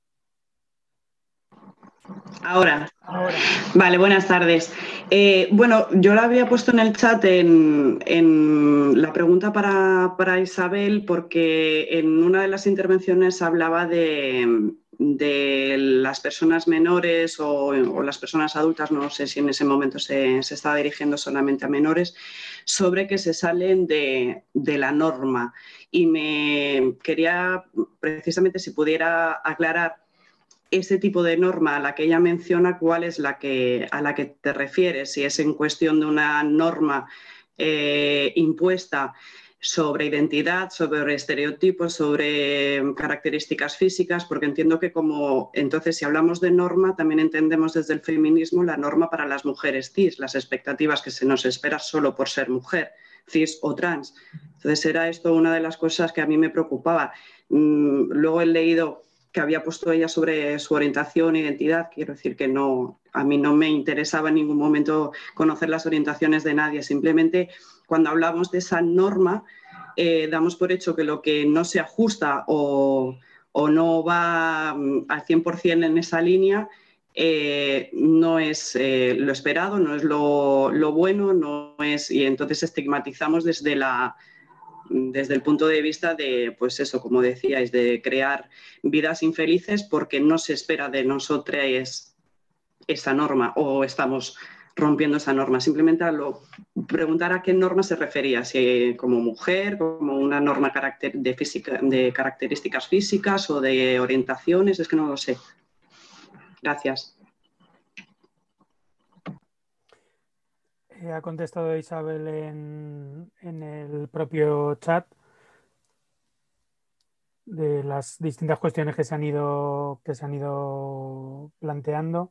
Ahora. Ahora. Vale, buenas tardes. Bueno, yo la había puesto en el chat en la pregunta para Isabel, porque en una de las intervenciones hablaba de las personas menores o las personas adultas, no sé si en ese momento se estaba dirigiendo solamente a menores, sobre que se salen de la norma. Y me quería, precisamente, si pudiera aclarar ese tipo de norma a la que ella menciona, ¿cuál es a la que te refieres? Si es en cuestión de una norma impuesta sobre identidad, sobre estereotipos, sobre características físicas, porque entiendo que entonces si hablamos de norma, también entendemos desde el feminismo la norma para las mujeres cis, las expectativas que se nos espera solo por ser mujer, cis o trans. Entonces era esto una de las cosas que a mí me preocupaba. Luego he leído que había puesto ella sobre su orientación e identidad. Quiero decir que a mí no me interesaba en ningún momento conocer las orientaciones de nadie. Simplemente cuando hablamos de esa norma, damos por hecho que lo que no se ajusta o no va al 100% en esa línea no es lo esperado, no es lo bueno, no es, y entonces estigmatizamos desde el punto de vista de, pues eso, como decíais, de crear vidas infelices porque no se espera de nosotras esa norma o estamos rompiendo esa norma. Simplemente preguntar a qué norma se refería, si como mujer, como una norma de características físicas o de orientaciones, es que no lo sé. Gracias. Ha contestado Isabel en el propio chat de las distintas cuestiones que se han ido planteando.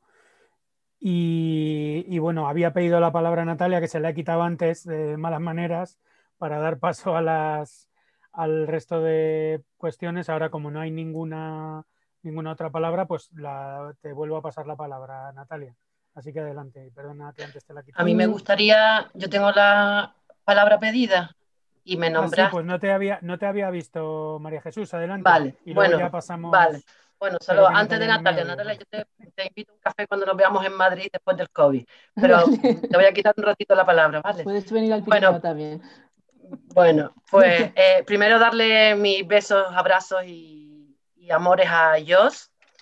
Y bueno, había pedido la palabra a Natalia, que se le ha quitado antes de malas maneras, para dar paso al resto de cuestiones. Ahora, como no hay ninguna otra palabra, pues te vuelvo a pasar la palabra, Natalia. Así que adelante, perdona que antes te la quité. A mí me gustaría, yo tengo la palabra pedida y me nombraste. Sí, pues no te había visto, María Jesús, adelante. Vale, y luego bueno, ya pasamos. Vale. Bueno, solo antes de Natalia, yo te invito a un café cuando nos veamos en Madrid después del COVID, pero vale. Te voy a quitar un ratito la palabra, ¿vale? Puedes venir al Pirineo también. Bueno, pues primero darle mis besos, abrazos y amores a Josh.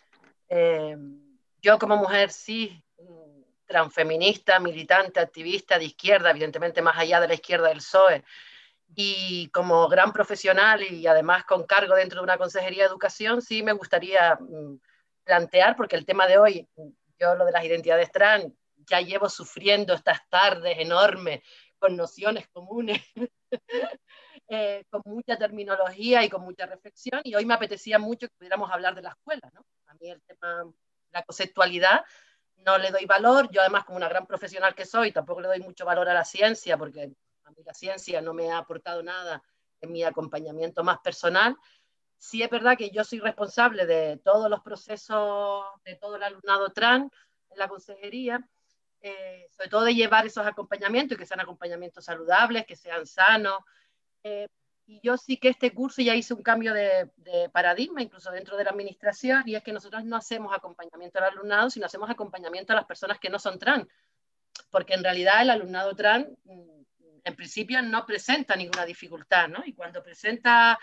Yo como mujer sí, transfeminista, militante, activista de izquierda, evidentemente más allá de la izquierda del PSOE, y como gran profesional y además con cargo dentro de una consejería de educación, sí me gustaría plantear, porque el tema de hoy, yo lo de las identidades trans, ya llevo sufriendo estas tardes enormes con nociones comunes, con mucha terminología y con mucha reflexión, y hoy me apetecía mucho que pudiéramos hablar de la escuela, ¿no? A mí el tema, la conceptualidad, no le doy valor. Yo además, como una gran profesional que soy, tampoco le doy mucho valor a la ciencia, porque a mí la ciencia no me ha aportado nada en mi acompañamiento más personal. Sí es verdad que yo soy responsable de todos los procesos, de todo el alumnado trans en la consejería, sobre todo de llevar esos acompañamientos y que sean acompañamientos saludables, que sean sanos. Y yo sí que este curso ya hice un cambio de paradigma, incluso dentro de la administración, y es que nosotros no hacemos acompañamiento al alumnado, sino hacemos acompañamiento a las personas que no son trans, porque en realidad el alumnado trans, en principio, no presenta ninguna dificultad, ¿no? Y cuando presenta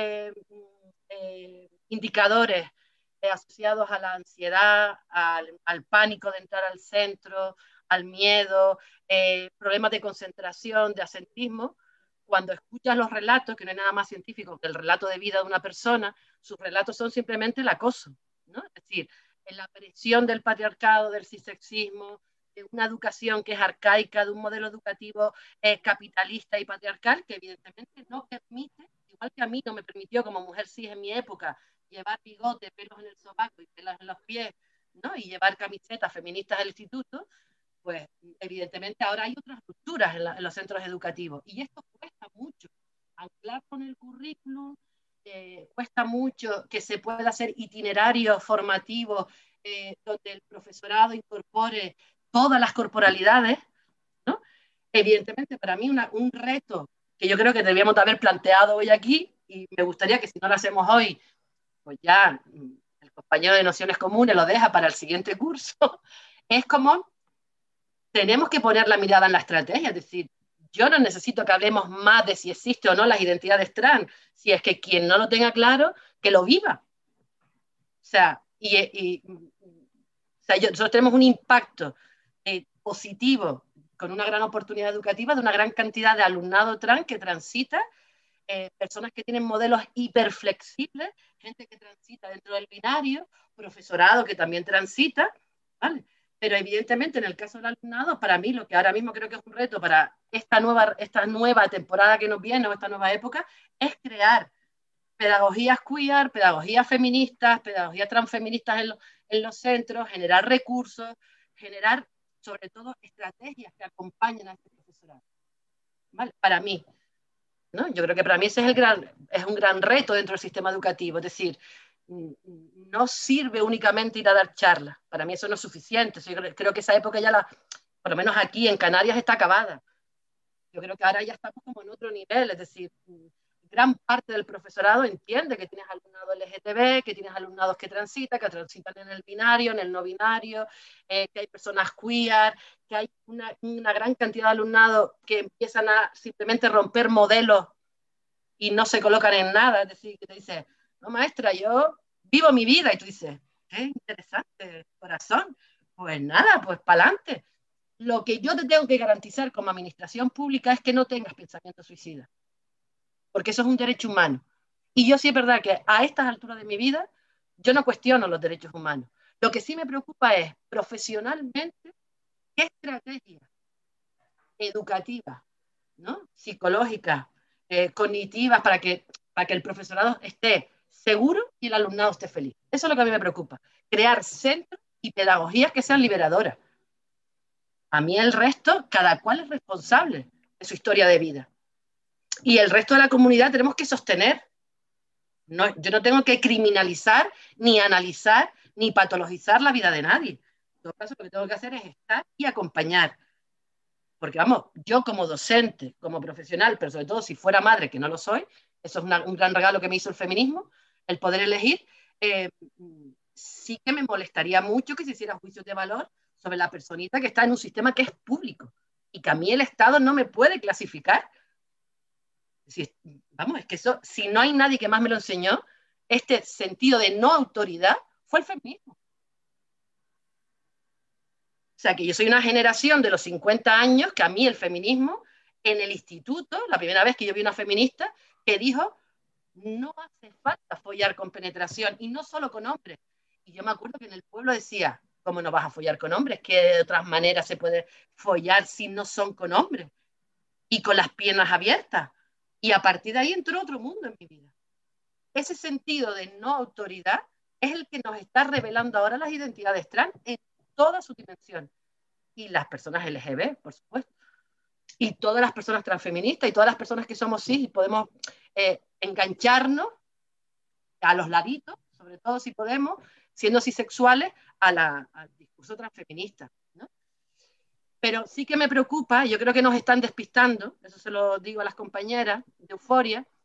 indicadores asociados a la ansiedad, al pánico de entrar al centro, al miedo, problemas de concentración, de asentismo, cuando escuchas los relatos, que no hay nada más científico que el relato de vida de una persona, sus relatos son simplemente el acoso, ¿no? Es decir, la presión del patriarcado, del cisexismo, de una educación que es arcaica, de un modelo educativo capitalista y patriarcal, que evidentemente no permite, igual que a mí no me permitió como mujer cis en mi época, llevar bigote, pelos en el sobaco y pelos en los pies, ¿no? Y llevar camisetas feministas al instituto, pues evidentemente ahora hay otras estructuras en los centros educativos. Y esto cuesta mucho. Anclar con el currículum, cuesta mucho que se pueda hacer itinerarios formativos donde el profesorado incorpore todas las corporalidades, ¿no? Evidentemente, para mí un reto que yo creo que deberíamos de haber planteado hoy aquí, y me gustaría que si no lo hacemos hoy, pues ya el compañero de Nociones Comunes lo deja para el siguiente curso, es como tenemos que poner la mirada en la estrategia, es decir, yo no necesito que hablemos más de si existe o no las identidades trans, si es que quien no lo tenga claro, que lo viva. O sea, nosotros tenemos un impacto positivo con una gran oportunidad educativa de una gran cantidad de alumnado trans que transita, personas que tienen modelos hiperflexibles, gente que transita dentro del binario, profesorado que también transita, ¿vale? Pero evidentemente en el caso del alumnado, para mí lo que ahora mismo creo que es un reto para esta nueva temporada que nos viene o esta nueva época es crear pedagogías queer, pedagogías feministas, pedagogías transfeministas en los centros, generar recursos, generar sobre todo estrategias que acompañen a este profesorado. ¿Vale? Para mí, ¿no? Yo creo que para mí ese es un gran reto dentro del sistema educativo, es decir, no sirve únicamente ir a dar charlas, para mí eso no es suficiente, yo creo que esa época ya por lo menos aquí en Canarias está acabada, yo creo que ahora ya estamos como en otro nivel, es decir, gran parte del profesorado entiende que tienes alumnado LGTB, que tienes alumnados que transitan en el binario, en el no binario, que hay personas queer, que hay una gran cantidad de alumnado que empiezan a simplemente romper modelos y no se colocan en nada, es decir, que te dice, no maestra, yo vivo mi vida, y tú dices, qué interesante, corazón, pues nada, pues para adelante. Lo que yo te tengo que garantizar como administración pública es que no tengas pensamiento suicida, porque eso es un derecho humano. Y yo sí es verdad que a estas alturas de mi vida yo no cuestiono los derechos humanos. Lo que sí me preocupa es profesionalmente qué estrategias educativas, ¿no? Psicológicas, cognitivas para que el profesorado esté seguro y el alumnado esté feliz. Eso es lo que a mí me preocupa. Crear centros y pedagogías que sean liberadoras. A mí el resto, cada cual es responsable de su historia de vida. Y el resto de la comunidad tenemos que sostener. Yo no tengo que criminalizar, ni analizar, ni patologizar la vida de nadie. En todo caso, lo que tengo que hacer es estar y acompañar. Porque vamos, yo como docente, como profesional, pero sobre todo si fuera madre, que no lo soy, eso es un gran regalo que me hizo el feminismo, el poder elegir, sí que me molestaría mucho que se hiciera juicios de valor sobre la personita que está en un sistema que es público y que a mí el Estado no me puede clasificar. Vamos, es que eso, si no hay nadie que más me lo enseñó, este sentido de no autoridad fue el feminismo. O sea, que yo soy una generación de los 50 años que a mí el feminismo, en el instituto, la primera vez que yo vi una feminista que dijo, no hace falta follar con penetración, y no solo con hombres. Y yo me acuerdo que en el pueblo decía, ¿cómo no vas a follar con hombres? ¿Qué de otras maneras se puede follar si no son con hombres? Y con las piernas abiertas. Y a partir de ahí entró otro mundo en mi vida. Ese sentido de no autoridad es el que nos está revelando ahora las identidades trans en toda su dimensión. Y las personas LGBT, por supuesto. Y todas las personas transfeministas y todas las personas que somos cis y podemos engancharnos a los laditos, sobre todo si podemos, siendo cisexuales, al discurso transfeminista, ¿no? Pero sí que me preocupa, yo creo que nos están despistando, eso se lo digo a las compañeras de Euforia,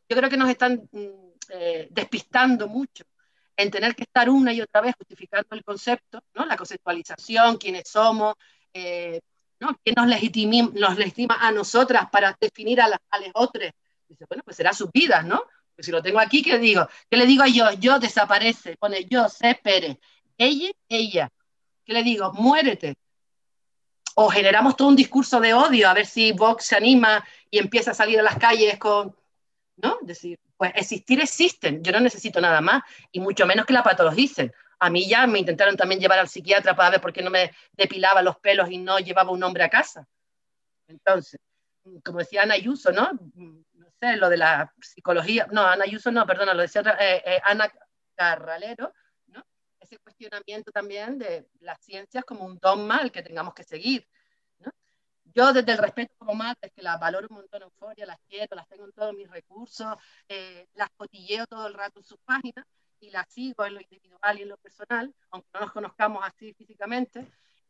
yo creo que nos están despistando mucho en tener que estar una y otra vez justificando el concepto, ¿no? La conceptualización, quiénes somos, ¿no? ¿Quién nos legitima a nosotras para definir a las otras? Dice, bueno, pues será sus vidas, ¿no? Pues si lo tengo aquí, ¿qué digo? ¿Qué le digo a yo? Yo desaparece, pone yo, sé Pérez. Ella. ¿Qué le digo? Muérete. O generamos todo un discurso de odio, a ver si Vox se anima y empieza a salir a las calles con, ¿no? Es decir, pues existir existen, yo no necesito nada más, y mucho menos que la patologicen. A mí ya me intentaron también llevar al psiquiatra para ver por qué no me depilaba los pelos y no llevaba un hombre a casa. Entonces, como decía Ana Ayuso, ¿no? No sé, lo de la psicología, no, Ana Ayuso no, perdona, lo decía Ana Carralero, ¿no? Ese cuestionamiento también de las ciencias como un dogma al que tengamos que seguir, ¿no? Yo desde el respeto como madre, que las valoro un montón en Euphoria, las quiero, las tengo en todos mis recursos, las cotilleo todo el rato en sus páginas y las sigo en lo individual y en lo personal, aunque no nos conozcamos así físicamente.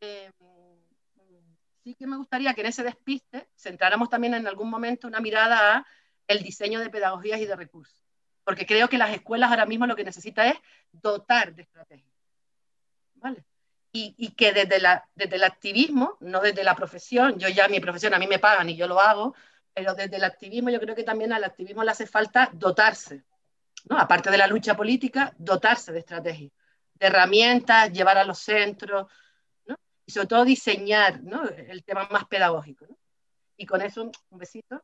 Sí que me gustaría que en ese despiste centráramos también en algún momento una mirada a el diseño de pedagogías y de recursos, porque creo que las escuelas ahora mismo lo que necesitan es dotar de estrategias, ¿vale? Y que desde el activismo, no desde la profesión, yo ya mi profesión a mí me pagan y yo lo hago, pero desde el activismo yo creo que también al activismo le hace falta dotarse, ¿no? Aparte de la lucha política, dotarse de estrategias, de herramientas, llevar a los centros, ¿no? Y sobre todo diseñar, ¿no? El tema más pedagógico, ¿no? Y con eso, un besito.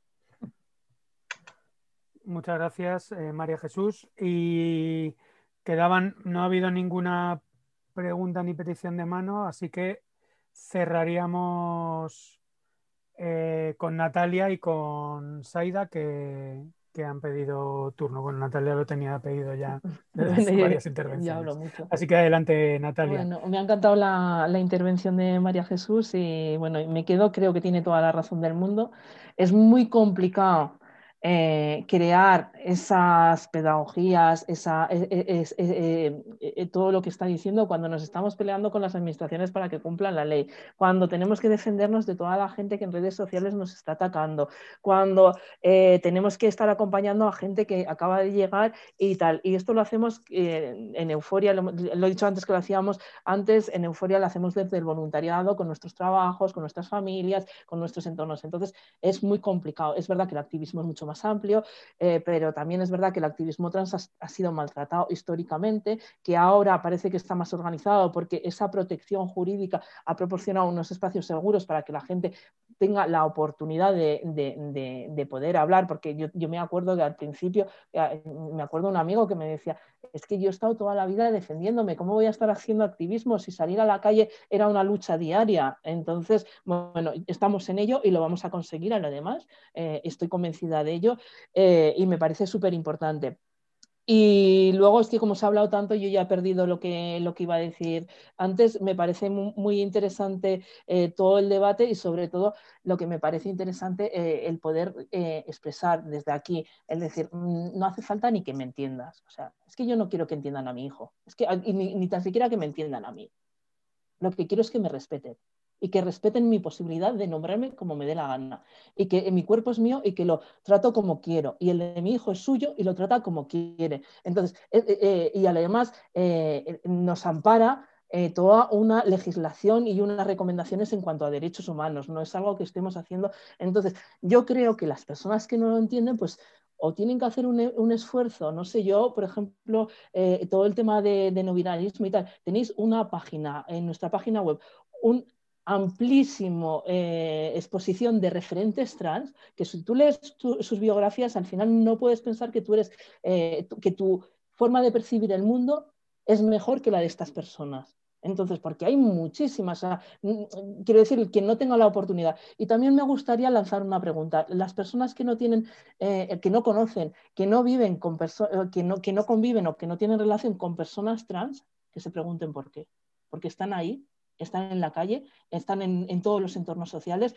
Muchas gracias, María Jesús. Y no ha habido ninguna pregunta ni petición de mano, así que cerraríamos con Natalia y con Saida, que han pedido turno. Bueno, Natalia lo tenía pedido ya desde varias intervenciones. Yo hablo mucho. Así que adelante, Natalia. Bueno, me ha encantado la intervención de María Jesús y bueno, me quedo, creo que tiene toda la razón del mundo. Es muy complicado crear esas pedagogías, todo lo que está diciendo cuando nos estamos peleando con las administraciones para que cumplan la ley, cuando tenemos que defendernos de toda la gente que en redes sociales nos está atacando, cuando tenemos que estar acompañando a gente que acaba de llegar y tal. Y esto lo hacemos en Euphoria, lo he dicho antes que lo hacíamos antes, en Euphoria lo hacemos desde el voluntariado, con nuestros trabajos, con nuestras familias, con nuestros entornos. Entonces es muy complicado. Es verdad que el activismo es mucho más amplio, pero también es verdad que el activismo trans ha sido maltratado históricamente, que ahora parece que está más organizado porque esa protección jurídica ha proporcionado unos espacios seguros para que la gente tenga la oportunidad de poder hablar, porque yo me acuerdo que al principio, me acuerdo de un amigo que me decía, es que yo he estado toda la vida defendiéndome, ¿cómo voy a estar haciendo activismo si salir a la calle era una lucha diaria? Entonces, bueno, estamos en ello y lo vamos a conseguir a lo demás, estoy convencida de ello y me parece súper importante. Y luego es que como se ha hablado tanto, yo ya he perdido lo que iba a decir antes. Me parece muy interesante todo el debate y sobre todo lo que me parece interesante el poder expresar desde aquí, es decir, no hace falta ni que me entiendas. O sea, es que yo no quiero que entiendan a mi hijo, es que ni tan siquiera que me entiendan a mí. Lo que quiero es que me respeten y que respeten mi posibilidad de nombrarme como me dé la gana y que mi cuerpo es mío y que lo trato como quiero y el de mi hijo es suyo y lo trata como quiere. Entonces, y además nos ampara toda una legislación y unas recomendaciones en cuanto a derechos humanos, no es algo que estemos haciendo. Entonces, yo creo que las personas que no lo entienden, pues o tienen que hacer un esfuerzo, no sé yo, por ejemplo, todo el tema de no binarismo y tal, tenéis una página en nuestra página web, un amplísimo exposición de referentes trans, que si tú lees sus biografías, al final no puedes pensar que tú eres, que tu forma de percibir el mundo es mejor que la de estas personas. Entonces, porque hay muchísimas, o sea, quiero decir, quien no tenga la oportunidad. Y también me gustaría lanzar una pregunta. Las personas que no tienen, que no conocen, que no viven con que no conviven o que no tienen relación con personas trans, que se pregunten por qué. Porque están ahí, están en la calle, están en todos los entornos sociales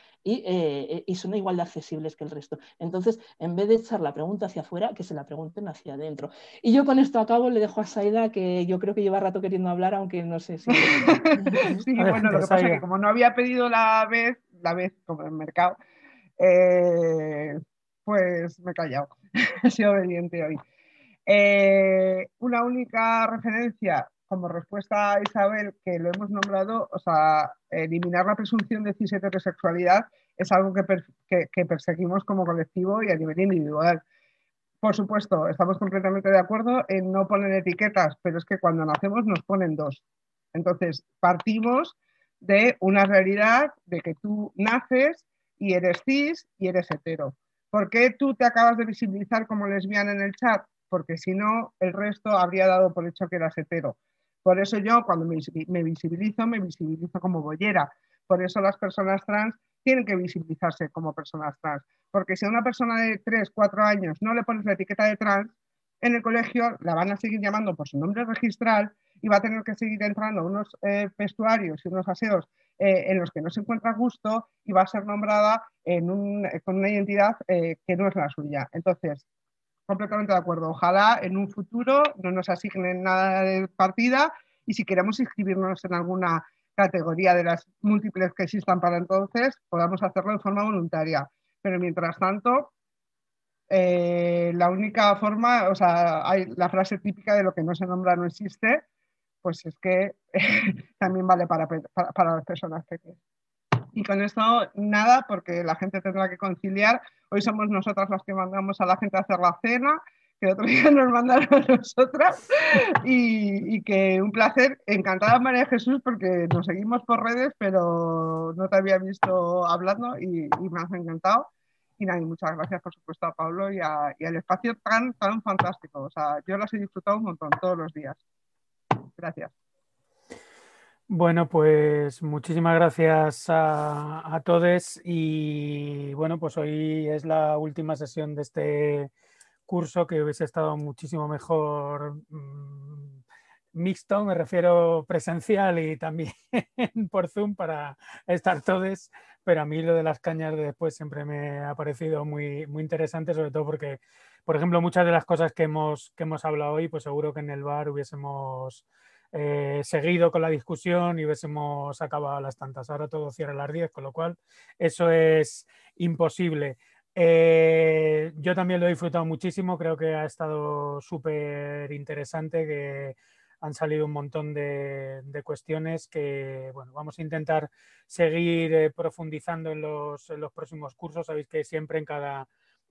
y son igual de accesibles que el resto. Entonces, en vez de echar la pregunta hacia afuera, que se la pregunten hacia adentro. Y yo con esto acabo, le dejo a Saida, que yo creo que lleva rato queriendo hablar, aunque no sé si... Sí, bueno, lo que pasa es que como no había pedido la vez como en el mercado, pues pues me he callado, he sido obediente hoy. Una única referencia como respuesta a Isabel, que lo hemos nombrado, o sea, eliminar la presunción de cis heterosexualidad es algo que perseguimos como colectivo y a nivel individual. Por supuesto, estamos completamente de acuerdo en no poner etiquetas, pero es que cuando nacemos nos ponen dos. Entonces, partimos de una realidad de que tú naces y eres cis y eres hetero. ¿Por qué tú te acabas de visibilizar como lesbiana en el chat? Porque si no, el resto habría dado por hecho que eras hetero. Por eso yo, cuando me visibilizo como boyera. Por eso las personas trans tienen que visibilizarse como personas trans. Porque si a una persona de 3, 4 años no le pones la etiqueta de trans, en el colegio la van a seguir llamando por su nombre registral y va a tener que seguir entrando unos vestuarios y unos aseos en los que no se encuentra a gusto y va a ser nombrada con una identidad que no es la suya. Entonces, completamente de acuerdo. Ojalá en un futuro no nos asignen nada de partida y si queremos inscribirnos en alguna categoría de las múltiples que existan para entonces, podamos hacerlo de forma voluntaria. Pero mientras tanto, la única forma, o sea, hay la frase típica de lo que no se nombra no existe, pues es que también vale para las personas pequeñas. Y con esto nada, porque la gente tendrá que conciliar. Hoy somos nosotras las que mandamos a la gente a hacer la cena, que otro día nos mandaron a nosotras. Y que un placer. Encantada, María Jesús, porque nos seguimos por redes, pero no te había visto hablando y me has encantado. Y nada, y muchas gracias, por supuesto, a Pablo y al espacio tan fantástico. O sea, yo las he disfrutado un montón todos los días. Gracias. Bueno, pues muchísimas gracias a todos y bueno, pues hoy es la última sesión de este curso, que hubiese estado muchísimo mejor mixto, me refiero presencial y también por Zoom para estar todos, pero a mí lo de las cañas de después siempre me ha parecido muy, muy interesante, sobre todo porque, por ejemplo, muchas de las cosas que hemos hablado hoy, pues seguro que en el bar hubiésemos seguido con la discusión y hubiésemos acabado a las tantas. Ahora todo cierra a las 10, con lo cual eso es imposible. Yo también lo he disfrutado muchísimo, creo que ha estado súper interesante, que han salido un montón de cuestiones que, bueno, vamos a intentar seguir profundizando en los próximos cursos. Sabéis que siempre en cada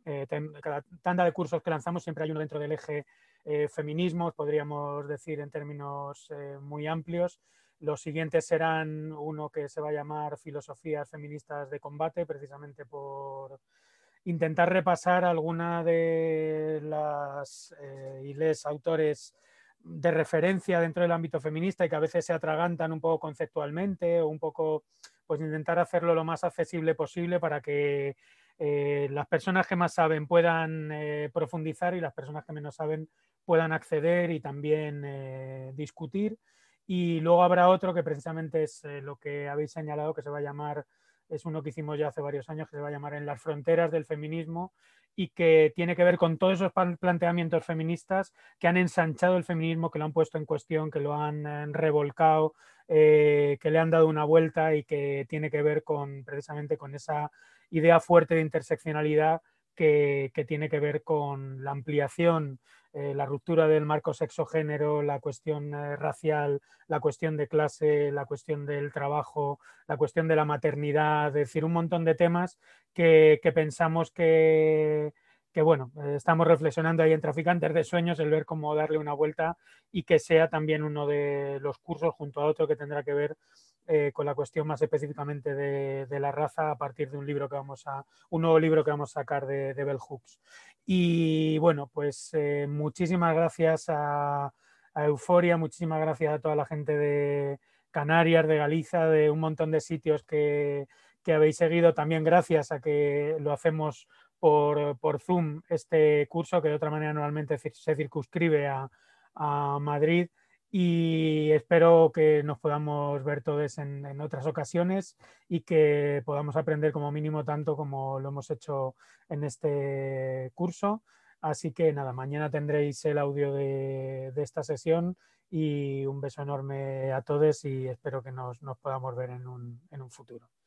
tanda de cursos que lanzamos siempre hay uno dentro del eje feminismos, podríamos decir en términos muy amplios. Los siguientes serán uno que se va a llamar Filosofías Feministas de Combate, precisamente por intentar repasar alguna de las y les autores de referencia dentro del ámbito feminista y que a veces se atragantan un poco conceptualmente o un poco, pues intentar hacerlo lo más accesible posible para que las personas que más saben puedan profundizar y las personas que menos saben puedan acceder y también discutir. Y luego habrá otro que precisamente es lo que habéis señalado, que se va a llamar, es uno que hicimos ya hace varios años, que se va a llamar En las fronteras del feminismo, y que tiene que ver con todos esos planteamientos feministas que han ensanchado el feminismo, que lo han puesto en cuestión, que lo han revolcado, que le han dado una vuelta y que tiene que ver precisamente con esa idea fuerte de interseccionalidad que tiene que ver con la ampliación, la ruptura del marco sexo-género, la cuestión racial, la cuestión de clase, la cuestión del trabajo, la cuestión de la maternidad, es decir, un montón de temas que pensamos que bueno, estamos reflexionando ahí en Traficantes de Sueños, el ver cómo darle una vuelta y que sea también uno de los cursos junto a otro que tendrá que ver con la cuestión más específicamente de la raza a partir de un nuevo libro que vamos a sacar de Bell Hooks. Y bueno, pues muchísimas gracias a Euforia, muchísimas gracias a toda la gente de Canarias, de Galicia, de un montón de sitios que habéis seguido. También gracias a que lo hacemos por Zoom, este curso que de otra manera normalmente se circunscribe a Madrid, y espero que nos podamos ver todos en otras ocasiones y que podamos aprender como mínimo tanto como lo hemos hecho en este curso. Así que nada, mañana tendréis el audio de esta sesión y un beso enorme a todos y espero que nos podamos ver en un futuro.